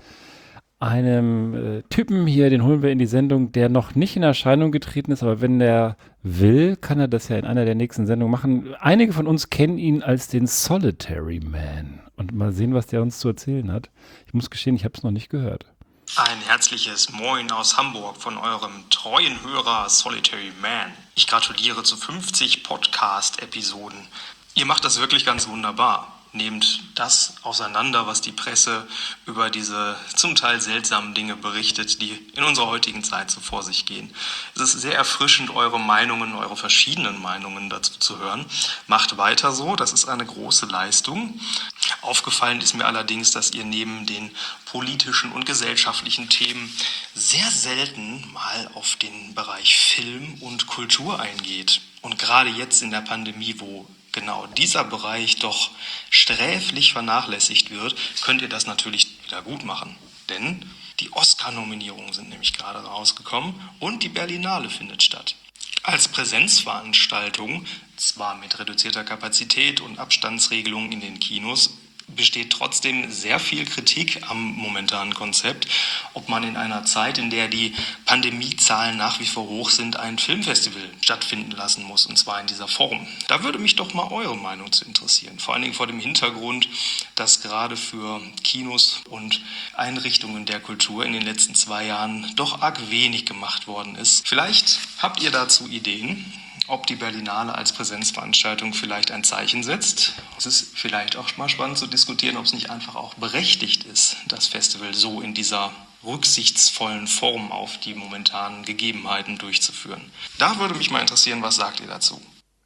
einem äh, Typen hier, den holen wir in die Sendung, der noch nicht in Erscheinung getreten ist, aber wenn der will, kann er das ja in einer der nächsten Sendungen machen. Einige von uns kennen ihn als den Solitary Man. Und mal sehen, was der uns zu erzählen hat. Ich muss gestehen, ich habe es noch nicht gehört. Ein herzliches Moin aus Hamburg von eurem treuen Hörer Solitary Man. Ich gratuliere zu fünfzig Podcast-Episoden. Ihr macht das wirklich ganz wunderbar. Nehmt das auseinander, was die Presse über diese zum Teil seltsamen Dinge berichtet, die in unserer heutigen Zeit so vor sich gehen. Es ist sehr erfrischend, eure Meinungen, eure verschiedenen Meinungen dazu zu hören. Macht weiter so, das ist eine große Leistung. Aufgefallen ist mir allerdings, dass ihr neben den politischen und gesellschaftlichen Themen sehr selten mal auf den Bereich Film und Kultur eingeht. Und gerade jetzt in der Pandemie, wo genau dieser Bereich doch sträflich vernachlässigt wird, könnt ihr das natürlich wieder gut machen. Denn die Oscar-Nominierungen sind nämlich gerade rausgekommen und die Berlinale findet statt. Als Präsenzveranstaltung, zwar mit reduzierter Kapazität und Abstandsregelungen in den Kinos, besteht trotzdem sehr viel Kritik am momentanen Konzept, ob man in einer Zeit, in der die Pandemiezahlen nach wie vor hoch sind, ein Filmfestival stattfinden lassen muss, und zwar in dieser Form. Da würde mich doch mal eure Meinung zu interessieren, vor allen Dingen vor dem Hintergrund, dass gerade für Kinos und Einrichtungen der Kultur in den letzten zwei Jahren doch arg wenig gemacht worden ist. Vielleicht habt ihr dazu Ideen, ob die Berlinale als Präsenzveranstaltung vielleicht ein Zeichen setzt. Es ist vielleicht auch mal spannend zu diskutieren, ob es nicht einfach auch berechtigt ist, das Festival so in dieser rücksichtsvollen Form auf die momentanen Gegebenheiten durchzuführen. Da würde mich mal interessieren, was sagt ihr dazu?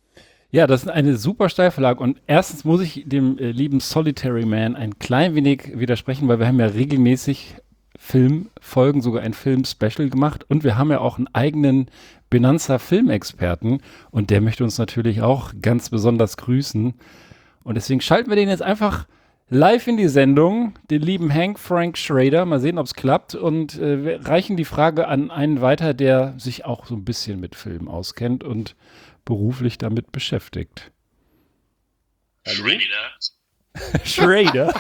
Ja, das ist eine super Steilvorlage und erstens muss ich dem äh, lieben Solitary Man ein klein wenig widersprechen, weil wir haben ja regelmäßig Filmfolgen, sogar ein Film-Special gemacht und wir haben ja auch einen eigenen Benanza Filmexperten und der möchte uns natürlich auch ganz besonders grüßen und deswegen schalten wir den jetzt einfach live in die Sendung, den lieben Hank Frank Schrader, mal sehen, ob es klappt und äh, wir reichen die Frage an einen weiter, der sich auch so ein bisschen mit Film auskennt und beruflich damit beschäftigt. Schrader. Schrader?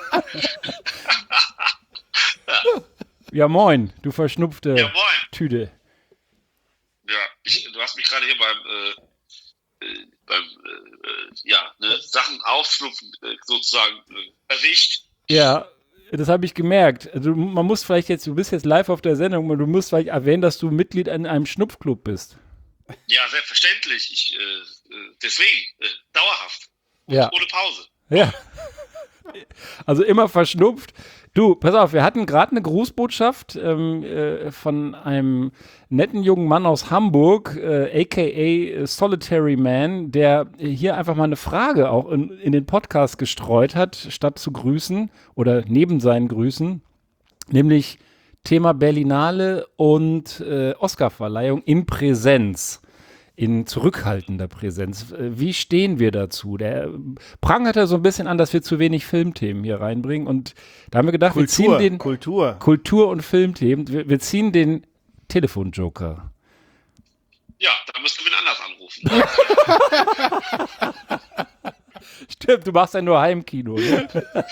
Ja, moin, du verschnupfte Ja, moin. Tüte. Ja, ich, du hast mich gerade hier beim, äh, äh, beim äh, ja, ne, Sachen aufschlupfen äh, sozusagen äh, erwischt. Ja, das habe ich gemerkt. Also, man muss vielleicht jetzt, du bist jetzt live auf der Sendung, aber du musst vielleicht erwähnen, dass du Mitglied in einem Schnupfclub bist. Ja, selbstverständlich. Ich, äh, deswegen, äh, dauerhaft. Und Ja. ohne Pause. Ja. Also immer verschnupft. Du, pass auf, wir hatten gerade eine Grußbotschaft ähm, äh, von einem netten jungen Mann aus Hamburg, äh, aka Solitary Man, der hier einfach mal eine Frage auch in, in den Podcast gestreut hat, statt zu grüßen oder neben seinen Grüßen, nämlich Thema Berlinale und äh, Oscarverleihung in Präsenz. In zurückhaltender Präsenz. Wie stehen wir dazu? Der prangert ja so ein bisschen an, dass wir zu wenig Filmthemen hier reinbringen. Und da haben wir gedacht, Kultur, wir ziehen den Kultur. Kultur und Filmthemen. Wir, wir ziehen den Telefonjoker. Ja, dann müsst ihr wen anders anrufen. Stimmt, du machst ja nur Heimkino, ne?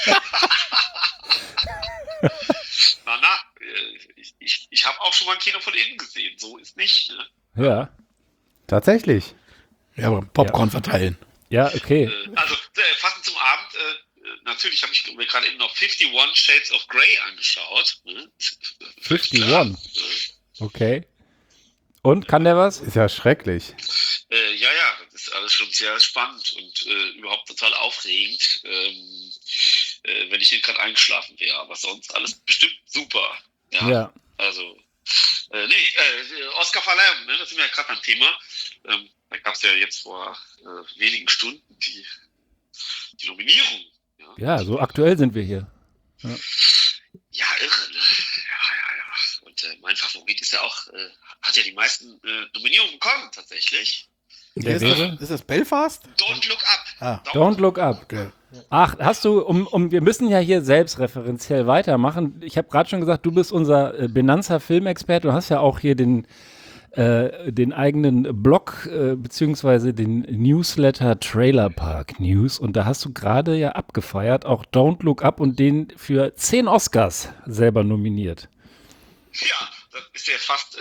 na, na, ich, ich, ich habe auch schon mal ein Kino von innen gesehen. So ist nicht, ne? Ja. Tatsächlich. Ja, aber Popcorn Ja. verteilen. Ja, okay. Äh, also, äh, passend zum Abend, äh, natürlich habe ich mir gerade eben noch einundfünfzig Shades of Grey angeschaut. Ne? einundfünfzig? Okay. Und, kann der was? Ist ja schrecklich. Äh, ja, ja, das ist alles schon sehr spannend und äh, überhaupt total aufregend, ähm, äh, wenn ich hier gerade eingeschlafen wäre. Aber sonst alles bestimmt super. Ja. Ja. Also, äh, nee, äh, Oscar-Verleihung, ne, das sind wir ja gerade beim Thema. Ähm, da gab es ja jetzt vor äh, wenigen Stunden die, die Nominierung. Ja, so aktuell sind wir hier. Ja. Ja, irre, ne? Ja, ja, ja. Und äh, mein Favorit ist ja auch, äh, hat ja die meisten äh, Nominierungen bekommen, tatsächlich. Der ist, wäre? das, ist das Belfast? Don't Look Up. Ah. Don't Look Up. Okay. Ach, hast du, um, um, wir müssen ja hier selbstreferenziell weitermachen. Ich habe gerade schon gesagt, du bist unser äh, Benanza Filmexperte. Du hast ja auch hier den, äh, den eigenen Blog äh, beziehungsweise den Newsletter Trailer Park News. Und da hast du gerade ja abgefeiert, auch Don't Look Up und den für zehn Oscars selber nominiert. Ja, das ist ja fast, äh,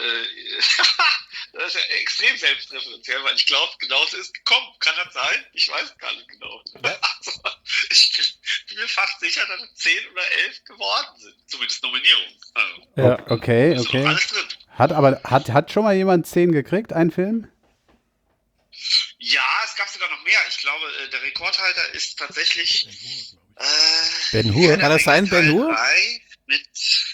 das ist ja extrem selbstreferenziell, weil ich glaube, genau so ist gekommen. Kann das sein? Ich weiß gar nicht genau. Also, ich bin mir fast sicher, dass es zehn oder elf geworden sind, zumindest Nominierungen. Also, Ja. Okay, ist okay. noch alles drin. Hat aber, hat, hat schon mal jemand zehn gekriegt, ein Film? Ja, es gab sogar noch mehr. Ich glaube, äh, der Rekordhalter ist tatsächlich äh, Ben Hur. Kann das sein, Ben Hur? drei mit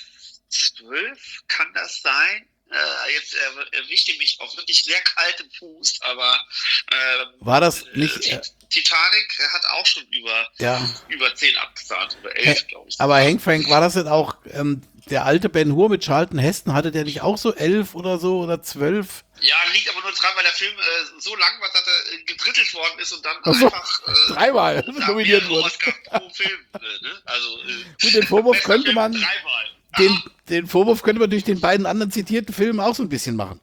zwölf, kann das sein? Äh, jetzt äh, erwischte mich auf wirklich sehr kaltem Fuß, aber ähm, War das nicht. äh, Äh, Titanic hat auch schon über, Ja. über zehn abgesahnt, über elf, glaube ich. aber Hank Frank, war das denn auch ähm, der alte Ben Hur mit Charlton Heston? Hatte der nicht auch so elf oder so oder zwölf? Ja, liegt aber nur dran, weil der Film äh, so lang war, dass er äh, gedrittelt worden ist und dann Ach so, einfach äh, dreimal ja, nominiert mehrere wurde. Oscar pro Film. Äh, ne? Also, äh, Gut, den Vorwurf bester könnte Film man. dreimal. Den, den Vorwurf könnte man durch den beiden anderen zitierten Filmen auch so ein bisschen machen.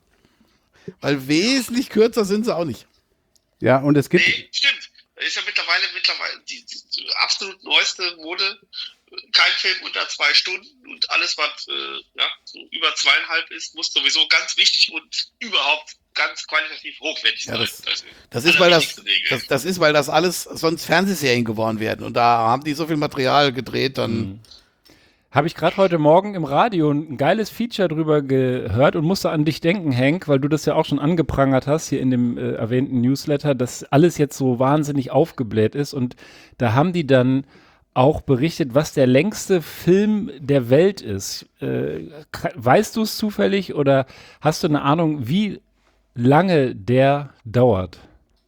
Weil wesentlich kürzer sind sie auch nicht. Ja, und es gibt. Nee, stimmt. Ist ja mittlerweile, mittlerweile die, die, die absolut neueste Mode. Kein Film unter zwei Stunden und alles, was äh, ja, so über zweieinhalb ist, muss sowieso ganz wichtig und überhaupt ganz qualitativ hochwertig Ja, sein. das, Also, das, ist, weil das, allerwichtigste Regel. das, das ist, weil das alles sonst Fernsehserien geworden werden. Und da haben die so viel Material gedreht, dann. Mhm. Habe ich gerade heute Morgen im Radio ein geiles Feature drüber gehört und musste an dich denken, Hank, weil du das ja auch schon angeprangert hast hier in dem äh, erwähnten Newsletter, dass alles jetzt so wahnsinnig aufgebläht ist. Und da haben die dann auch berichtet, was der längste Film der Welt ist. Äh, weißt du es zufällig oder hast du eine Ahnung, wie lange der dauert?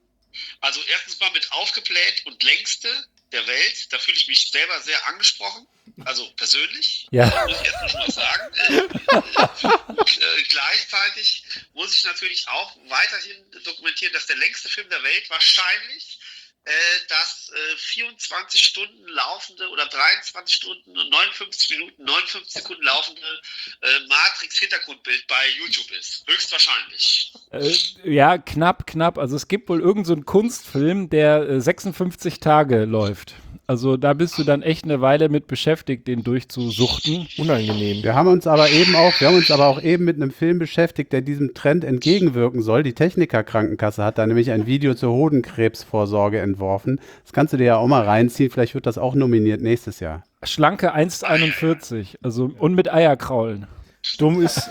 Also erstens mal mit aufgebläht und längste der Welt, da fühle ich mich selber sehr angesprochen, also persönlich, Ja. muss ich jetzt mal sagen. Äh, äh, und, äh, gleichzeitig muss ich natürlich auch weiterhin dokumentieren, dass der längste Film der Welt wahrscheinlich äh, das äh, vierundzwanzig Stunden laufende oder dreiundzwanzig Stunden und neunundfünfzig Minuten, neunundfünfzig Sekunden laufende äh, Matrix-Hintergrundbild bei YouTube ist. Höchstwahrscheinlich. Äh, ja, knapp, knapp. Also es gibt wohl irgend so einen Kunstfilm, der äh, sechsundfünfzig Tage läuft. Also da bist du dann echt eine Weile mit beschäftigt, den durchzusuchten. Unangenehm. Wir haben uns aber eben auch, wir haben uns aber auch eben mit einem Film beschäftigt, der diesem Trend entgegenwirken soll. Die Techniker-Krankenkasse hat da nämlich ein Video zur Hodenkrebsvorsorge entworfen. Das kannst du dir ja auch mal reinziehen. Vielleicht wird das auch nominiert nächstes Jahr. Schlanke eins einundvierzig. Also und mit Eierkraulen. Dumm ist,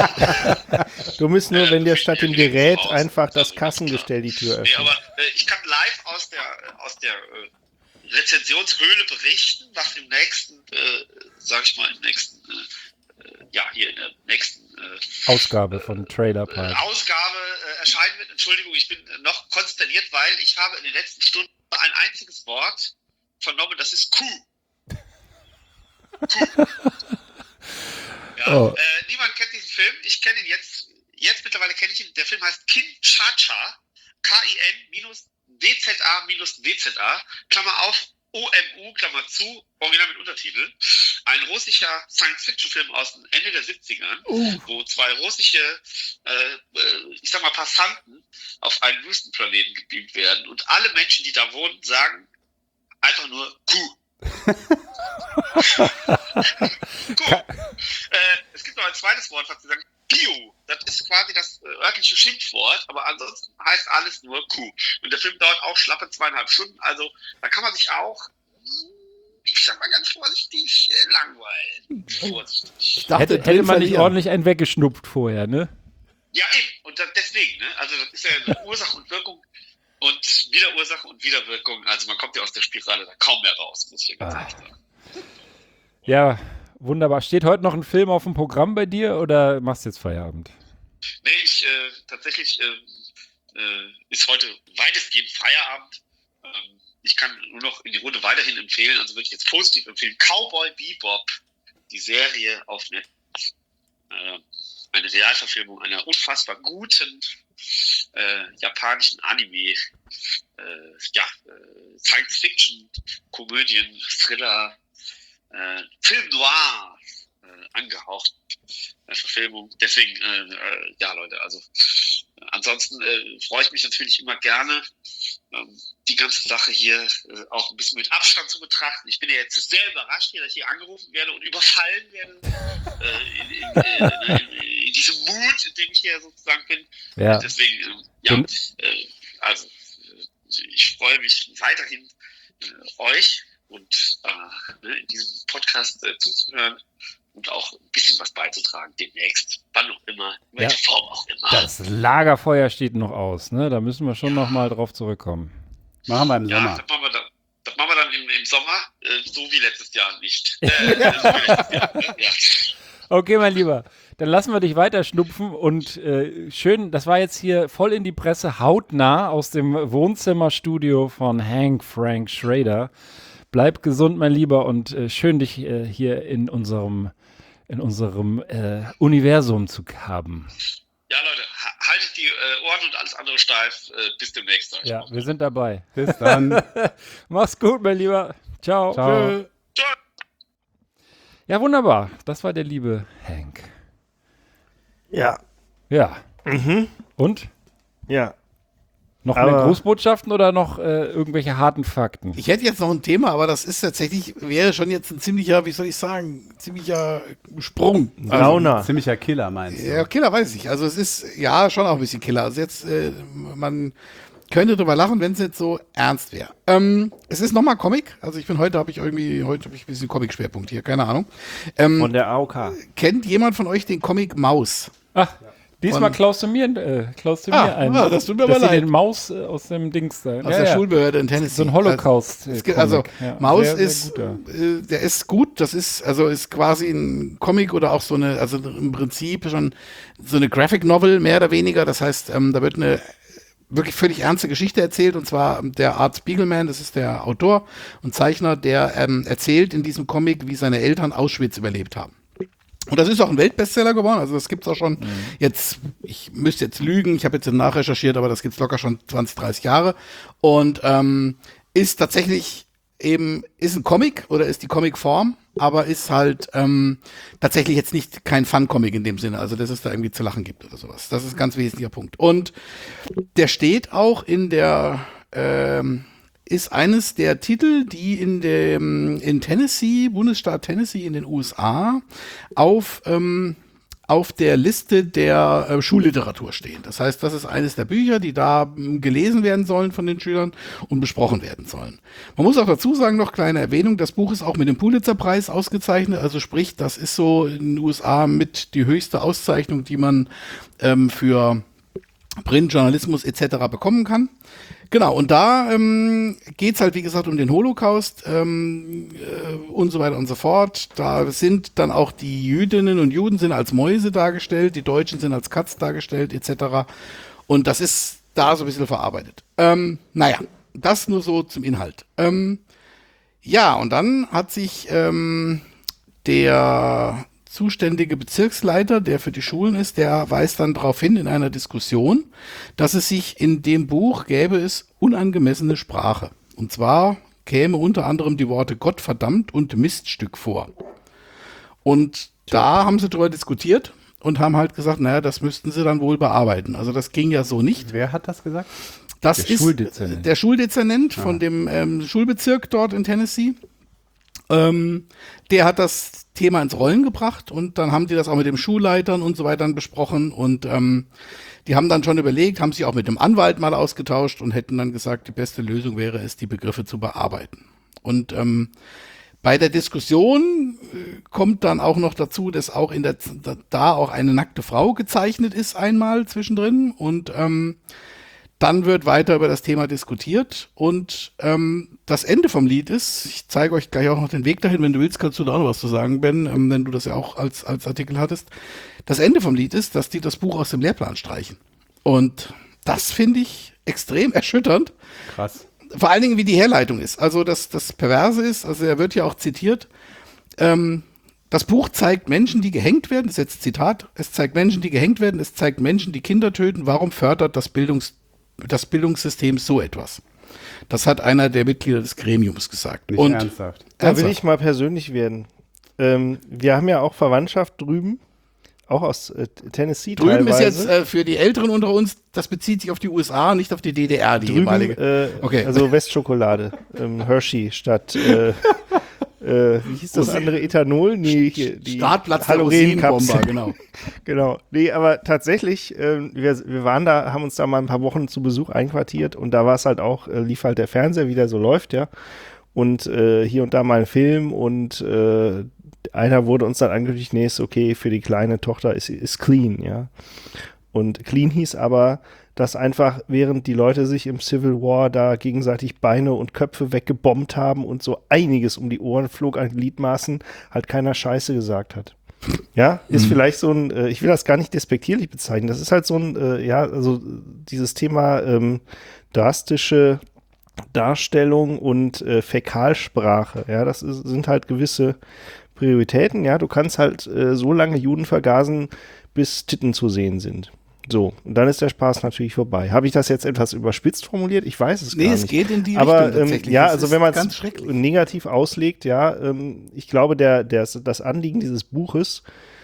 dumm ist nur, wenn dir statt dem Gerät einfach das Kassengestell die Tür Nee, öffnet. aber äh, ich kann live aus der, aus der äh, Rezensionshöhle berichten, was im nächsten, äh, sag ich mal, im nächsten, äh, ja, hier in der nächsten äh, Ausgabe von Trailer Park. Ausgabe äh, erscheinen wird. Entschuldigung, ich bin äh, noch konsterniert, weil ich habe in den letzten Stunden ein einziges Wort vernommen, das ist Kuh. Kuh. Ja, Oh. äh, niemand kennt diesen Film. Ich kenne ihn jetzt, jetzt mittlerweile kenne ich ihn. Der Film heißt Kinshasa, K I N D Z A D Z A, Klammer auf, O M U, Klammer zu, Original mit Untertitel. Ein russischer Science-Fiction-Film aus dem Ende der siebziger, Uh. wo zwei russische, äh, ich sag mal, Passanten auf einen Wüstenplaneten gebeamt werden. Und alle Menschen, die da wohnen, sagen einfach nur Kuh. Kuh. Äh, es gibt noch ein zweites Wort, was sie sagen, Bio. Das ist quasi das äh, örtliche Schimpfwort, aber ansonsten heißt alles nur Kuh. Und der Film dauert auch schlappe zweieinhalb Stunden, also da kann man sich auch, ich sag mal ganz vorsichtig, äh, langweilen. Vorsichtig. Hätte, hätte man nicht ordentlich einen weggeschnupft vorher, ne? Ja, eben. Und das, deswegen, ne? Also das ist ja eine Ursache und Wirkung und wieder Ursache und wieder Wirkung. Also man kommt ja aus der Spirale da kaum mehr raus, muss ich ja ganz ehrlich sagen. Ja, wunderbar. Steht heute noch ein Film auf dem Programm bei dir oder machst du jetzt Feierabend? Nee, ich äh, tatsächlich äh, äh, ist heute weitestgehend Feierabend. Ähm, ich kann nur noch in die Runde weiterhin empfehlen, also wirklich jetzt positiv empfehlen, Cowboy Bebop, die Serie auf Netflix. Äh, eine Realverfilmung einer unfassbar guten äh, japanischen Anime, äh, ja, äh, Science-Fiction, Komödien, Thriller, äh, Film Noir äh, angehaucht. Verfilmung. Deswegen, äh, äh, ja Leute, also äh, ansonsten äh, freue ich mich natürlich immer gerne, ähm, die ganze Sache hier äh, auch ein bisschen mit Abstand zu betrachten. Ich bin ja jetzt sehr überrascht hier, dass ich hier angerufen werde und überfallen werde äh, in, in, in, in, in diesem Mut, in dem ich hier sozusagen bin. Ja. Deswegen, äh, ja, äh, also äh, ich freue mich weiterhin äh, euch und äh, ne, in diesem Podcast äh, zuzuhören. Und auch ein bisschen was beizutragen demnächst, wann auch immer, in welcher Ja. Form auch immer. Das Lagerfeuer steht noch aus, ne? Da müssen wir schon noch mal drauf zurückkommen. Machen wir im Ja, Sommer. das machen wir dann, das machen wir dann im, im Sommer, äh, so wie letztes Jahr nicht. Äh, so wie letztes Jahr, ne? Ja. Okay, mein Lieber, dann lassen wir dich weiter schnupfen und äh, schön, das war jetzt hier voll in die Presse, hautnah aus dem Wohnzimmerstudio von Hank Frank Schrader. Bleib gesund, mein Lieber, und äh, schön, dich äh, hier in unserem, in unserem äh, Universum zu haben. Ja, Leute, ha haltet die äh, Ohren und alles andere steif. Äh, bis demnächst. Sag ich Ja, mal. wir sind dabei. Bis dann. Mach's gut, mein Lieber. Ciao. Ciao. Tschö. Ja, wunderbar. Das war der liebe Hank. Ja. Ja. Mhm. Und? Ja. Noch Aber- mehr Grußbotschaften oder noch äh, irgendwelche harten Fakten? Ich hätte jetzt noch ein Thema, aber das ist tatsächlich, wäre schon jetzt ein ziemlicher, wie soll ich sagen, ziemlicher Sprung. Gauner. Ziemlicher Killer, meinst du? Ja, Killer weiß ich. Also es ist ja schon auch ein bisschen Killer. Also jetzt, äh, man könnte drüber lachen, wenn es jetzt so ernst wäre. Ähm, es ist nochmal Comic. Also ich bin heute, habe ich irgendwie, heute habe ich ein bisschen Comic-Schwerpunkt hier, keine Ahnung. Ähm, Von der A O K. Kennt jemand von euch den Comic Maus? Ach, diesmal Von- klaust du mir, äh, klaust du Ah, mir ein. ah, das tut mir dass aber sie leid. den Maus äh, aus dem Dings da. Aus der Schulbehörde in Tennessee. So ein Holocaust. Also, äh, es gibt, also Comic. Ja, Maus sehr, sehr ist, guter. äh, der ist gut. Das ist also ist quasi ein Comic oder auch so eine, also im Prinzip schon so eine Graphic Novel mehr oder weniger. Das heißt, ähm, da wird eine wirklich völlig ernste Geschichte erzählt, und zwar ähm, der Art Spiegelman, das ist der Autor und Zeichner, der ähm, erzählt in diesem Comic, wie seine Eltern Auschwitz überlebt haben. Und das ist auch ein Weltbestseller geworden, also das gibt's auch schon jetzt, ich müsste jetzt lügen, ich habe jetzt nachrecherchiert, aber das gibt's locker schon zwanzig, dreißig Jahre und ähm, ist tatsächlich eben, ist ein Comic oder ist die Comicform, aber ist halt ähm, tatsächlich jetzt nicht kein Fun-Comic in dem Sinne, also dass es da irgendwie zu lachen gibt oder sowas. Das ist ein ganz wesentlicher Punkt. Und der steht auch in der, ähm, ist eines der Titel, die in dem in Tennessee, Bundesstaat Tennessee in den U S A auf ähm, auf der Liste der äh, Schulliteratur stehen. Das heißt, das ist eines der Bücher, die da ähm, gelesen werden sollen von den Schülern und besprochen werden sollen. Man muss auch dazu sagen, noch kleine Erwähnung, das Buch ist auch mit dem Pulitzer-Preis ausgezeichnet, also sprich, das ist so in den U S A mit die höchste Auszeichnung, die man ähm, für Printjournalismus et cetera bekommen kann. Genau, und da ähm, geht's halt, wie gesagt, um den Holocaust ähm, äh, und so weiter und so fort. Da sind dann auch die Jüdinnen und Juden sind als Mäuse dargestellt, die Deutschen sind als Katz dargestellt, et cetera. Und das ist da so ein bisschen verarbeitet. Ähm, naja, das nur so zum Inhalt. Ähm, ja, und dann hat sich ähm, der zuständige Bezirksleiter, der für die Schulen ist, der weist dann darauf hin in einer Diskussion, dass es sich in dem Buch gäbe es unangemessene Sprache. Und zwar käme unter anderem die Worte Gottverdammt und Miststück vor. Und da haben sie darüber diskutiert und haben halt gesagt, naja, das müssten sie dann wohl bearbeiten. Also das ging ja so nicht. Wer hat das gesagt? Das Der ist Schuldezernent. der Schuldezernent Ah. von dem ähm, Schulbezirk dort in Tennessee. Ähm, der hat das Thema ins Rollen gebracht und dann haben die das auch mit dem Schulleitern und so weiter besprochen und ähm, die haben dann schon überlegt, haben sich auch mit dem Anwalt mal ausgetauscht und hätten dann gesagt, die beste Lösung wäre es, die Begriffe zu bearbeiten. Und ähm, bei der Diskussion äh, kommt dann auch noch dazu, dass auch in der da auch eine nackte Frau gezeichnet ist einmal zwischendrin und ähm, dann wird weiter über das Thema diskutiert und ähm, das Ende vom Lied ist, ich zeige euch gleich auch noch den Weg dahin, wenn du willst, kannst du da auch noch was zu sagen, Ben, ähm, wenn du das ja auch als, als Artikel hattest. Das Ende vom Lied ist, dass die das Buch aus dem Lehrplan streichen. Und das finde ich extrem erschütternd. Krass. Vor allen Dingen, wie die Herleitung ist. Also das, das Perverse ist, also er wird ja auch zitiert, ähm, das Buch zeigt Menschen, die gehängt werden, das ist jetzt Zitat, es zeigt Menschen, die gehängt werden, es zeigt Menschen, die Kinder töten, warum fördert das Bildungs das Bildungssystem so etwas. Das hat einer der Mitglieder des Gremiums gesagt. Nicht Und ernsthaft. Da will ich mal persönlich werden. Ähm, wir haben ja auch Verwandtschaft drüben, auch aus äh, Tennessee Drüben teilweise. ist jetzt äh, für die Älteren unter uns, das bezieht sich auf die U S A, nicht auf die D D R, die drüben, jeweilige. äh, Okay. Also Westschokolade, ähm, Hershey statt, äh, äh, wie hieß das Rosin- andere, Ethanol? Nee, hier, die Startplatz der Halorenkapsel. Rosinenbomber, genau. Genau. Nee, aber tatsächlich, ähm, wir, wir waren da, haben uns da mal ein paar Wochen zu Besuch einquartiert und da war es halt auch, äh, lief halt der Fernseher, wie der so läuft, ja. Und äh, hier und da mal ein Film und äh, einer wurde uns dann angekündigt, nee, ist okay, für die kleine Tochter ist, ist clean, ja. Und clean hieß aber, dass einfach, während die Leute sich im Civil War da gegenseitig Beine und Köpfe weggebombt haben und so einiges um die Ohren flog an Gliedmaßen, halt keiner Scheiße gesagt hat. Ja, ist Mhm. vielleicht so ein, äh, ich will das gar nicht despektierlich bezeichnen, das ist halt so ein, äh, ja, also dieses Thema ähm, drastische Darstellung und äh, Fäkalsprache, ja, das ist, sind halt gewisse Prioritäten, ja, du kannst halt äh, so lange Juden vergasen, bis Titten zu sehen sind. So, und dann ist der Spaß natürlich vorbei. Habe ich das jetzt etwas überspitzt formuliert? Ich weiß es Nee, gar es nicht. geht in die Aber, Richtung tatsächlich. Ähm, ja, Das also ist wenn man ganz es schrecklich. negativ auslegt, ja, ähm, ich glaube, der, der, das Anliegen dieses Buches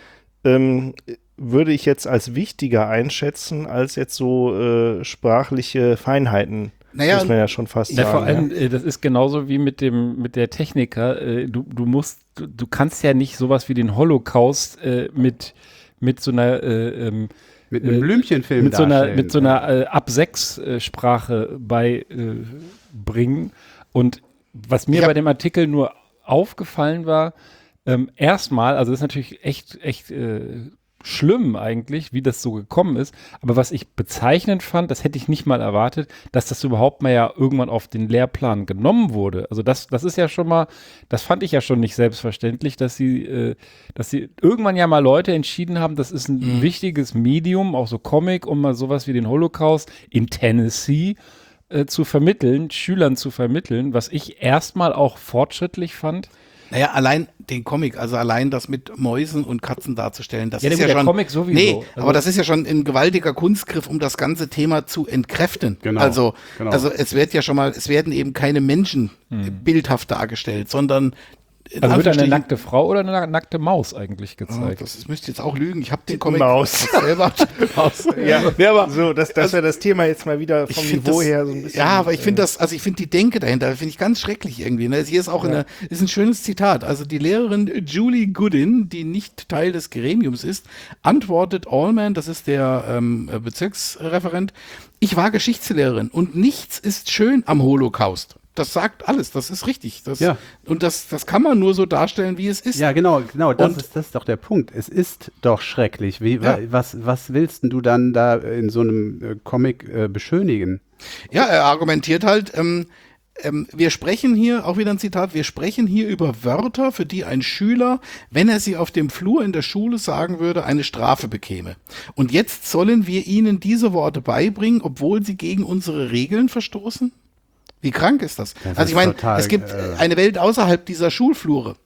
ähm, würde ich jetzt als wichtiger einschätzen, als jetzt so äh, sprachliche Feinheiten. Naja, muss man ja schon fast Ja, sagen. vor allem, ja. äh, das ist genauso wie mit dem, mit der Techniker. Äh, du, du musst, du, du kannst ja nicht sowas wie den Holocaust äh, mit, mit so einer äh, ähm, Mit einem Blümchenfilm mit so einer, darstellen. mit so einer äh, ab sechs äh, Sprache beibringen. Äh, bringen. Und was mir Ich hab- bei dem Artikel nur aufgefallen war, ähm, erstmal, also das ist natürlich echt, echt äh, schlimm eigentlich, wie das so gekommen ist. Aber was ich bezeichnend fand, das hätte ich nicht mal erwartet, dass das überhaupt mal ja irgendwann auf den Lehrplan genommen wurde. Also das, das ist ja schon mal, das fand ich ja schon nicht selbstverständlich, dass sie, äh, dass sie irgendwann ja mal Leute entschieden haben, das ist ein Mhm. wichtiges Medium, auch so Comic, um mal sowas wie den Holocaust in Tennessee äh, zu vermitteln, Schülern zu vermitteln, was ich erstmal auch fortschrittlich fand. Naja, allein den Comic, also allein das mit Mäusen und Katzen darzustellen, das Ja, ist der- ja der schon. Comic sowieso. Nee, Also- aber das ist ja schon ein gewaltiger Kunstgriff, um das ganze Thema zu entkräften. Genau, Also, genau. also es wird ja schon mal, es werden eben keine Menschen Hm. bildhaft dargestellt, sondern in Also wird eine Anführungsstrichen- nackte Frau oder eine nackte Maus eigentlich Ah, gezeigt? das ist, müsste jetzt auch lügen. Ich habe den Comic Maus. selber. Maus. Ja, Nee, aber so, das, das wäre das Thema jetzt mal wieder ich vom find Niveau das, her so ein bisschen. Ja, aber ich finde äh, das, also ich finde die Denke dahinter, finde ich ganz schrecklich irgendwie. Ne? Hier ist auch Ja. eine, ist ein schönes Zitat. Also die Lehrerin Julie Goodin, die nicht Teil des Gremiums ist, antwortet Allman, das ist der ähm, Bezirksreferent, ich war Geschichtslehrerin und nichts ist schön am Holocaust. Das sagt alles, das ist richtig. Das, Ja. Und das, das kann man nur so darstellen, wie es ist. Ja, genau, genau, das Und- ist, das ist doch der Punkt. Es ist doch schrecklich. Wie, Ja. was, was willst denn du dann da in so einem äh, Comic äh, beschönigen? Ja, er argumentiert halt, ähm, ähm, wir sprechen hier, auch wieder ein Zitat, wir sprechen hier über Wörter, für die ein Schüler, wenn er sie auf dem Flur in der Schule sagen würde, eine Strafe bekäme. Und jetzt sollen wir ihnen diese Worte beibringen, obwohl sie gegen unsere Regeln verstoßen? Wie krank ist das? Das also ist ich meine, total, es gibt äh, eine Welt außerhalb dieser Schulflure.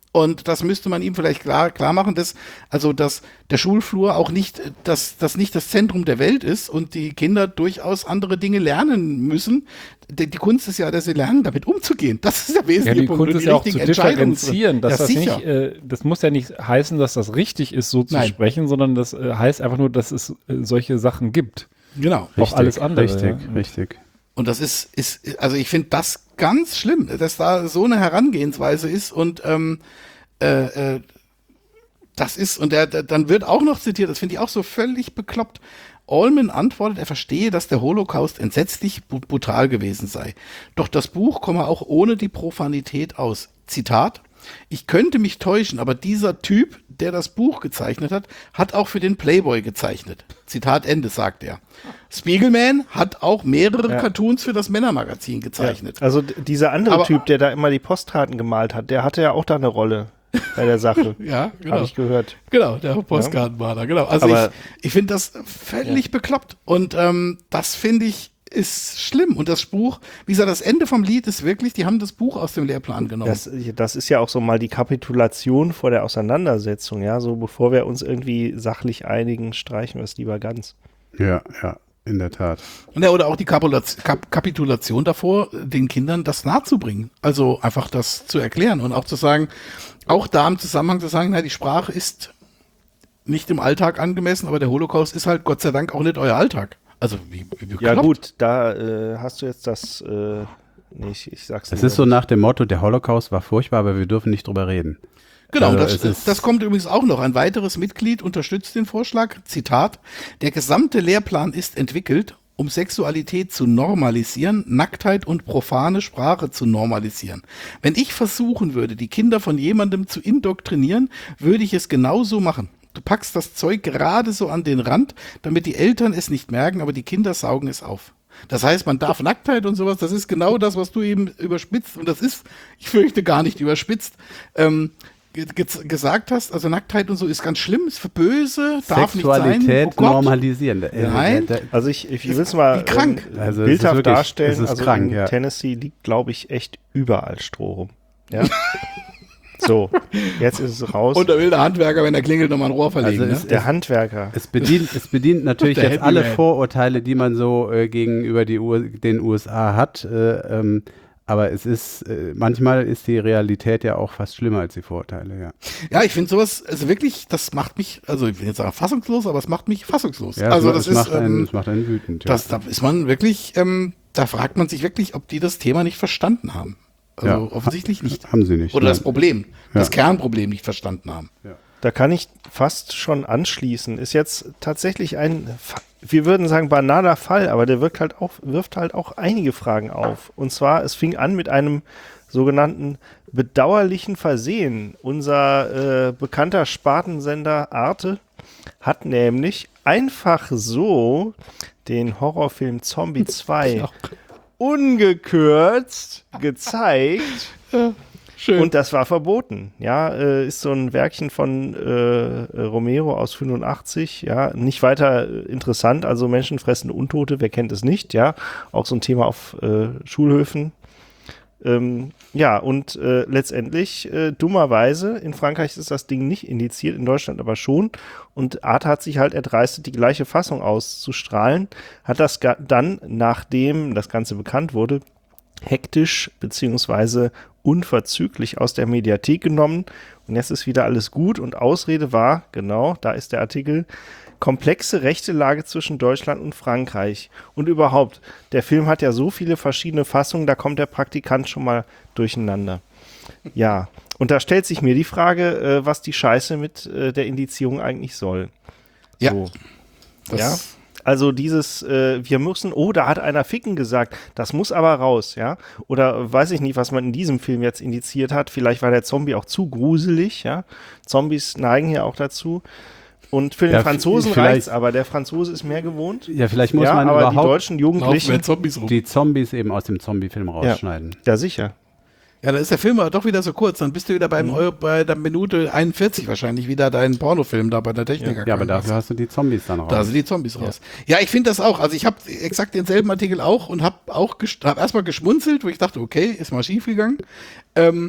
Und das müsste man ihm vielleicht klar, klar machen, dass, also, dass der Schulflur auch nicht, dass das nicht das Zentrum der Welt ist und die Kinder durchaus andere Dinge lernen müssen. Die, die Kunst ist ja, dass sie lernen, damit umzugehen. Das ist der Ja, wesentliche die Punkt. Kunst Und ist die ja auch zu richtigen Entscheidungen differenzieren. Dass Ja, das, sicher. nicht, äh, das muss ja nicht heißen, dass das richtig ist, so zu Nein. sprechen, sondern das äh, heißt einfach nur, dass es äh, solche Sachen gibt. Genau. Auch alles andere. Richtig, ja. richtig. Und das ist, ist, also ich finde das ganz schlimm, dass da so eine Herangehensweise ist und ähm, äh, äh, das ist, und der, der, dann wird auch noch zitiert, das finde ich auch so völlig bekloppt. Allman antwortet, er verstehe, dass der Holocaust entsetzlich bu- brutal gewesen sei. Doch das Buch komme auch ohne die Profanität aus. Zitat: Ich könnte mich täuschen, aber dieser Typ, der das Buch gezeichnet hat, hat auch für den Playboy gezeichnet. Zitat Ende, sagt er. Spiegelman hat auch mehrere Ja. Cartoons für das Männermagazin gezeichnet. Ja, also d- dieser andere Aber- Typ, der da immer die Postkarten gemalt hat, der hatte ja auch da eine Rolle bei der Sache. Ja, genau. Habe ich gehört. Genau, der Postkartenmaler, genau. Also Aber- ich, ich finde das völlig Ja. bekloppt. Und ähm, das finde ich ist schlimm. Und das Buch, wie gesagt, das Ende vom Lied ist wirklich, die haben das Buch aus dem Lehrplan genommen. Das, das ist ja auch so mal die Kapitulation vor der Auseinandersetzung, ja. So bevor wir uns irgendwie sachlich einigen, streichen wir es lieber ganz. Ja, ja, in der Tat. Ja, oder auch die Kapulaz- Kap Kapitulation davor, den Kindern das nahezubringen. Also einfach das zu erklären und auch zu sagen, auch da im Zusammenhang zu sagen, na, die Sprache ist nicht im Alltag angemessen, aber der Holocaust ist halt Gott sei Dank auch nicht euer Alltag. Also wie, wie Ja bekloppt. gut, da äh, hast du jetzt das, äh, nee, ich, ich sag's Es lieber ist so nicht. nach dem Motto, der Holocaust war furchtbar, aber wir dürfen nicht drüber reden. Genau, Also das, es ist- das kommt übrigens auch noch. Ein weiteres Mitglied unterstützt den Vorschlag. Zitat: Der gesamte Lehrplan ist entwickelt, um Sexualität zu normalisieren, Nacktheit und profane Sprache zu normalisieren. Wenn ich versuchen würde, die Kinder von jemandem zu indoktrinieren, würde ich es genauso machen. Du packst das Zeug gerade so an den Rand, damit die Eltern es nicht merken, aber die Kinder saugen es auf. Das heißt, man darf Nacktheit und sowas, das ist genau das, was du eben überspitzt, und das ist, ich fürchte, gar nicht überspitzt, ähm, ge ge gesagt hast. Also Nacktheit und so ist ganz schlimm, ist für böse, darf nicht sein. Sexualität Oh Gott. normalisieren. Äh, Nein. der- der- Also ich, ich will es mal Wie krank. ähm, Also es ist bildhaft wirklich- darstellen. es ist also krank, in ja. Tennessee liegt, glaube ich, echt überall Stroh rum. Ja? So, jetzt ist es raus. Und da will der Handwerker, wenn er klingelt, nochmal ein Rohr verlegen. Also ne? es- Der Handwerker. Es bedient, es bedient natürlich Der jetzt alle Handyman. Vorurteile, die man so äh, gegenüber die U den U S A hat. Äh, ähm, aber es ist, äh, manchmal ist die Realität ja auch fast schlimmer als die Vorurteile, ja. Ja, ich finde sowas, also wirklich, das macht mich, also ich will jetzt sagen fassungslos, aber es macht mich fassungslos. Ja, also es, das es, macht ist, einen, ähm, es macht einen wütend. Ja. das, da ist man wirklich, ähm, da fragt man sich wirklich, ob die das Thema nicht verstanden haben. Also Ja. offensichtlich nicht. Haben sie nicht. Oder das nein. Problem, das Ja. Kernproblem nicht verstanden haben. Da kann ich fast schon anschließen. Ist jetzt tatsächlich ein, Fa- wir würden sagen, banaler Fall, aber der wirkt halt auch, wirft halt auch einige Fragen auf. Und zwar, es fing an mit einem sogenannten bedauerlichen Versehen. Unser äh, bekannter Spartensender Arte hat nämlich einfach so den Horrorfilm Zombie zwei ungekürzt gezeigt. Schön. Und das war verboten. Ja, äh, ist so ein Werkchen von äh, Romero aus fünfundachtzig. Ja, nicht weiter äh, interessant. Also menschenfressende Untote, wer kennt es nicht? Ja, auch so ein Thema auf äh, Schulhöfen. Ähm, ja, und äh, letztendlich, äh, dummerweise, in Frankreich ist das Ding nicht indiziert, in Deutschland aber schon. Und Arte hat sich halt erdreistet, die gleiche Fassung auszustrahlen, hat das ga- dann, nachdem das Ganze bekannt wurde, hektisch beziehungsweise unverzüglich aus der Mediathek genommen. Und jetzt ist wieder alles gut. Und Ausrede war, genau, da ist der Artikel, komplexe rechte Lage zwischen Deutschland und Frankreich. Und überhaupt, der Film hat ja so viele verschiedene Fassungen, da kommt der Praktikant schon mal durcheinander. Ja, und da stellt sich mir die Frage, äh, was die Scheiße mit äh, der Indizierung eigentlich soll. Ja. So. Das- Ja. Also dieses, äh, wir müssen, oh, da hat einer Ficken gesagt, das muss aber raus, ja. Oder weiß ich nicht, was man in diesem Film jetzt indiziert hat. Vielleicht war der Zombie auch zu gruselig, ja. Zombies neigen ja auch dazu. Und für den Ja, Franzosen vielleicht- reicht's, aber der Franzose ist mehr gewohnt. Ja, vielleicht muss ja, man aber überhaupt die deutschen Jugendlichen, Laufen Zombies rum. die Zombies eben aus dem Zombie-Film rausschneiden. ja, sicher. Ja, dann ist der Film aber doch wieder so kurz. Dann bist du wieder beim Mhm. Eu- bei der Minute einundvierzig wahrscheinlich wieder deinen Pornofilm da bei der Techniker. Ja, aber dafür hast du die Zombies dann raus. Da sind die Zombies raus. Ja, ich finde das auch. Also ich habe exakt denselben Artikel auch und habe auch gest- hab erstmal geschmunzelt, wo ich dachte, okay, ist mal schief gegangen. Ähm,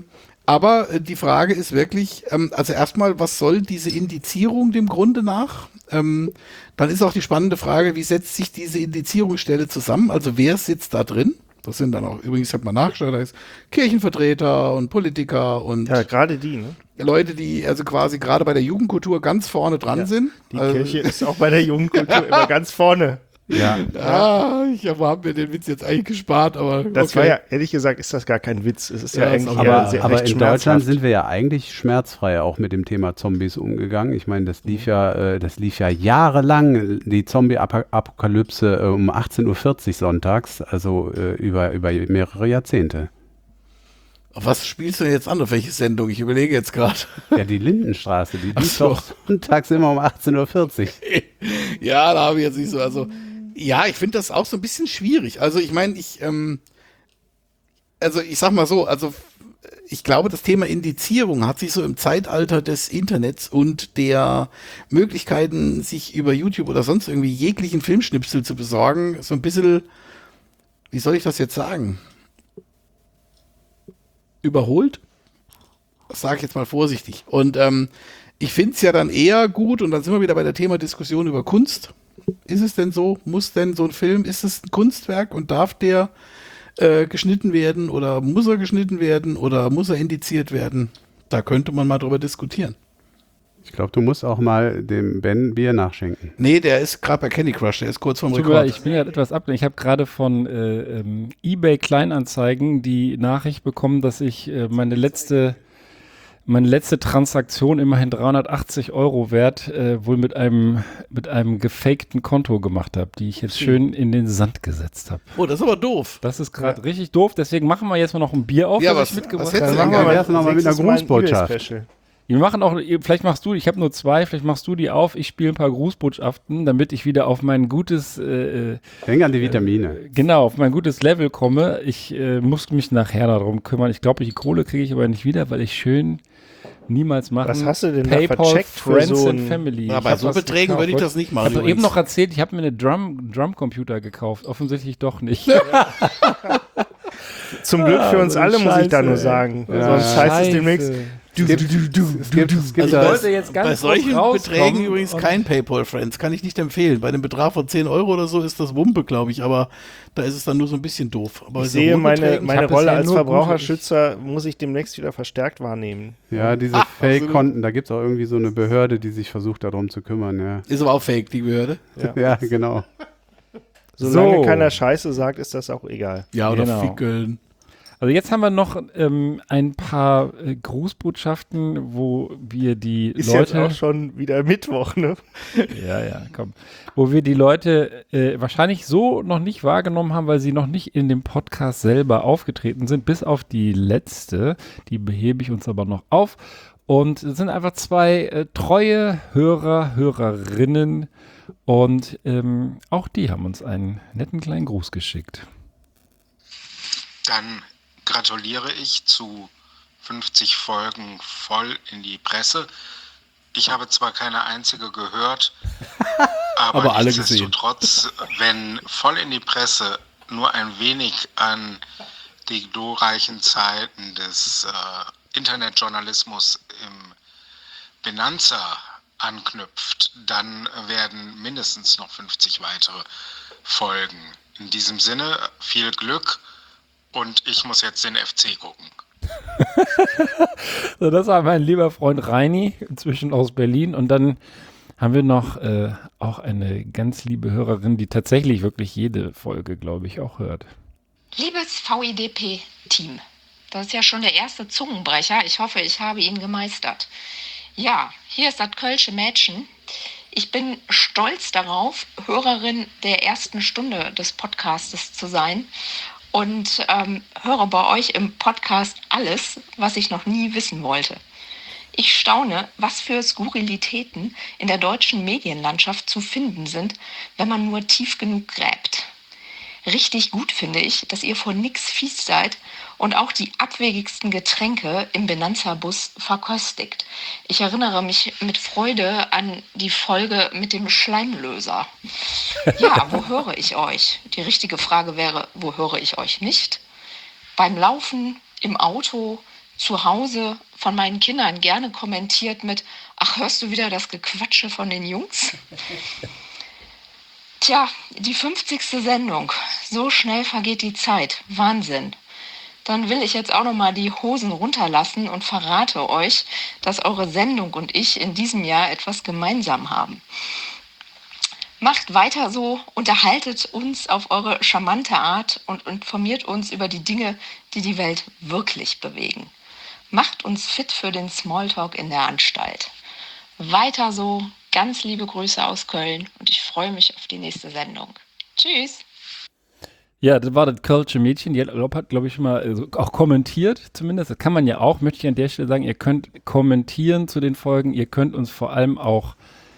Aber äh, die Frage ist wirklich, ähm, also erstmal, was soll diese Indizierung dem Grunde nach? Ähm, dann ist auch die spannende Frage, wie setzt sich diese Indizierungsstelle zusammen? Also wer sitzt da drin? Das sind dann auch, übrigens hat man nachgeschaut, da ist Kirchenvertreter und Politiker und Ja, gerade die, ne? Leute, die also quasi gerade bei der Jugendkultur ganz vorne dran Ja, sind. Die Also- Kirche ist auch bei der Jugendkultur immer ganz vorne. Ja. Ah, ich habe hab mir den Witz jetzt eigentlich gespart, aber Das okay. war ja, ehrlich gesagt, ist das gar kein Witz. Es ist ja, Ja, ist eigentlich auch- eher Aber, sehr, aber recht in Deutschland schmerzhaft. sind wir ja eigentlich schmerzfrei auch mit dem Thema Zombies umgegangen. Ich meine, das lief ja, äh, das lief ja jahrelang, die Zombie-Apokalypse äh, um achtzehn Uhr vierzig sonntags, also äh, über, über mehrere Jahrzehnte. Auf was spielst du denn jetzt an? Auf welche Sendung? Ich überlege jetzt gerade. Ja, die Lindenstraße, die Ach lief so. doch sonntags immer um achtzehn Uhr vierzig. Ja, da habe ich jetzt nicht so, also, ja, ich finde das auch so ein bisschen schwierig. Also, ich meine, ich, ähm, also, ich sag mal so, also, ich glaube, das Thema Indizierung hat sich so im Zeitalter des Internets und der Möglichkeiten, sich über YouTube oder sonst irgendwie jeglichen Filmschnipsel zu besorgen, so ein bisschen, wie soll ich das jetzt sagen? Überholt? Das sage ich jetzt mal vorsichtig. Und ähm, ich finde es ja dann eher gut, und dann sind wir wieder bei der Thema Diskussion über Kunst. Ist es denn so? Muss denn so ein Film, ist es ein Kunstwerk und darf der äh, geschnitten werden oder muss er geschnitten werden oder muss er indiziert werden? Da könnte man mal drüber diskutieren. Ich glaube, du musst auch mal dem Ben Bier nachschenken. Nee, der ist gerade bei Candy Crush, der ist kurz vorm Tut mir leid, Rekord. ich bin gerade etwas abgelenkt. Ich habe gerade von äh, ähm, eBay Kleinanzeigen die Nachricht bekommen, dass ich äh, meine letzte meine letzte Transaktion, immerhin dreihundertachtzig Euro wert, äh, wohl mit einem mit einem gefakten Konto gemacht habe, die ich jetzt schön in den Sand gesetzt habe. Oh, das ist aber doof. Das ist gerade richtig doof, deswegen machen wir jetzt mal noch ein Bier auf, Ja, das was- ich mitgebracht was hättest habe. du denn gerne? Erst noch mal mit einer Grußbotschaft. Wir machen auch, vielleicht machst du, ich habe nur zwei, vielleicht machst du die auf, ich spiele ein paar Grußbotschaften, damit ich wieder auf mein gutes äh, Denk an die Vitamine. Äh, genau, auf mein gutes Level komme. Ich äh, muss mich nachher darum kümmern. Ich glaube, die Kohle kriege ich aber nicht wieder, weil ich schön niemals machen. Was hast du denn da PayPal, vercheckt für Friends so and ein- Family. Ja, Ich bei hab so was Beträgen gekauft. würde ich das nicht machen Ich habe eben übrigens. noch erzählt, ich habe mir eine Drum, Drumcomputer gekauft. Offensichtlich doch nicht. Zum Glück für Ah, uns so alle, muss ich da Scheiße, nur ey. sagen. Ja, Sonst heißt es Scheiße. demnächst, du, gibt- du, du, du, es gibt- du. es gibt Also da- bei, wollte jetzt ganz bei groß solchen rauskommen Beträgen übrigens und- kein PayPal Friends, kann ich nicht empfehlen. Bei einem Betrag von zehn Euro oder so ist das Wumpe, glaube ich, aber da ist es dann nur so ein bisschen doof. Aber Ich so sehe hohen meine, Beträgen- meine hab Rolle bisher als nur Verbraucherschützer, muss ich demnächst wieder verstärkt wahrnehmen. Ja, diese Ah, Fake-Konten, da gibt es auch irgendwie so eine Behörde, die sich versucht, darum zu kümmern. Ja, Ist aber auch fake, die Behörde. Ja. ja genau. Solange So. keiner Scheiße sagt, ist das auch egal. Ja, oder Genau. fickeln. Also jetzt haben wir noch ähm, ein paar äh, Grußbotschaften, wo wir die Ist jetzt Leute... auch schon wieder Mittwoch, ne? Ja, ja, komm. Wo wir die Leute äh, wahrscheinlich so noch nicht wahrgenommen haben, weil sie noch nicht in dem Podcast selber aufgetreten sind, bis auf die letzte. Die behebe ich uns aber noch auf. Und es sind einfach zwei äh, treue Hörer, Hörerinnen. Und ähm, auch die haben uns einen netten kleinen Gruß geschickt. Dann gratuliere ich zu fünfzig Folgen voll in die Presse. Ich habe zwar keine einzige gehört, aber, Aber alle nichtsdestotrotz, wenn voll in die Presse nur ein wenig an die glorreichen Zeiten des äh, Internetjournalismus im Benanza anknüpft, dann werden mindestens noch fünfzig weitere Folgen. In diesem Sinne viel Glück und ich muss jetzt den F C gucken. So, das war mein lieber Freund Reini, inzwischen aus Berlin. Und dann haben wir noch äh, auch eine ganz liebe Hörerin, die tatsächlich wirklich jede Folge, glaube ich, auch hört. Liebes V I D P-Team, das ist ja schon der erste Zungenbrecher. Ich hoffe, ich habe ihn gemeistert. Ja, hier ist das Kölsche Mädchen. Ich bin stolz darauf, Hörerin der ersten Stunde des Podcastes zu sein und ähm, höre bei euch im Podcast alles, was ich noch nie wissen wollte. Ich staune, was für Skurrilitäten in der deutschen Medienlandschaft zu finden sind, wenn man nur tief genug gräbt. Richtig gut finde ich, dass ihr vor nix fies seid und auch die abwegigsten Getränke im Benanza-Bus verköstigt. Ich erinnere mich mit Freude an die Folge mit dem Schleimlöser. Ja, wo höre ich euch? Die richtige Frage wäre, wo höre ich euch nicht? Beim Laufen, im Auto, zu Hause von meinen Kindern gerne kommentiert mit: Ach, hörst du wieder das Gequatsche von den Jungs? Tja, die fünfzigste Sendung. So schnell vergeht die Zeit. Wahnsinn. Dann will ich jetzt auch noch mal die Hosen runterlassen und verrate euch, dass eure Sendung und ich in diesem Jahr etwas gemeinsam haben. Macht weiter so, unterhaltet uns auf eure charmante Art und informiert uns über die Dinge, die die Welt wirklich bewegen. Macht uns fit für den Smalltalk in der Anstalt. Weiter so, ganz liebe Grüße aus Köln und ich freue mich auf die nächste Sendung. Tschüss! Ja, das war das Kölsche Mädchen, die hat, hat glaube ich, schon mal also auch kommentiert zumindest. Das kann man ja auch, möchte ich an der Stelle sagen, ihr könnt kommentieren zu den Folgen, ihr könnt uns vor allem auch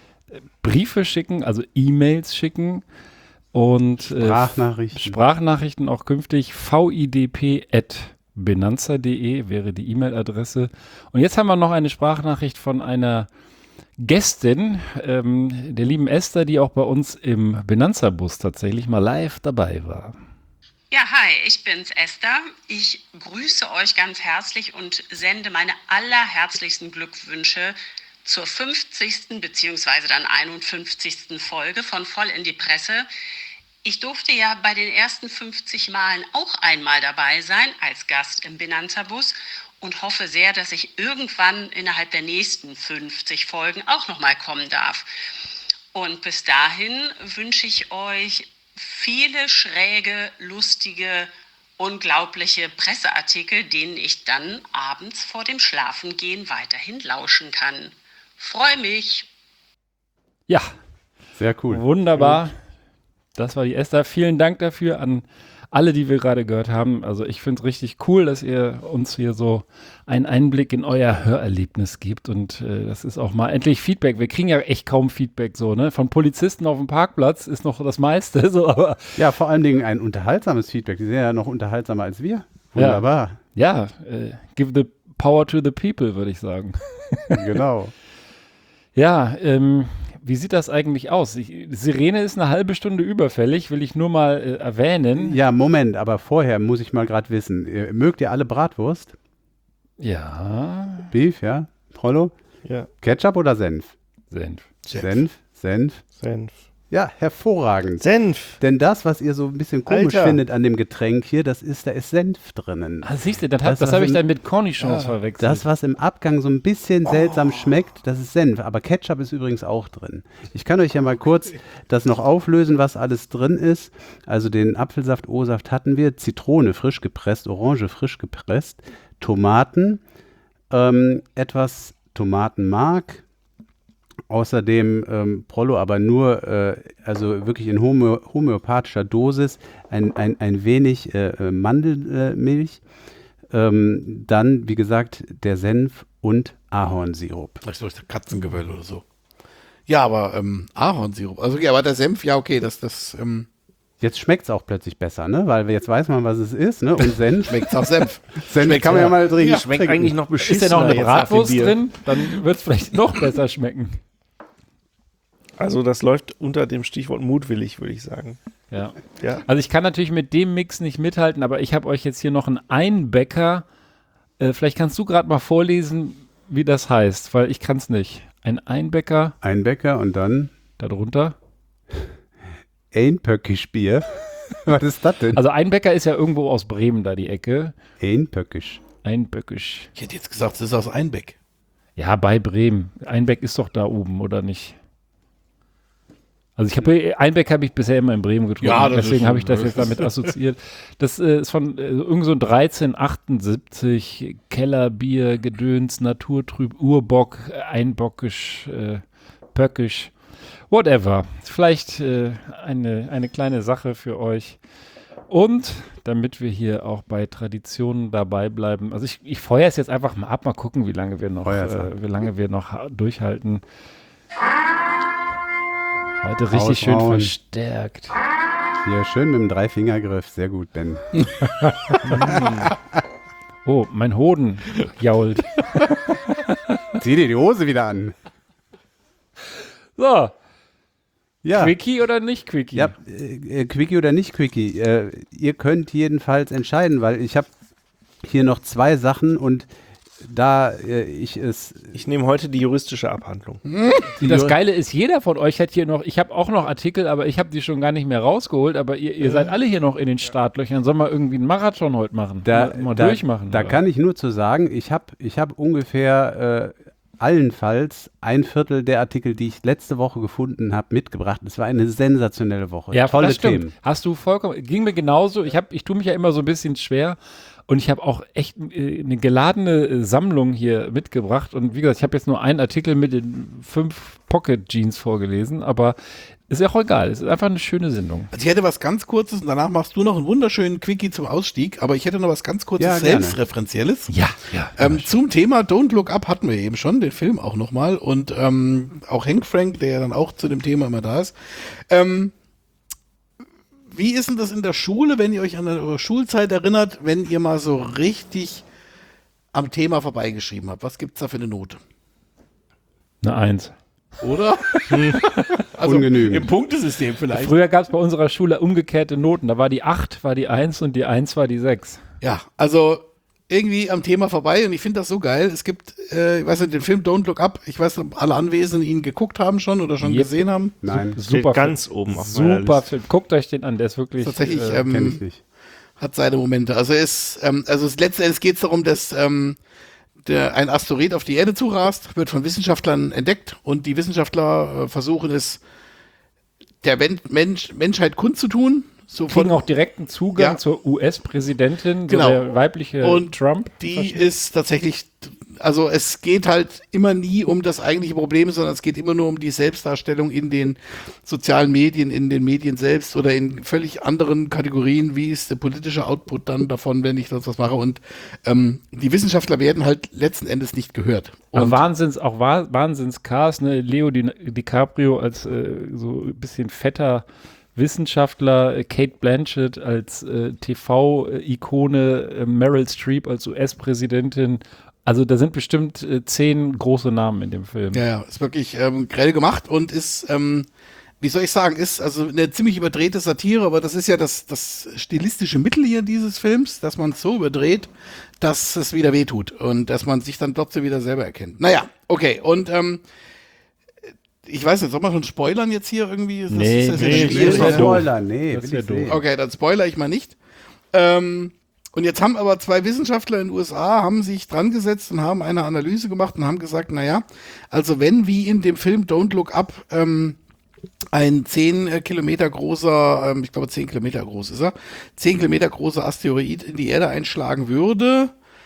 Briefe schicken, also E-Mails schicken und Sprachnachrichten. Äh, Sprachnachrichten auch künftig. v i d p at benanza punkt de wäre die E-Mail-Adresse. Und jetzt haben wir noch eine Sprachnachricht von einer Gästin, ähm, der lieben Esther, die auch bei uns im Benanza-Bus tatsächlich mal live dabei war. Ja, hi, ich bin's, Esther. Ich grüße euch ganz herzlich und sende meine allerherzlichsten Glückwünsche zur fünfzigsten beziehungsweise dann einundfünfzigsten Folge von Voll in die Presse. Ich durfte ja bei den ersten fünfzig Malen auch einmal dabei sein als Gast im Benanza-Bus und hoffe sehr, dass ich irgendwann innerhalb der nächsten fünfzig Folgen auch nochmal kommen darf. Und bis dahin wünsche ich euch viele schräge, lustige, unglaubliche Presseartikel, denen ich dann abends vor dem Schlafengehen weiterhin lauschen kann. Freue mich. Ja. Sehr cool. Wunderbar. Das war die Esther. Vielen Dank dafür an alle, die wir gerade gehört haben. Also ich finde es richtig cool, dass ihr uns hier so einen Einblick in euer Hörerlebnis gibt. Und äh, das ist auch mal endlich Feedback. Wir kriegen ja echt kaum Feedback so, ne? Von Polizisten auf dem Parkplatz ist noch das meiste. So, aber ja, vor allen Dingen ein unterhaltsames Feedback. Die sind ja noch unterhaltsamer als wir. Wunderbar. Ja, ja äh, give the power to the people, würde ich sagen. Genau. Ja, ähm, wie sieht das eigentlich aus? Ich, Sirene ist eine halbe Stunde überfällig, will ich nur mal äh, erwähnen. Ja, Moment, aber vorher muss ich mal gerade wissen. Äh, mögt ihr alle Bratwurst? Ja. Beef, ja? Prollo? Ja. Ketchup oder Senf? Senf. Senf. Senf. Senf. Ja, hervorragend. Senf. Denn das, was ihr so ein bisschen komisch Alter. findet an dem Getränk hier, das ist, da ist Senf drinnen. Ah, siehst du, das, das, das habe ich dann mit Cornichons ja. verwechselt. Das, was im Abgang so ein bisschen seltsam oh. schmeckt, das ist Senf. Aber Ketchup ist übrigens auch drin. Ich kann euch ja mal kurz das noch auflösen, was alles drin ist. Also den Apfelsaft, O-Saft hatten wir, Zitrone frisch gepresst, Orange frisch gepresst, Tomaten, ähm, etwas Tomatenmark, außerdem ähm, Prollo, aber nur, äh, also wirklich in homö homöopathischer Dosis, ein, ein, ein wenig äh, Mandelmilch, äh, ähm, dann, wie gesagt, der Senf und Ahornsirup. Vielleicht durch Katzengewöll oder so. Ja, aber ähm, Ahornsirup, also ja, aber der Senf, ja okay, das, das, ähm Jetzt schmeckt es auch plötzlich besser, ne? Weil jetzt weiß man, was es ist, ne? Und Senf. Schmeckt auch Senf. Senf Schmeckt kann man ja mal trinken. Ja, schmeckt eigentlich noch beschissener. Ist ja noch eine jetzt Bratwurst nach dem Bier. drin? Dann wird es vielleicht noch besser schmecken. Also das läuft unter dem Stichwort mutwillig, würde ich sagen. Ja. Ja. Also ich kann natürlich mit dem Mix nicht mithalten, aber ich habe euch jetzt hier noch einen Einbäcker. Äh, vielleicht kannst du gerade mal vorlesen, wie das heißt, weil ich kann es nicht. Ein Einbäcker. Einbäcker und dann? Darunter? Einpöckisch Bier. Was ist das denn? Also Einbäcker ist ja irgendwo aus Bremen da die Ecke. Einpöckisch. Einböckisch. Ich hätte jetzt gesagt, es ist aus Einbeck. Ja, bei Bremen. Einbeck ist doch da oben, oder nicht? Also ich habe Einbeck habe ich bisher immer in Bremen getrunken, Ja, das deswegen ist- habe ich das jetzt damit assoziiert. Das äh, ist von äh, irgend so ein dreizehnhundertachtundsiebzig Kellerbier, Gedöns, Naturtrüb, Urbock, Einbockisch, äh, Pöckisch, whatever. Vielleicht äh, eine, eine kleine Sache für euch. Und damit wir hier auch bei Traditionen dabei bleiben, also ich, ich feuere es jetzt einfach mal ab, mal gucken, wie lange wir noch, Feuer's ab. äh, wie lange wir noch ha- durchhalten. Heute richtig schön Raushauen. verstärkt. Hier, schön mit dem Dreifingergriff. Sehr gut, Ben. Oh, mein Hoden jault. Zieh dir die Hose wieder an. So. Ja. Quickie oder nicht Quickie? Ja, äh, Quickie oder nicht Quickie. Äh, ihr könnt jedenfalls entscheiden, weil ich habe hier noch zwei Sachen und da äh, ich es... Ich nehme heute die juristische Abhandlung. Das Geile ist, jeder von euch hat hier noch, ich habe auch noch Artikel, aber ich habe die schon gar nicht mehr rausgeholt, aber ihr, ihr seid alle hier noch in den Startlöchern. Sollen wir irgendwie einen Marathon heute machen? Da, mal mal da, durchmachen. Da oder? kann ich nur zu sagen, ich habe ich hab ungefähr äh, allenfalls ein Viertel der Artikel, die ich letzte Woche gefunden habe, mitgebracht. Es war eine sensationelle Woche. Ja, tolle das stimmt. Themen. Hast du vollkommen, ging mir genauso. Ich, hab, ich tue mich ja immer so ein bisschen schwer und ich habe auch echt äh, eine geladene äh, Sammlung hier mitgebracht und wie gesagt, ich habe jetzt nur einen Artikel mit den fünf Pocket Jeans vorgelesen, aber ist ja auch egal. Es ist einfach eine schöne Sendung. Also ich hätte was ganz Kurzes und danach machst du noch einen wunderschönen Quickie zum Ausstieg, aber ich hätte noch was ganz Kurzes, Ja, gerne. Selbstreferenzielles. Ja, ja. Ähm, zum Thema Don't Look Up hatten wir eben schon, den Film auch nochmal und ähm, auch Hank Frank, der ja dann auch zu dem Thema immer da ist. Ähm, wie ist denn das in der Schule, wenn ihr euch an eure Schulzeit erinnert, wenn ihr mal so richtig am Thema vorbeigeschrieben habt? Was gibt's da für eine Note? Eine Eins. Oder? Also ungenügend. Im Punktesystem vielleicht. Früher gab es bei unserer Schule umgekehrte Noten. Da war die acht, war die eins und die eins war die sechs. Ja, also irgendwie am Thema vorbei und ich finde das so geil. Es gibt, äh, ich weiß nicht, den Film Don't Look Up. Ich weiß nicht, ob alle Anwesenden ihn geguckt haben schon oder schon Yep. gesehen haben. Nein. Super ganz Film. oben auf meiner Super Liste. Film. Guckt euch den an, der ist wirklich. Tatsächlich, äh, ähm, Kenn ich nicht. hat seine Momente. Also es, ähm, also es, letzten Endes geht es darum, dass ähm, der, ein Asteroid auf die Erde zurast, wird von Wissenschaftlern entdeckt und die Wissenschaftler äh, versuchen es der Men Mensch, Menschheit kundzutun. So kriegen von, auch direkten Zugang Ja. zur U S-Präsidentin, Genau. so der weibliche Und Trump. die ist tatsächlich, also es geht halt immer nie um das eigentliche Problem, sondern es geht immer nur um die Selbstdarstellung in den sozialen Medien, in den Medien selbst oder in völlig anderen Kategorien. Wie ist der politische Output dann davon, wenn ich das was mache? Und ähm, die Wissenschaftler werden halt letzten Endes nicht gehört. Aber Und Wahnsinns, auch Wa- Wahnsinns-Cast, ne? Leo Di DiCaprio als äh, so ein bisschen fetter Wissenschaftler, äh, Kate Blanchett als äh, T V-Ikone, äh, Meryl Streep als U S-Präsidentin. Also da sind bestimmt äh, zehn große Namen in dem Film. ja, ja, ist wirklich ähm, grell gemacht und ist, ähm, wie soll ich sagen, ist also eine ziemlich überdrehte Satire, aber das ist ja das, das stilistische Mittel hier dieses Films, dass man es so überdreht, dass es wieder wehtut und dass man sich dann trotzdem wieder selber erkennt. Naja, okay, und ähm, ich weiß nicht, soll man schon spoilern jetzt hier irgendwie? Das Nee, ist, das ist nee, ja nee, schwierig. das ist ja doof. Spoiler, nee, Das ist will ja ich doof. sehen. Okay, dann spoiler ich mal nicht. Ähm, und jetzt haben aber zwei Wissenschaftler in den U S A haben sich dran gesetzt und haben eine Analyse gemacht und haben gesagt, naja, also wenn wie in dem Film Don't Look Up ähm, ein zehn Kilometer großer, ähm, ich glaube zehn Kilometer groß ist er, zehn Kilometer großer Asteroid in die Erde einschlagen würde,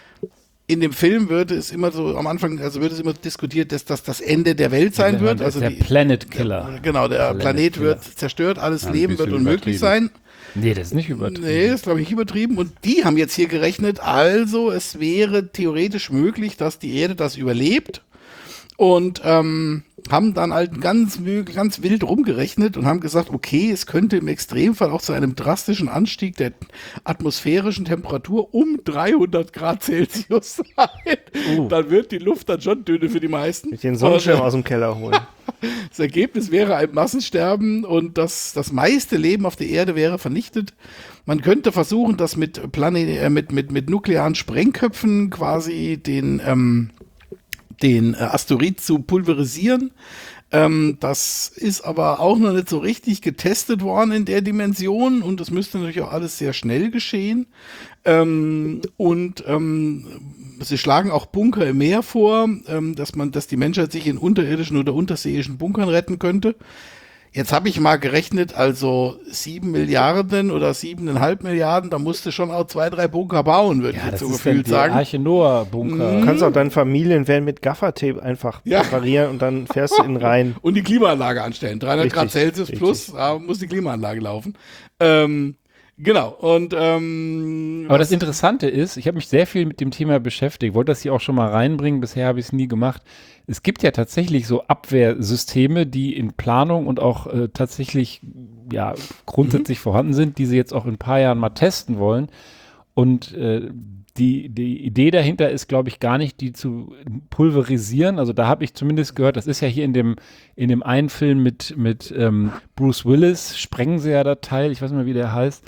in dem Film würde es immer so am Anfang, also wird es immer diskutiert, dass das das Ende der Welt sein wird. Also der die, Planet Killer. der, genau, der Planet Planet, Killer. wird zerstört, alles Ja, ein Leben wird bisschen unmöglich übertrieben. sein. Nee, das ist nicht übertrieben. Nee, das ist, glaube ich, übertrieben. Und die haben jetzt hier gerechnet, also es wäre theoretisch möglich, dass die Erde das überlebt. Und ähm, haben dann halt ganz, mö- ganz wild rumgerechnet und haben gesagt, okay, es könnte im Extremfall auch zu einem drastischen Anstieg der atmosphärischen Temperatur um dreihundert Grad Celsius sein. Uh. Dann wird die Luft dann schon dünne für die meisten. Mit den Sonnenschirm Und, äh, aus dem Keller holen. Das Ergebnis wäre ein Massensterben und das, das meiste Leben auf der Erde wäre vernichtet. Man könnte versuchen, das mit, Plane äh, mit, mit, mit nuklearen Sprengköpfen quasi den, ähm, den äh, Asteroid zu pulverisieren. Ähm, das ist aber auch noch nicht so richtig getestet worden in der Dimension und das müsste natürlich auch alles sehr schnell geschehen. Ähm, und ähm, sie schlagen auch Bunker im Meer vor, ähm, dass man, dass die Menschheit sich in unterirdischen oder unterseeischen Bunkern retten könnte. Jetzt habe ich mal gerechnet, also sieben Milliarden oder siebeneinhalb Milliarden, da musst du schon auch zwei, drei Bunker bauen, würde ich jetzt so gefühlt sagen. Arche Noah-Bunker. Du kannst auch deine Familienvan mit Gaffertape einfach Ja. präparieren und dann fährst du in rein. Und die Klimaanlage anstellen. dreihundert Grad Richtig, Celsius plus, da muss die Klimaanlage laufen. Ähm, genau. Und ähm, Aber das Interessante ist, ich habe mich sehr viel mit dem Thema beschäftigt, wollte das hier auch schon mal reinbringen, bisher habe ich es nie gemacht. Es gibt ja tatsächlich so Abwehrsysteme, die in Planung und auch äh, tatsächlich ja, grundsätzlich mhm. vorhanden sind, die sie jetzt auch in ein paar Jahren mal testen wollen. Und äh, die, die Idee dahinter ist, glaube ich, gar nicht, die zu pulverisieren. Also da habe ich zumindest gehört, das ist ja hier in dem, in dem einen Film mit, mit ähm, Bruce Willis, sprengen sie ja das Teil, ich weiß nicht mehr, wie der heißt.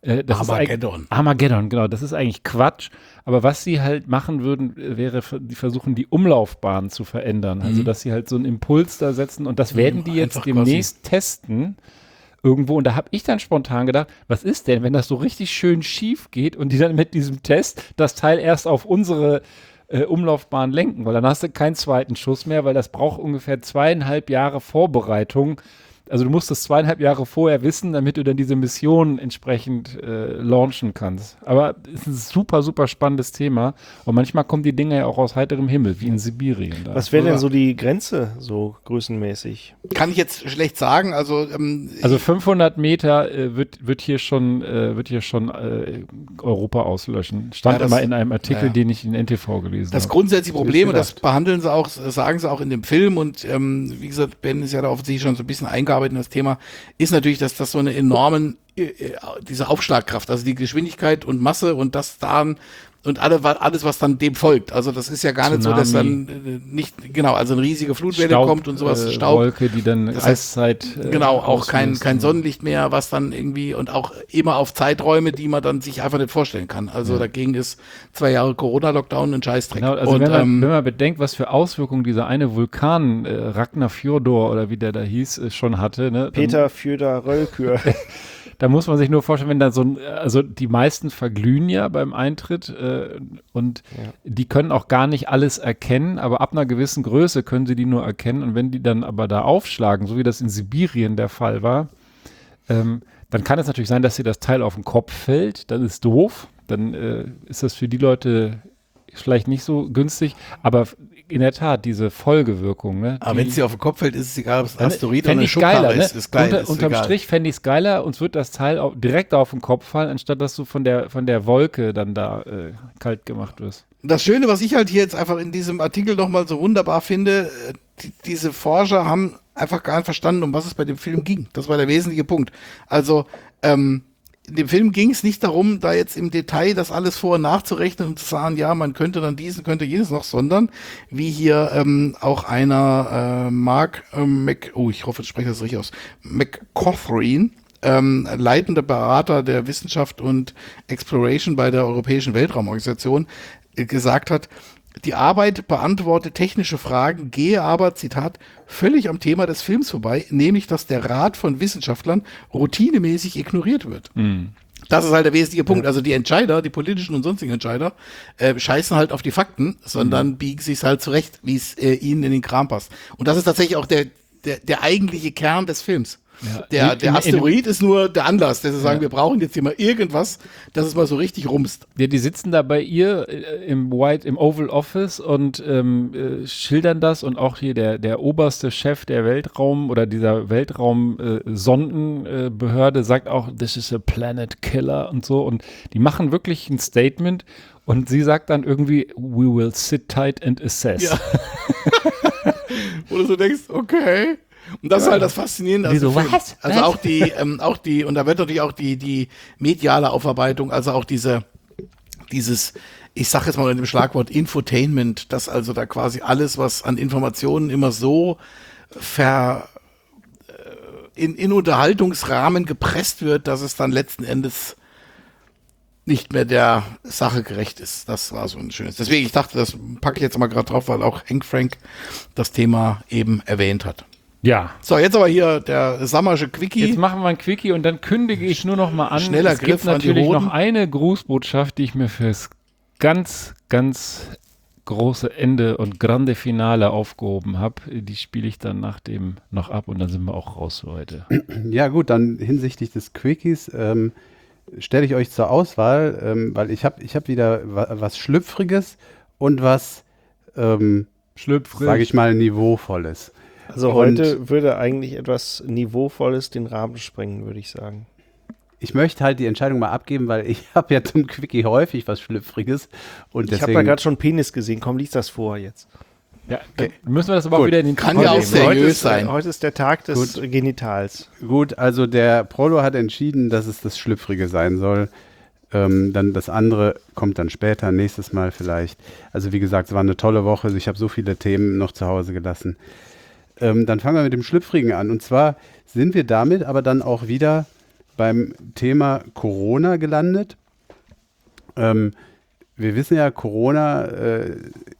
Äh, das Armageddon. Ist Armageddon, genau. Das ist eigentlich Quatsch. Aber was sie halt machen würden, wäre, die versuchen, die Umlaufbahn zu verändern. Also, Mhm. dass sie halt so einen Impuls da setzen. Und das werden die jetzt Einfach demnächst testen. Irgendwo. Und da habe ich dann spontan gedacht, was ist denn, wenn das so richtig schön schief geht und die dann mit diesem Test das Teil erst auf unsere äh, Umlaufbahn lenken? Weil dann hast du keinen zweiten Schuss mehr, weil das braucht ungefähr zweieinhalb Jahre Vorbereitung. Also du musst das zweieinhalb Jahre vorher wissen, damit du dann diese Mission entsprechend äh, launchen kannst. Aber es ist ein super, super spannendes Thema. Und manchmal kommen die Dinge ja auch aus heiterem Himmel, wie in Sibirien. Da. Was wäre denn so die Grenze, so größenmäßig? Kann ich jetzt schlecht sagen. Also, ähm, Also fünfhundert Meter äh, wird, wird hier schon, äh, wird hier schon äh, Europa auslöschen. Stand Ja, das- immer in einem Artikel, ja. den ich in N T V gelesen Das habe. grundsätzliche Problem, und das gedacht. behandeln sie auch, das sagen sie auch in dem Film, und ähm, wie gesagt, Ben ist ja da offensichtlich schon so ein bisschen eingearbeitet in das Thema, ist natürlich, dass das so eine enormen, äh, äh, diese Aufschlagkraft, also die Geschwindigkeit und Masse und das dann und alle, wa- alles, was dann dem folgt. Also das ist ja gar nicht so, dass dann äh, nicht, genau, also eine riesige Flutwelle Staub, kommt und sowas, äh, Staub. Wolke, die dann Das heißt, Eiszeit, äh, genau, auch kein, auslöst. kein Sonnenlicht mehr, was dann irgendwie, und auch immer auf Zeiträume, die man dann sich einfach nicht vorstellen kann. Also Ja. dagegen ist zwei Jahre Corona-Lockdown ein Scheißdreck. Genau, also und, wenn, man, ähm, wenn man bedenkt, was für Auswirkungen dieser eine Vulkan, äh, Ragnar Fjordor oder wie der da hieß, äh, schon hatte. Ne? Peter Fjodor Röllkür. Da muss man sich nur vorstellen, wenn da so ein, also die meisten verglühen ja beim Eintritt äh, und Ja. die können auch gar nicht alles erkennen, aber ab einer gewissen Größe können sie die nur erkennen, und wenn die dann aber da aufschlagen, so wie das in Sibirien der Fall war, ähm, dann kann es natürlich sein, dass dir das Teil auf den Kopf fällt, dann ist doof, dann äh, ist das für die Leute vielleicht nicht so günstig, aber in der Tat, diese Folgewirkung, ne? Aber die- wenn es dir auf den Kopf fällt, ist es egal, ob es ein Dann Asteroid oder fänd eine ich Schubkarre geiler, ne? ist. Ist geil, Unter, ist unterm egal. Strich fände ich es geiler, uns wird das Teil auch direkt auf den Kopf fallen, anstatt dass du von der, von der Wolke dann da äh, kalt gemacht wirst. Das Schöne, was ich halt hier jetzt einfach in diesem Artikel nochmal so wunderbar finde, äh, die, diese Forscher haben einfach gar nicht verstanden, um was es bei dem Film ging. Das war der wesentliche Punkt. Also, ähm, in dem Film ging es nicht darum, da jetzt im Detail das alles vor- und nachzurechnen und zu sagen, ja, man könnte dann diesen, könnte jenes noch, sondern wie hier ähm, auch einer, äh, Mark äh, Mc, oh, ich hoffe, ich spreche das richtig aus, McCaughren, ähm, leitender Berater der Wissenschaft und Exploration bei der Europäischen Weltraumorganisation, äh, gesagt hat, die Arbeit beantwortet technische Fragen, gehe aber, Zitat, völlig am Thema des Films vorbei, nämlich, dass der Rat von Wissenschaftlern routinemäßig ignoriert wird. Das ist halt der wesentliche Punkt. Also die Entscheider, die politischen und sonstigen Entscheider, äh, scheißen halt auf die Fakten, sondern biegen sich's halt zurecht, wie es äh, ihnen in den Kram passt. Und das ist tatsächlich auch der, der, der eigentliche Kern des Films. Ja, Der, in- der in- Asteroid ist nur der Anlass, dass sie sagen, Ja. wir brauchen jetzt hier mal irgendwas, dass es mal so richtig rumst. Ja, die sitzen da bei ihr äh, im White, im Oval Office und ähm, äh, schildern das, und auch hier der, der oberste Chef der Weltraum oder dieser Weltraum-Sondenbehörde äh, sagt auch, this is a planet killer und so, und die machen wirklich ein Statement, und sie sagt dann irgendwie, we will sit tight and assess. Ja. Wo du so denkst, okay. Und das ist halt das Faszinierende. Die so, Film. was? Also Was? auch die, ähm, auch die, und da wird natürlich auch die, die mediale Aufarbeitung, also auch diese, dieses, ich sag jetzt mal mit dem Schlagwort Infotainment, dass also da quasi alles, was an Informationen immer so ver, äh, in, in Unterhaltungsrahmen gepresst wird, dass es dann letzten Endes nicht mehr der Sache gerecht ist. Das war so ein schönes. Deswegen, ich dachte, das packe ich jetzt mal gerade drauf, weil auch Hank Frank das Thema eben erwähnt hat. Ja. So, jetzt aber hier der Sammersche Quickie. Jetzt machen wir ein Quickie, und dann kündige ich nur noch mal an. Schneller es Griff gibt an die natürlich Hoden. noch eine Grußbotschaft, die ich mir fürs ganz, ganz große Ende und grande Finale aufgehoben habe. Die spiele ich dann nach dem noch ab, und dann sind wir auch raus für heute. Ja gut, dann hinsichtlich des Quickies ähm, stelle ich euch zur Auswahl, ähm, weil ich habe ich hab wieder wa was Schlüpfriges und was, ähm, Schlüpfrig, sage ich mal, Niveauvolles. Also Und heute würde eigentlich etwas Niveauvolles den Rahmen sprengen, würde ich sagen. ich möchte halt die Entscheidung mal abgeben, weil ich habe ja zum Quickie häufig was Schlüpfriges. Und Ich habe da gerade schon Penis gesehen. Komm, lies das vor jetzt. Ja, dann müssen wir das aber auch Gut. wieder in den Kann Titel ja auch nehmen. seriös heute ist, sein. Heute ist der Tag des Gut. Genitals. Gut, also der Prolo hat entschieden, dass es das Schlüpfrige sein soll. Ähm, dann das andere kommt dann später, nächstes Mal vielleicht. Also wie gesagt, es war eine tolle Woche. Ich habe so viele Themen noch zu Hause gelassen. Ähm, dann fangen wir mit dem Schlüpfrigen an. Und zwar sind wir damit aber dann auch wieder beim Thema Corona gelandet. Ähm, wir wissen ja, Corona äh,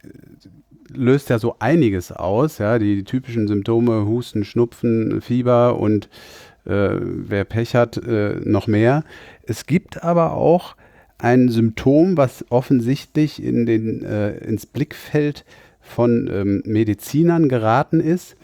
löst ja so einiges aus, ja, die, die typischen Symptome, Husten, Schnupfen, Fieber und äh, wer Pech hat, äh, noch mehr. Es gibt aber auch ein Symptom, was offensichtlich in den, äh, ins Blickfeld von ähm, Medizinern geraten ist.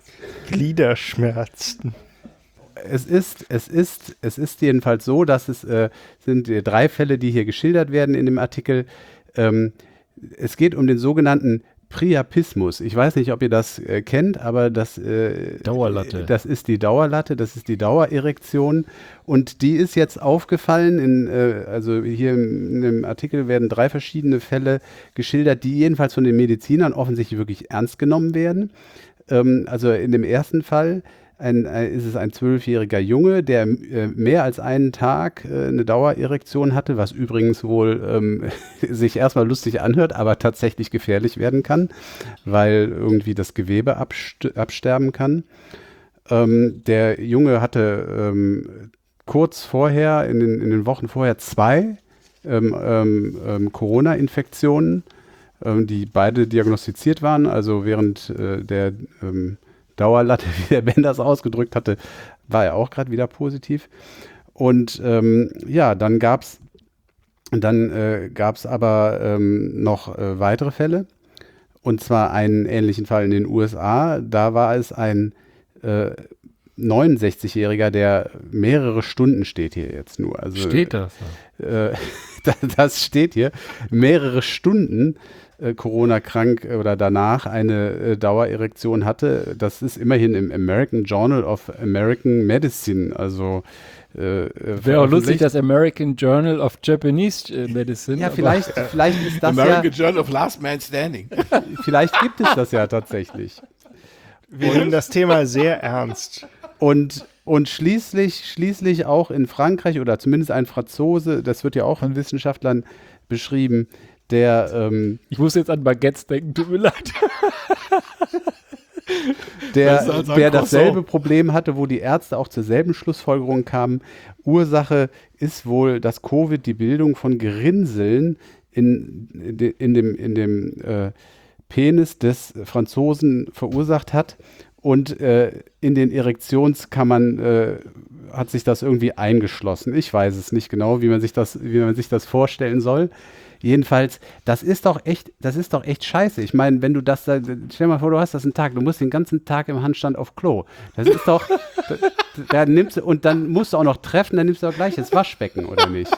Gliederschmerzen. Es ist, es ist, es ist jedenfalls so, dass es äh, sind äh, drei Fälle, die hier geschildert werden in dem Artikel. Ähm, es geht um den sogenannten Priapismus. Ich weiß nicht, ob ihr das äh, kennt, aber das, äh, Dauerlatte. das ist die Dauerlatte, das ist die Dauererektion und die ist jetzt aufgefallen, in, äh, also hier in dem Artikel werden drei verschiedene Fälle geschildert, die jedenfalls von den Medizinern offensichtlich wirklich ernst genommen werden. Ähm, also in dem ersten Fall Ein, ein, ist es ein zwölfjähriger Junge, der äh, mehr als einen Tag äh, eine Dauererektion hatte, was übrigens wohl ähm, sich erstmal lustig anhört, aber tatsächlich gefährlich werden kann, weil irgendwie das Gewebe abst- absterben kann. Ähm, der Junge hatte ähm, kurz vorher, in den, in den Wochen vorher, zwei ähm, ähm, ähm, Corona-Infektionen, ähm, die beide diagnostiziert waren, also während äh, der ähm, Dauerlatte, wie der Ben das ausgedrückt hatte, war er auch gerade wieder positiv. Und ähm, ja, dann gab es dann äh, gab's aber ähm, noch äh, weitere Fälle. Und zwar einen ähnlichen Fall in den U S A. Da war es ein äh, neunundsechzigjähriger, der mehrere Stunden steht hier jetzt nur. Also, steht das? Äh, das steht hier. Mehrere Stunden Äh, Corona-krank oder danach eine äh, Dauererektion hatte. Das ist immerhin im American Journal of American Medicine. Also äh, wäre auch lustig, das American Journal of Japanese äh, Medicine. Ja, vielleicht, vielleicht ist das American ja, Journal of Last Man Standing. Vielleicht gibt es das ja tatsächlich. Wir nehmen das Thema sehr ernst. Und Und schließlich, schließlich auch in Frankreich oder zumindest ein Franzose, das wird ja auch von Wissenschaftlern beschrieben, der ähm, ich muss jetzt an Baguettes denken, tut mir leid. der, der dasselbe Problem hatte, wo die Ärzte auch zur selben Schlussfolgerung kamen. Ursache ist wohl, dass Covid die Bildung von Gerinnseln in, in, in dem, in dem äh, Penis des Franzosen verursacht hat. Und äh, in den Erektionskammern äh, hat sich das irgendwie eingeschlossen. Ich weiß es nicht genau, wie man sich das, wie man sich das vorstellen soll. Jedenfalls, das ist doch echt, das ist doch echt scheiße. Ich meine, wenn du das, da, stell dir mal vor, du hast das einen Tag, du musst den ganzen Tag im Handstand auf Klo. Das ist doch, da, da nimmst du, und dann musst du auch noch treffen, dann nimmst du auch gleich das Waschbecken, oder nicht?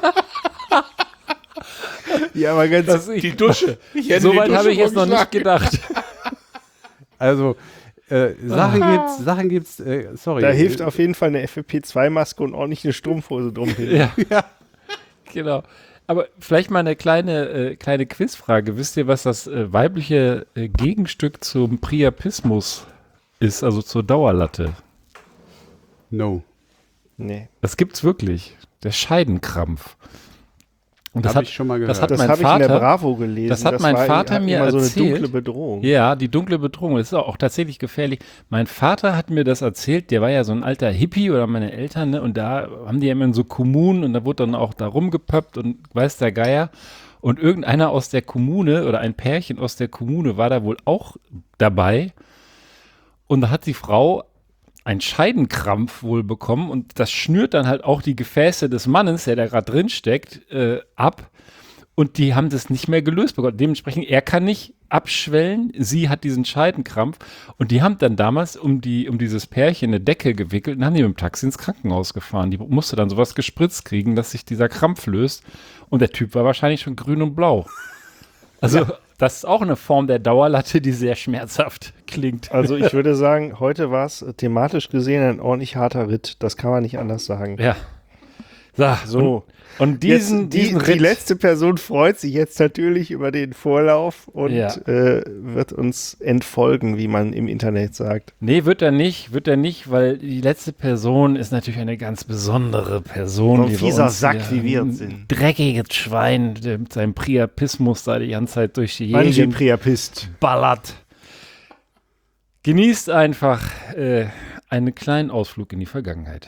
Ja, aber ganz, das ist die Dusche. So weit habe ich jetzt noch nicht gedacht. Also, Äh, Sachen ah. gibt's, Sachen gibt's, äh, sorry. Da hilft auf jeden Fall eine F F P zwei Maske und ordentlich eine Strumpfhose drum hin. Ja. Ja, genau. Aber vielleicht mal eine kleine, äh, kleine Quizfrage. Wisst ihr, was das äh, weibliche äh, Gegenstück zum Priapismus ist, also zur Dauerlatte? No. Nee. Das gibt's wirklich. Der Scheidenkrampf. Und das hab hat, ich schon mal gehört. Das hat das mein habe Vater, ich in der Bravo gelesen. Das hat das mein war, Vater mir immer erzählt. So eine dunkle Bedrohung. Ja, die dunkle Bedrohung. Das ist auch tatsächlich gefährlich. Mein Vater hat mir das erzählt. Der war ja so ein alter Hippie oder meine Eltern, ne? Und da haben die ja immer in so Kommunen und da wurde dann auch da rumgepöppt und weiß der Geier. Und irgendeiner aus der Kommune oder ein Pärchen aus der Kommune war da wohl auch dabei. Und da hat die Frau einen Scheidenkrampf wohl bekommen und das schnürt dann halt auch die Gefäße des Mannes, der da gerade drin steckt, äh, ab. Und die haben das nicht mehr gelöst bekommen. Dementsprechend, er kann nicht abschwellen, sie hat diesen Scheidenkrampf. Und die haben dann damals um, die, um dieses Pärchen eine Decke gewickelt und haben die mit dem Taxi ins Krankenhaus gefahren. Die musste dann sowas gespritzt kriegen, dass sich dieser Krampf löst. Und der Typ war wahrscheinlich schon grün und blau. Also ja. Das ist auch eine Form der Dauerlatte, die sehr schmerzhaft klingt. Also ich würde sagen, heute war es thematisch gesehen ein ordentlich harter Ritt. Das kann man nicht anders sagen. Ja. So. so. Und diesen, jetzt, die, diesen die letzte Person freut sich jetzt natürlich über den Vorlauf und ja. äh, wird uns entfolgen, wie man im Internet sagt. Nee, wird er nicht, wird er nicht, weil die letzte Person ist natürlich eine ganz besondere Person. So ein fieser Sack, wie wir sind. Dreckiges Schwein, der mit seinem Priapismus da die ganze Zeit durch die Gegend Priapist. ballert. Genießt einfach äh, einen kleinen Ausflug in die Vergangenheit.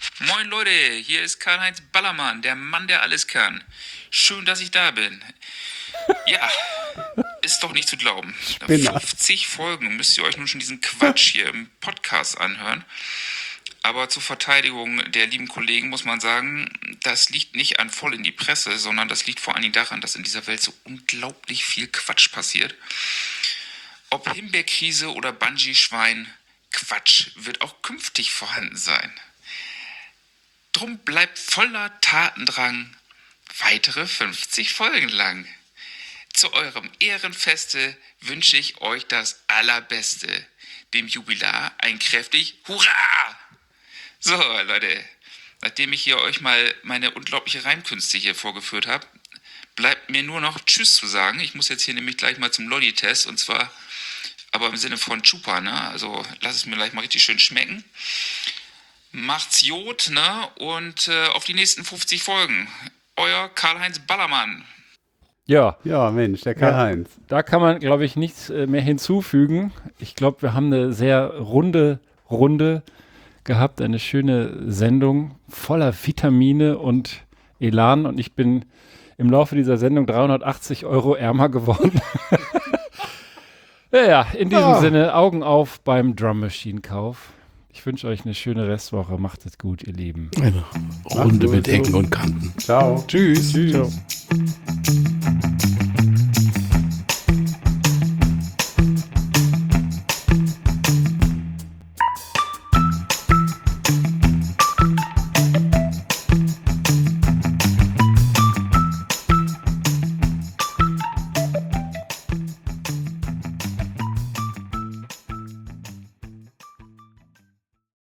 Moin Leute, hier ist Karl-Heinz Ballermann, der Mann, der alles kann. Schön, dass ich da bin. Ja, ist doch nicht zu glauben. Spinner. fünfzig Folgen müsst ihr euch nun schon diesen Quatsch hier im Podcast anhören. Aber zur Verteidigung der lieben Kollegen muss man sagen, das liegt nicht an voll in die Presse, sondern das liegt vor allen Dingen daran, dass in dieser Welt so unglaublich viel Quatsch passiert. Ob Himbeerkrise oder Bungee-Schwein, Quatsch wird auch künftig vorhanden sein. Drum bleibt voller Tatendrang weitere fünfzig Folgen lang. Zu eurem Ehrenfeste wünsche ich euch das Allerbeste. Dem Jubilar ein kräftig Hurra! So, Leute, nachdem ich hier euch mal meine unglaubliche Reimkünste hier vorgeführt habe, bleibt mir nur noch Tschüss zu sagen. Ich muss jetzt hier nämlich gleich mal zum Lolli-Test und zwar aber im Sinne von Chupa, ne? Also lasst es mir gleich mal richtig schön schmecken. Macht's Jod, ne? Und äh, auf die nächsten fünfzig Folgen. Euer Karl-Heinz Ballermann. Ja. Ja, Mensch, der Karl-Heinz. Ja, da kann man, glaube ich, nichts äh, mehr hinzufügen. Ich glaube, wir haben eine sehr runde Runde gehabt, eine schöne Sendung voller Vitamine und Elan und ich bin im Laufe dieser Sendung dreihundertachtzig Euro ärmer geworden. ja, ja, in diesem Ja. Sinne, Augen auf beim Drum Machine Kauf. Ich wünsche euch eine schöne Restwoche. Macht es gut, ihr Lieben. Eine Runde mit Ecken und Kanten. Ciao. Tschüss. Tschüss.